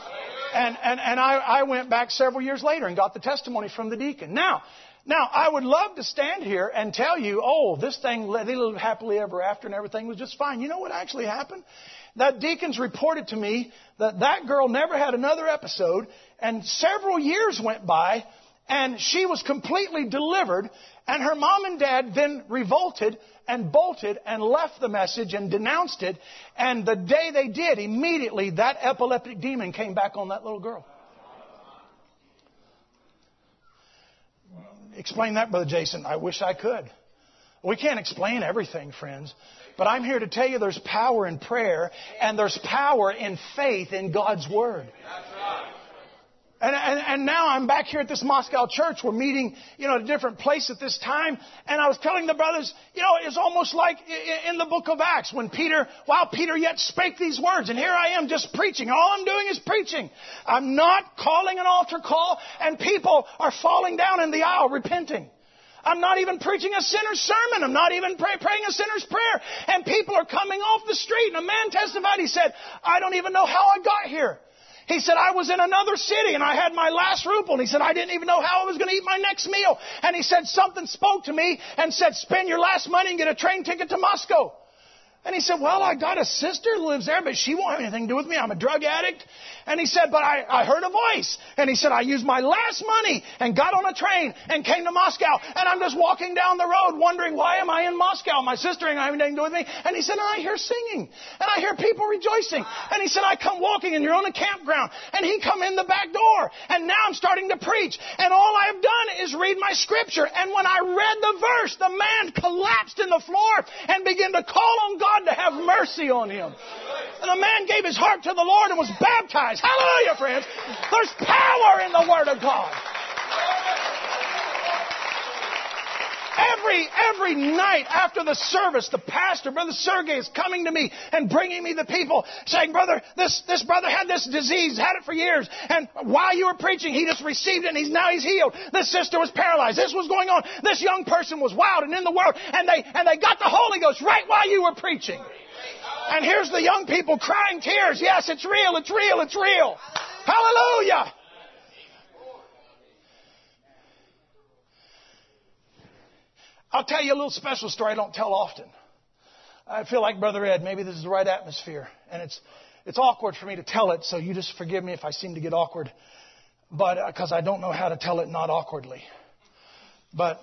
And, and, and I, I went back several years later and got the testimony from the deacon. Now, now, I would love to stand here and tell you, oh, this thing, they lived happily ever after and everything was just fine. You know what actually happened? That deacons reported to me that that girl never had another episode, and several years went by, and she was completely delivered, and her mom and dad then revolted and bolted and left the message and denounced it. And the day they did, immediately that epileptic demon came back on that little girl. Explain that, Brother Jason. I wish I could. We can't explain everything, friends. But I'm here to tell you there's power in prayer, and there's power in faith in God's Word. And, and, and now I'm back here at this Moscow church. We're meeting, you know, at a different place at this time. And I was telling the brothers, you know, it's almost like in the book of Acts when Peter, while Peter yet spake these words. And here I am just preaching. All I'm doing is preaching. I'm not calling an altar call. And people are falling down in the aisle repenting. I'm not even preaching a sinner's sermon. I'm not even pray, praying a sinner's prayer. And people are coming off the street. And a man testified. He said, I don't even know how I got here. He said, I was in another city and I had my last ruble. And he said, I didn't even know how I was going to eat my next meal. And he said, something spoke to me and said, spend your last money and get a train ticket to Moscow. And he said, well, I got a sister who lives there, but she won't have anything to do with me. I'm a drug addict. And he said, but I, I heard a voice. And he said, I used my last money and got on a train and came to Moscow. And I'm just walking down the road wondering, why am I in Moscow? My sister ain't having anything to do with me. And he said, and I hear singing. And I hear people rejoicing. And he said, I come walking and you're on a campground. And he come in the back door. And now I'm starting to preach. And all I have done is read my scripture. And when I read the verse, the man collapsed in the floor and began to call on God to have mercy on him. And the man gave his heart to the Lord and was baptized. Hallelujah, friends. There's power in the Word of God. Every, every night after the service, the pastor, Brother Sergei, is coming to me and bringing me the people saying, brother, this, this brother had this disease, had it for years. And while you were preaching, he just received it and he's, now he's healed. This sister was paralyzed. This was going on. This young person was wild and in the world. And they, and they got the Holy Ghost right while you were preaching. And here's the young people crying tears. Yes, it's real, it's real, it's real. Hallelujah. I'll tell you a little special story I don't tell often. I feel like Brother Ed, maybe this is the right atmosphere. And it's it's awkward for me to tell it, so you just forgive me if I seem to get awkward. But because uh, I don't know how to tell it not awkwardly. But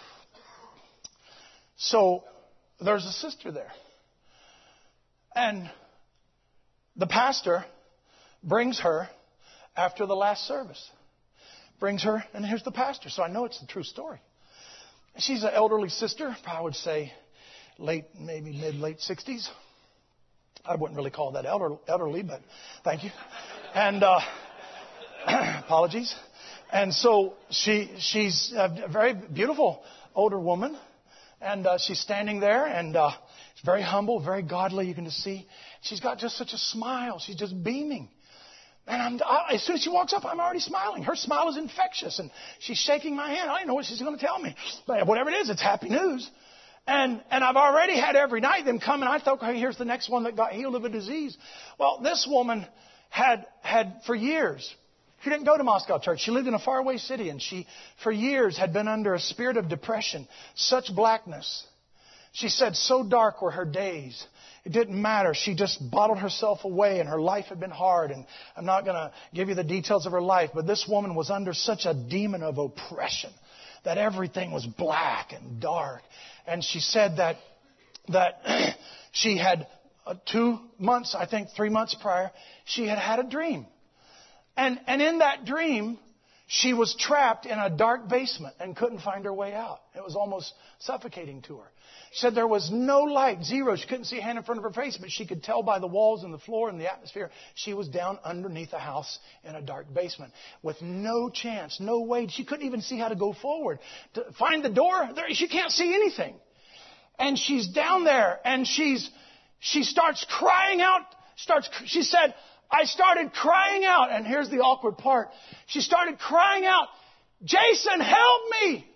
so there's a sister there. And the pastor brings her after the last service. Brings her, and here's the pastor. So I know it's the true story. She's an elderly sister, I would say late, maybe mid-late sixties. I wouldn't really call that elder, elderly, but thank you. And uh, apologies. And so she she's a very beautiful older woman. And uh, she's standing there, and uh, she's very humble, very godly. You can just see she's got just such a smile. She's just beaming. And I'm, I, as soon as she walks up, I'm already smiling. Her smile is infectious, and she's shaking my hand. I don't know what she's going to tell me, but whatever it is, it's happy news. And and I've already had every night them come, and I thought, okay, here's the next one that got healed of a disease. Well, this woman had had for years. She didn't go to Moscow church. She lived in a faraway city, and she, for years, had been under a spirit of depression, such blackness. She said, so dark were her days. It didn't matter. She just bottled herself away, and her life had been hard. And I'm not going to give you the details of her life, but this woman was under such a demon of oppression that everything was black and dark. And she said that that she had uh, two months, I think three months prior, she had had a dream. And and in that dream, she was trapped in a dark basement and couldn't find her way out. It was almost suffocating to her. She said there was no light, zero. She couldn't see a hand in front of her face, but she could tell by the walls and the floor and the atmosphere she was down underneath a house in a dark basement with no chance, no way. She couldn't even see how to go forward. To find the door, there, she can't see anything. And she's down there, and she's she starts crying out. Starts. She said, I started crying out, and here's the awkward part. She started crying out, Jason, help me!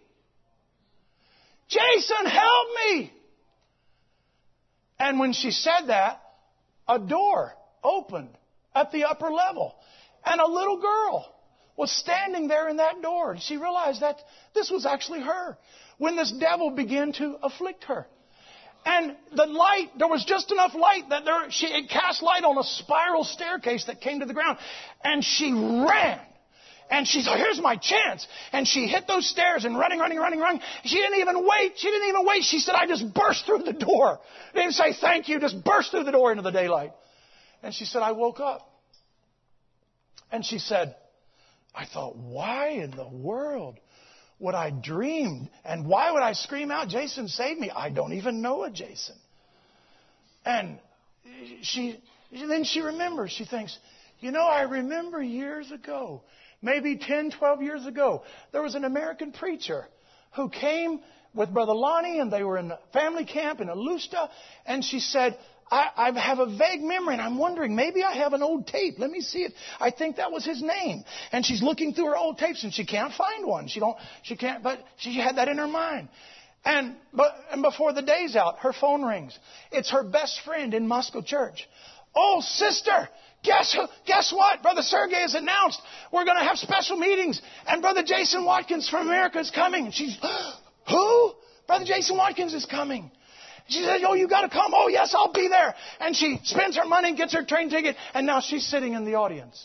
Jason, help me! And when she said that, a door opened at the upper level, and a little girl was standing there in that door. And she realized that this was actually her when this devil began to afflict her. And the light, there was just enough light that there, she, it cast light on a spiral staircase that came to the ground. And she ran. And she thought, here's my chance. And she hit those stairs and running, running, running, running. She didn't even wait. She didn't even wait. She said, I just burst through the door. Didn't say thank you, just burst through the door into the daylight. And she said, I woke up. And she said, I thought, why in the world would I dream? And why would I scream out, Jason, save me? I don't even know a Jason. And she then she remembers. She thinks, you know, I remember years ago, maybe ten, twelve years ago, there was an American preacher who came with Brother Lonnie, and they were in a family camp in Alusta. And she said, I, I have a vague memory, and I'm wondering, maybe I have an old tape. Let me see it. I think that was his name. And she's looking through her old tapes, and she can't find one. She don't. She can't. But she had that in her mind. And but and before the day's out, her phone rings. It's her best friend in Moscow church. Oh, sister, guess who, guess what? Brother Sergei has announced we're going to have special meetings, and Brother Jason Watkins from America is coming. And she's, who? Brother Jason Watkins is coming. She said, oh, you got to come. Oh, yes, I'll be there. And she spends her money and gets her train ticket. And now she's sitting in the audience.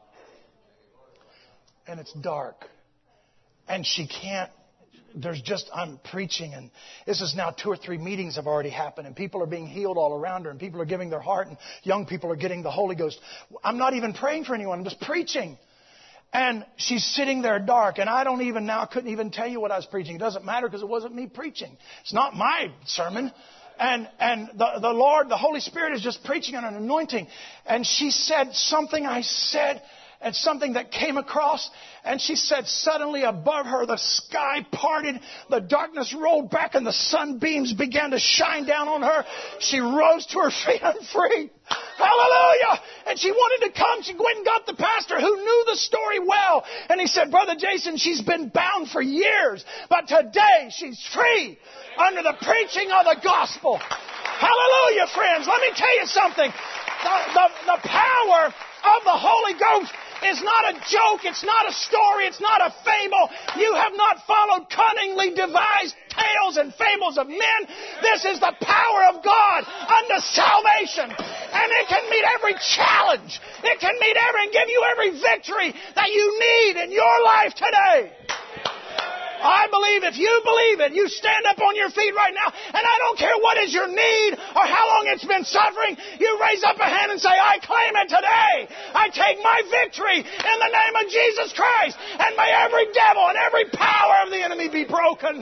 And it's dark. And she can't. There's just, I'm preaching, and this is now two or three meetings have already happened, and people are being healed all around her, and people are giving their heart, and young people are getting the Holy Ghost. I'm not even praying for anyone. I'm just preaching. And she's sitting there dark, and I don't even now, couldn't even tell you what I was preaching. It doesn't matter because it wasn't me preaching. It's not my sermon. And, and the, the Lord, the Holy Spirit is just preaching on an anointing. And she said something I said, and something that came across, and she said suddenly above her the sky parted, the darkness rolled back, and the sunbeams began to shine down on her. She rose to her feet and free. Hallelujah! And she wanted to come. She went and got the pastor who knew the story well. And he said, Brother Jason, she's been bound for years, but today she's free under the preaching of the gospel. Hallelujah, friends. Let me tell you something. The, the, the power of the Holy Ghost is not a joke. It's not a story. It's not a fable. You have not followed cunningly devised tales and fables of men. This is the power of God unto salvation. And it can meet every challenge. It can meet every and give you every victory that you need in your life today. I believe if you believe it, you stand up on your feet right now, and I don't care what is your need or how long it's been suffering, you raise up a hand and say, I claim it today. I take my victory in the name of Jesus Christ, and may every devil and every power of the enemy be broken.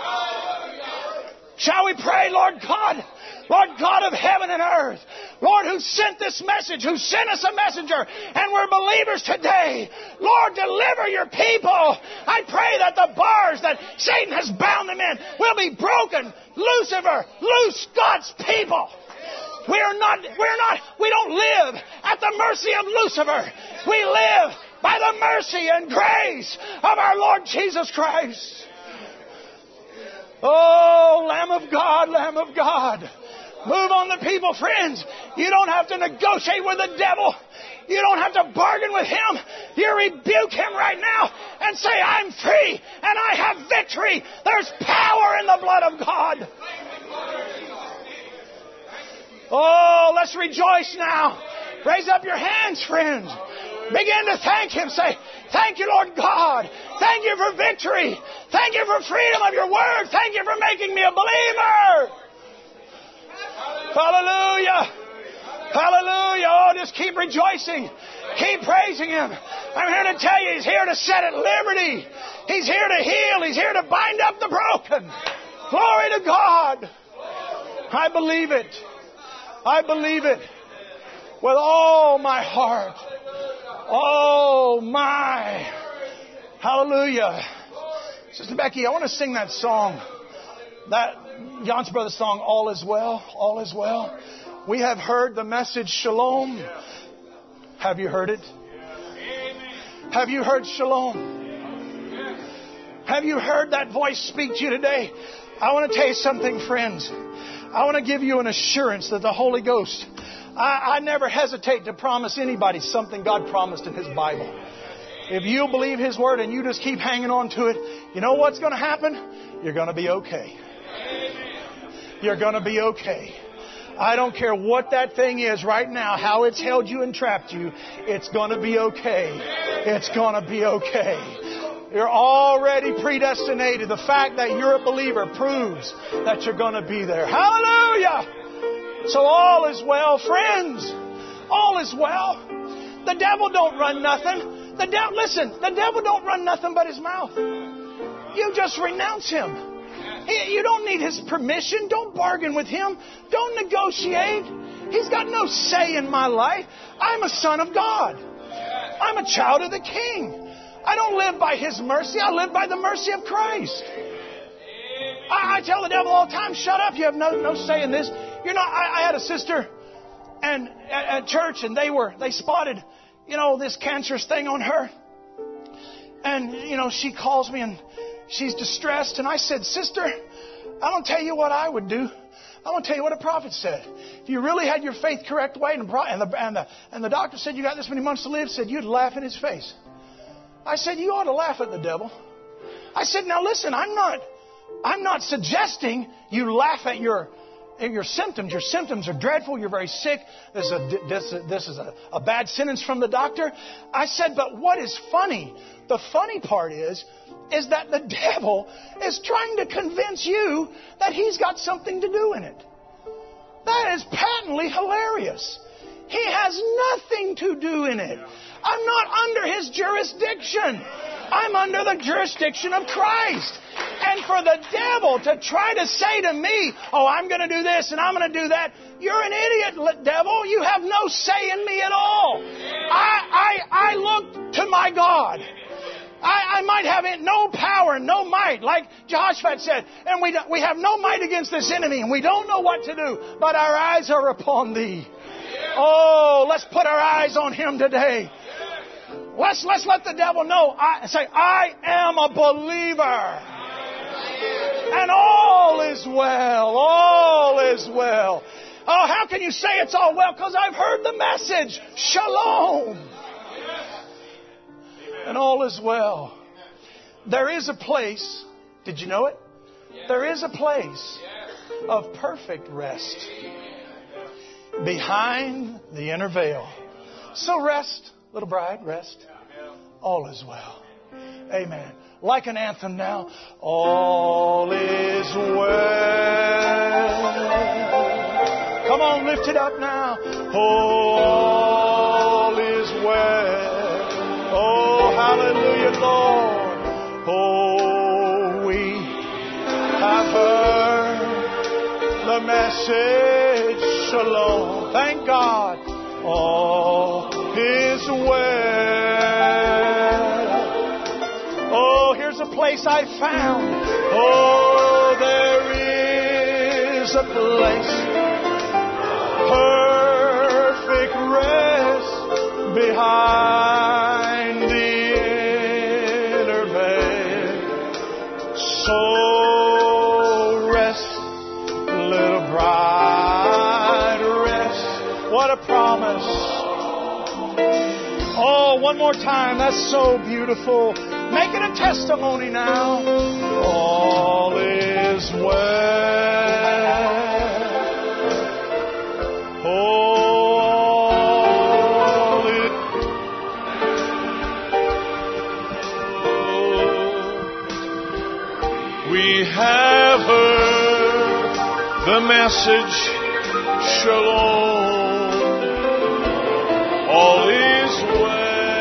Shall we pray, Lord God? Lord God of heaven and earth, Lord, who sent this message, who sent us a messenger, and we're believers today. Lord, deliver your people. I pray that the bars that Satan has bound them in will be broken. Lucifer, loose God's people. We are not, we're not, we don't live at the mercy of Lucifer. We live by the mercy and grace of our Lord Jesus Christ. Oh, Lamb of God, Lamb of God. Move on the people, friends. You don't have to negotiate with the devil. You don't have to bargain with him. You rebuke him right now and say, I'm free and I have victory. There's power in the blood of God. Oh, let's rejoice now. Raise up your hands, friends. Begin to thank Him. Say, thank you, Lord God. Thank you for victory. Thank you for freedom of your word. Thank you for making me a believer. Hallelujah. Hallelujah. Oh, just keep rejoicing. Keep praising Him. I'm here to tell you, He's here to set at liberty. He's here to heal. He's here to bind up the broken. Glory to God. I believe it. I believe it with all my heart. Oh, my. Hallelujah. Sister Becky, I want to sing that song. That John's Brothers song, All Is Well, All Is Well. We have heard the message, Shalom. Have you heard it? Have you heard Shalom? Have you heard that voice speak to you today? I want to tell you something, friends. I want to give you an assurance that the Holy Ghost, I, I never hesitate to promise anybody something God promised in His Bible. If you believe His Word and you just keep hanging on to it, you know what's going to happen? You're going to be okay. You're going to be okay. I don't care what that thing is right now, how it's held you and trapped you. It's going to be okay. It's going to be okay. You're already predestinated. The fact that you're a believer proves that you're going to be there. Hallelujah! So all is well, friends. All is well. The devil don't run nothing. The devil, listen, the devil don't run nothing but his mouth. You just renounce him. You don't need his permission. Don't bargain with him. Don't negotiate. He's got no say in my life. I'm a son of God. I'm a child of the King. I don't live by his mercy. I live by the mercy of Christ. I, I tell the devil all the time, shut up. You have no, no say in this. You're not. I, I had a sister and at, at church, and they were they spotted, you know, this cancerous thing on her. And, you know, she calls me and she's distressed. And I said, sister, I'm going to tell you what I would do. I'm going to tell you what a prophet said. If you really had your faith correct way, and the, and the, and the, and the doctor said you got this many months to live, said you'd laugh in his face. I said, you ought to laugh at the devil. I said, now listen, I'm not, I'm not suggesting you laugh at your, your symptoms, your symptoms are dreadful. You're very sick. This is a, this, this is a, a bad sentence from the doctor. I said, but what is funny? The funny part is, is that the devil is trying to convince you that he's got something to do in it. That is patently hilarious. He has nothing to do in it. I'm not under his jurisdiction. I'm under the jurisdiction of Christ. And for the devil to try to say to me, oh, I'm going to do this and I'm going to do that, you're an idiot, devil. You have no say in me at all. I, I, I look to my God. I, I might have no power, no might, like Jehoshaphat said, and we, we have no might against this enemy, and we don't know what to do, but our eyes are upon Thee. Oh, let's put our eyes on Him today. Let's, let's let the devil know. I say, I am a believer. And all is well. All is well. Oh, how can you say it's all well? Because I've heard the message. Shalom. And all is well. There is a place. Did you know it? There is a place of perfect rest behind the inner veil. So rest, little bride, rest. All is well. Amen. Like an anthem now. All is well. Come on, lift it up now. All is well. Oh, hallelujah, Lord. Oh, we have heard the message. Shalom. Thank God. All is well. Oh, here's a place I found. Oh, there is a place. Perfect rest behind the inner veil. So rest, little bride, rest. What a promise. Oh, one more time. That's so beautiful. Make it a testimony now. All is well. All is well. We have heard the message. Shalom. All is well.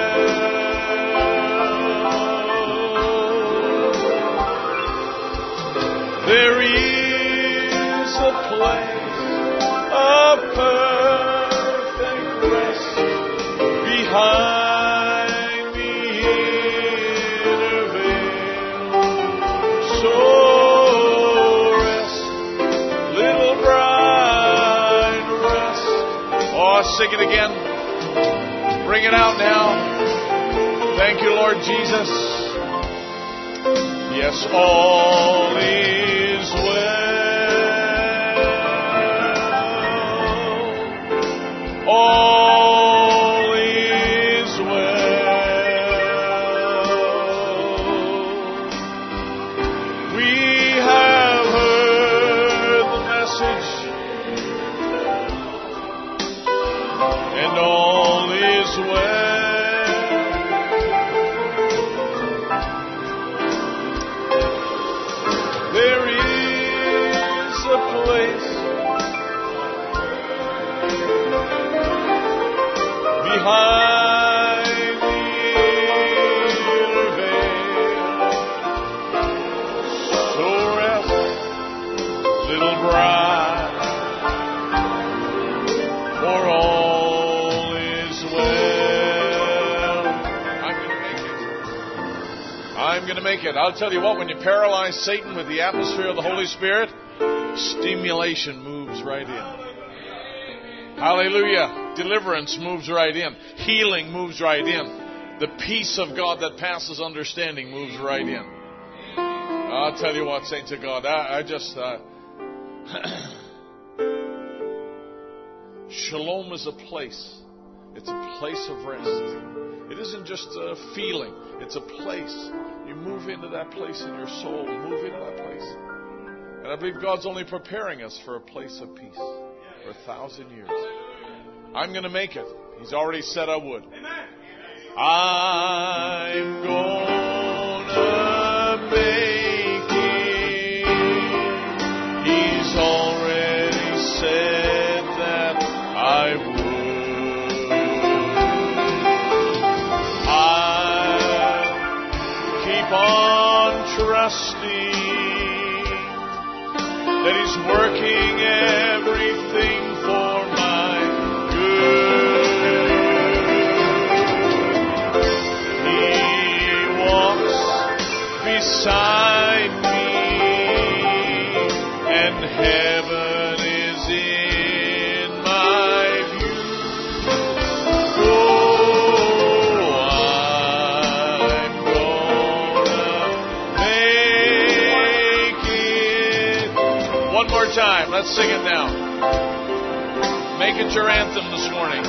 There is a place of perfect rest behind the inner veil. So rest, little bride, rest. Oh, sing it again. Bring it out now. Thank you, Lord Jesus. Yes, all is well. All is well. We have heard the message, and all is well. There is a place behind the inner veil. So rest, little bride, for all is well. I'm going to make it. I'm going to make it. I'll tell you what, when you paralyze Satan with the atmosphere of the Holy Spirit, stimulation moves right in. Hallelujah. Deliverance moves right in. Healing moves right in. The peace of God that passes understanding moves right in. I'll tell you what, saints of God, I, I just... Uh, Shalom is a place. It's a place of rest. It isn't just a feeling. It's a place. You move into that place in your soul. Move into that place. And I believe God's only preparing us for a place of peace for a thousand years. I'm going to make it. He's already said I would. I'm gonna make it. He's already said that I would. On trusting that He's working everything for my good. He walks beside me, and heaven is in my view. Time. Let's sing it now. Make it your anthem this morning.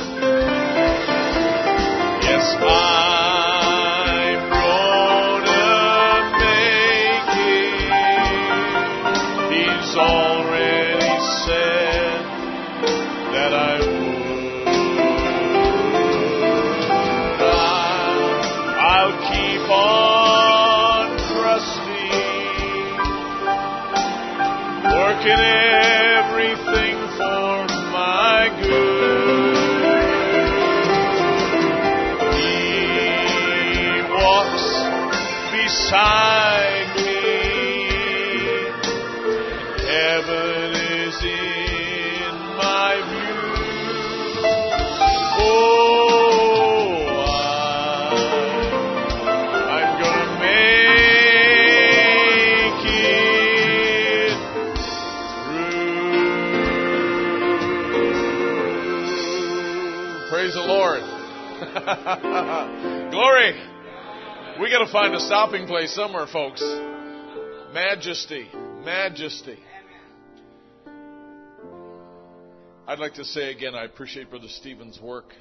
Yes, I'm gonna make it. He's already said that I would. I'll keep on trusting, working everything for my good. He walks beside me. Heaven is in my view. Oh, I, I'm gonna make it through. Praise the Lord. Glory. We got to find a stopping place somewhere, folks. Majesty. Majesty. I'd like to say again, I appreciate Brother Stephen's work.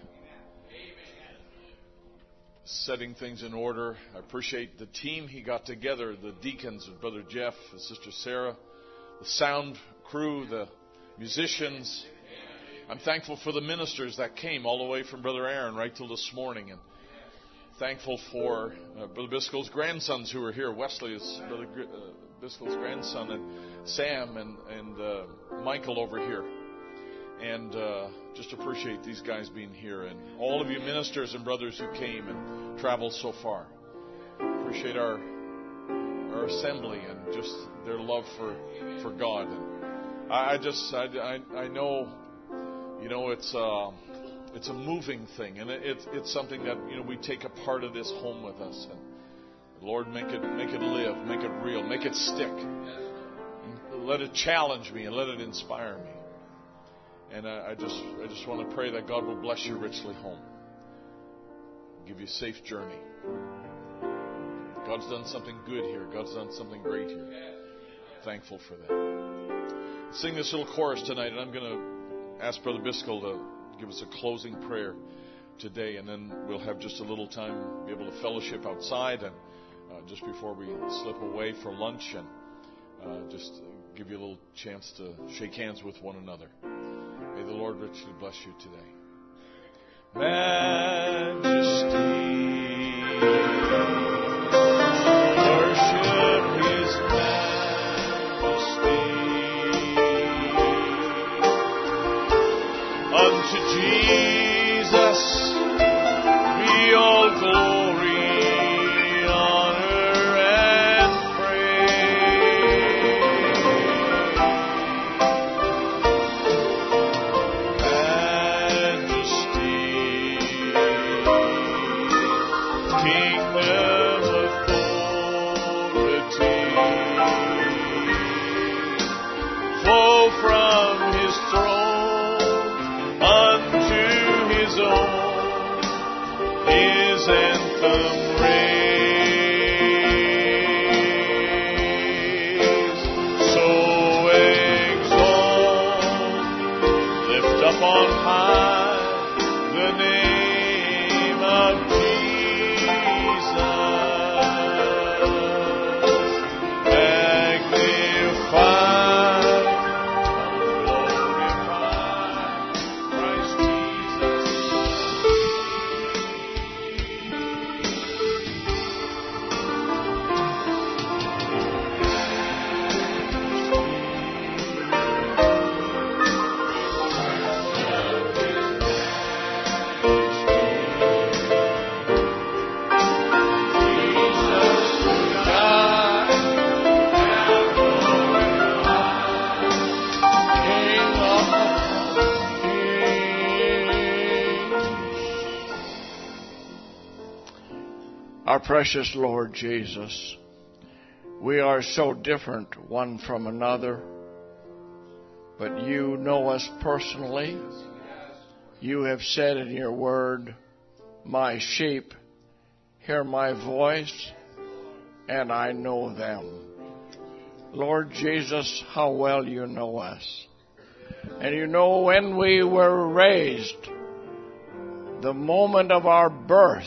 Setting things in order. I appreciate the team he got together, the deacons, Brother Jeff, Sister Sarah, the sound crew, the musicians. I'm thankful for the ministers that came all the way from Brother Aaron right till this morning, and thankful for uh, Brother Biscoe's grandsons who are here. Wesley is Brother uh, Biscoe's grandson, and Sam and, and uh, Michael over here. And uh, just appreciate these guys being here, and all of you ministers and brothers who came and traveled so far. Appreciate our our assembly and just their love for for God. And I, I just I, I I know, you know, it's uh, it's a moving thing, and it, it's it's something that, you know, we take a part of this home with us. And Lord, make it make it live, make it real, make it stick. And let it challenge me and let it inspire me. And I, I just I just want to pray that God will bless you richly home. Give you a safe journey. God's done something good here. God's done something great here. Thankful for that. Let's sing this little chorus tonight, and I'm going to ask Brother Biscoe to give us a closing prayer today, and then we'll have just a little time, be able to fellowship outside, and uh, just before we slip away for lunch, and uh, just give you a little chance to shake hands with one another. May the Lord richly bless you today. Majesty, worship His majesty. Unto Jesus be all glory, honor, and praise. Majesty, kingdom, authority, flow from His throne unto Our precious Lord Jesus, we are so different one from another, but you know us personally. You have said in your word, my sheep hear my voice, and I know them. Lord Jesus, how well you know us. And you know when we were raised, the moment of our birth,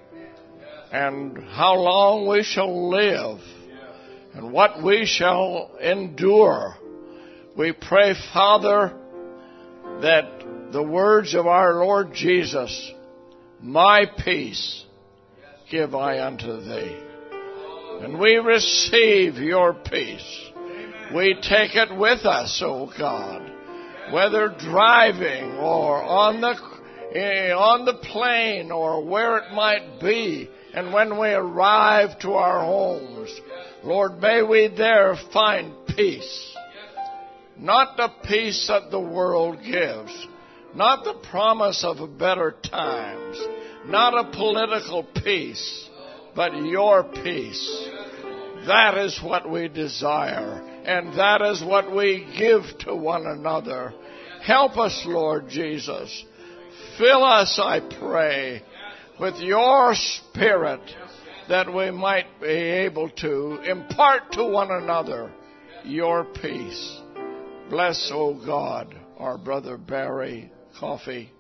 and how long we shall live, and what we shall endure. We pray, Father, that the words of our Lord Jesus, my peace give I unto thee. And we receive your peace. We take it with us, O God, whether driving or on the on the plane or where it might be. And when we arrive to our homes, Lord, may we there find peace. Not the peace that the world gives, not the promise of better times, not a political peace, but your peace. That is what we desire, and that is what we give to one another. Help us, Lord Jesus. Fill us, I pray, with your Spirit, that we might be able to impart to one another your peace. Bless, O God, our brother Barry Coffey,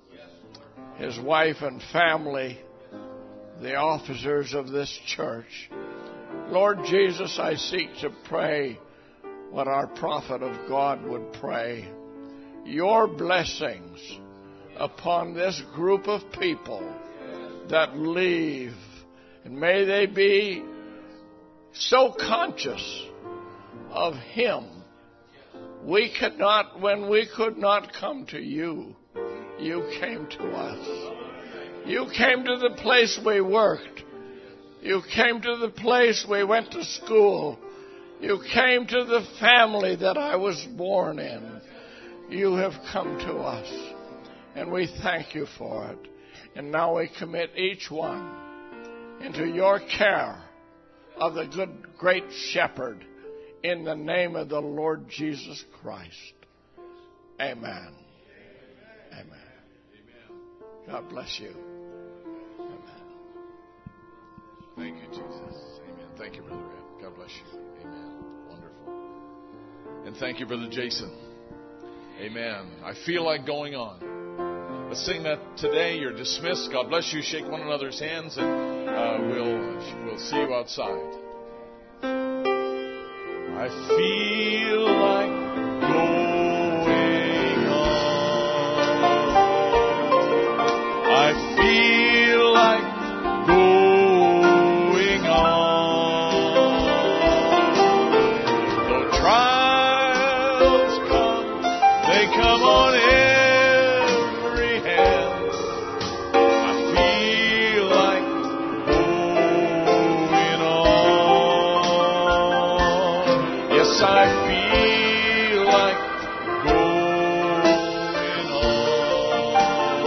his wife and family, the officers of this church. Lord Jesus, I seek to pray what our prophet of God would pray. Your blessings upon this group of people that leave. And may they be so conscious of Him. We could not, when we could not come to you, you came to us. You came to the place we worked. You came to the place we went to school. You came to the family that I was born in. You have come to us, and we thank you for it. And now we commit each one into your care of the good, great shepherd in the name of the Lord Jesus Christ. Amen. Amen. God bless you. Amen. Thank you, Jesus. Amen. Thank you, Brother Ed. God bless you. Amen. Wonderful. And thank you, Brother Jason. Amen. I feel like going on. Let's sing that today. You're dismissed. God bless you. Shake one another's hands, and uh, we'll we'll see you outside. I feel like going on. I feel like going on. Though trials come, they come on every hand. I feel like going on. Yes, I feel like going on.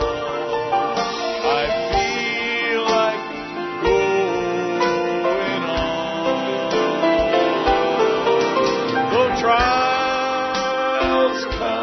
I feel like going on. Though trials come,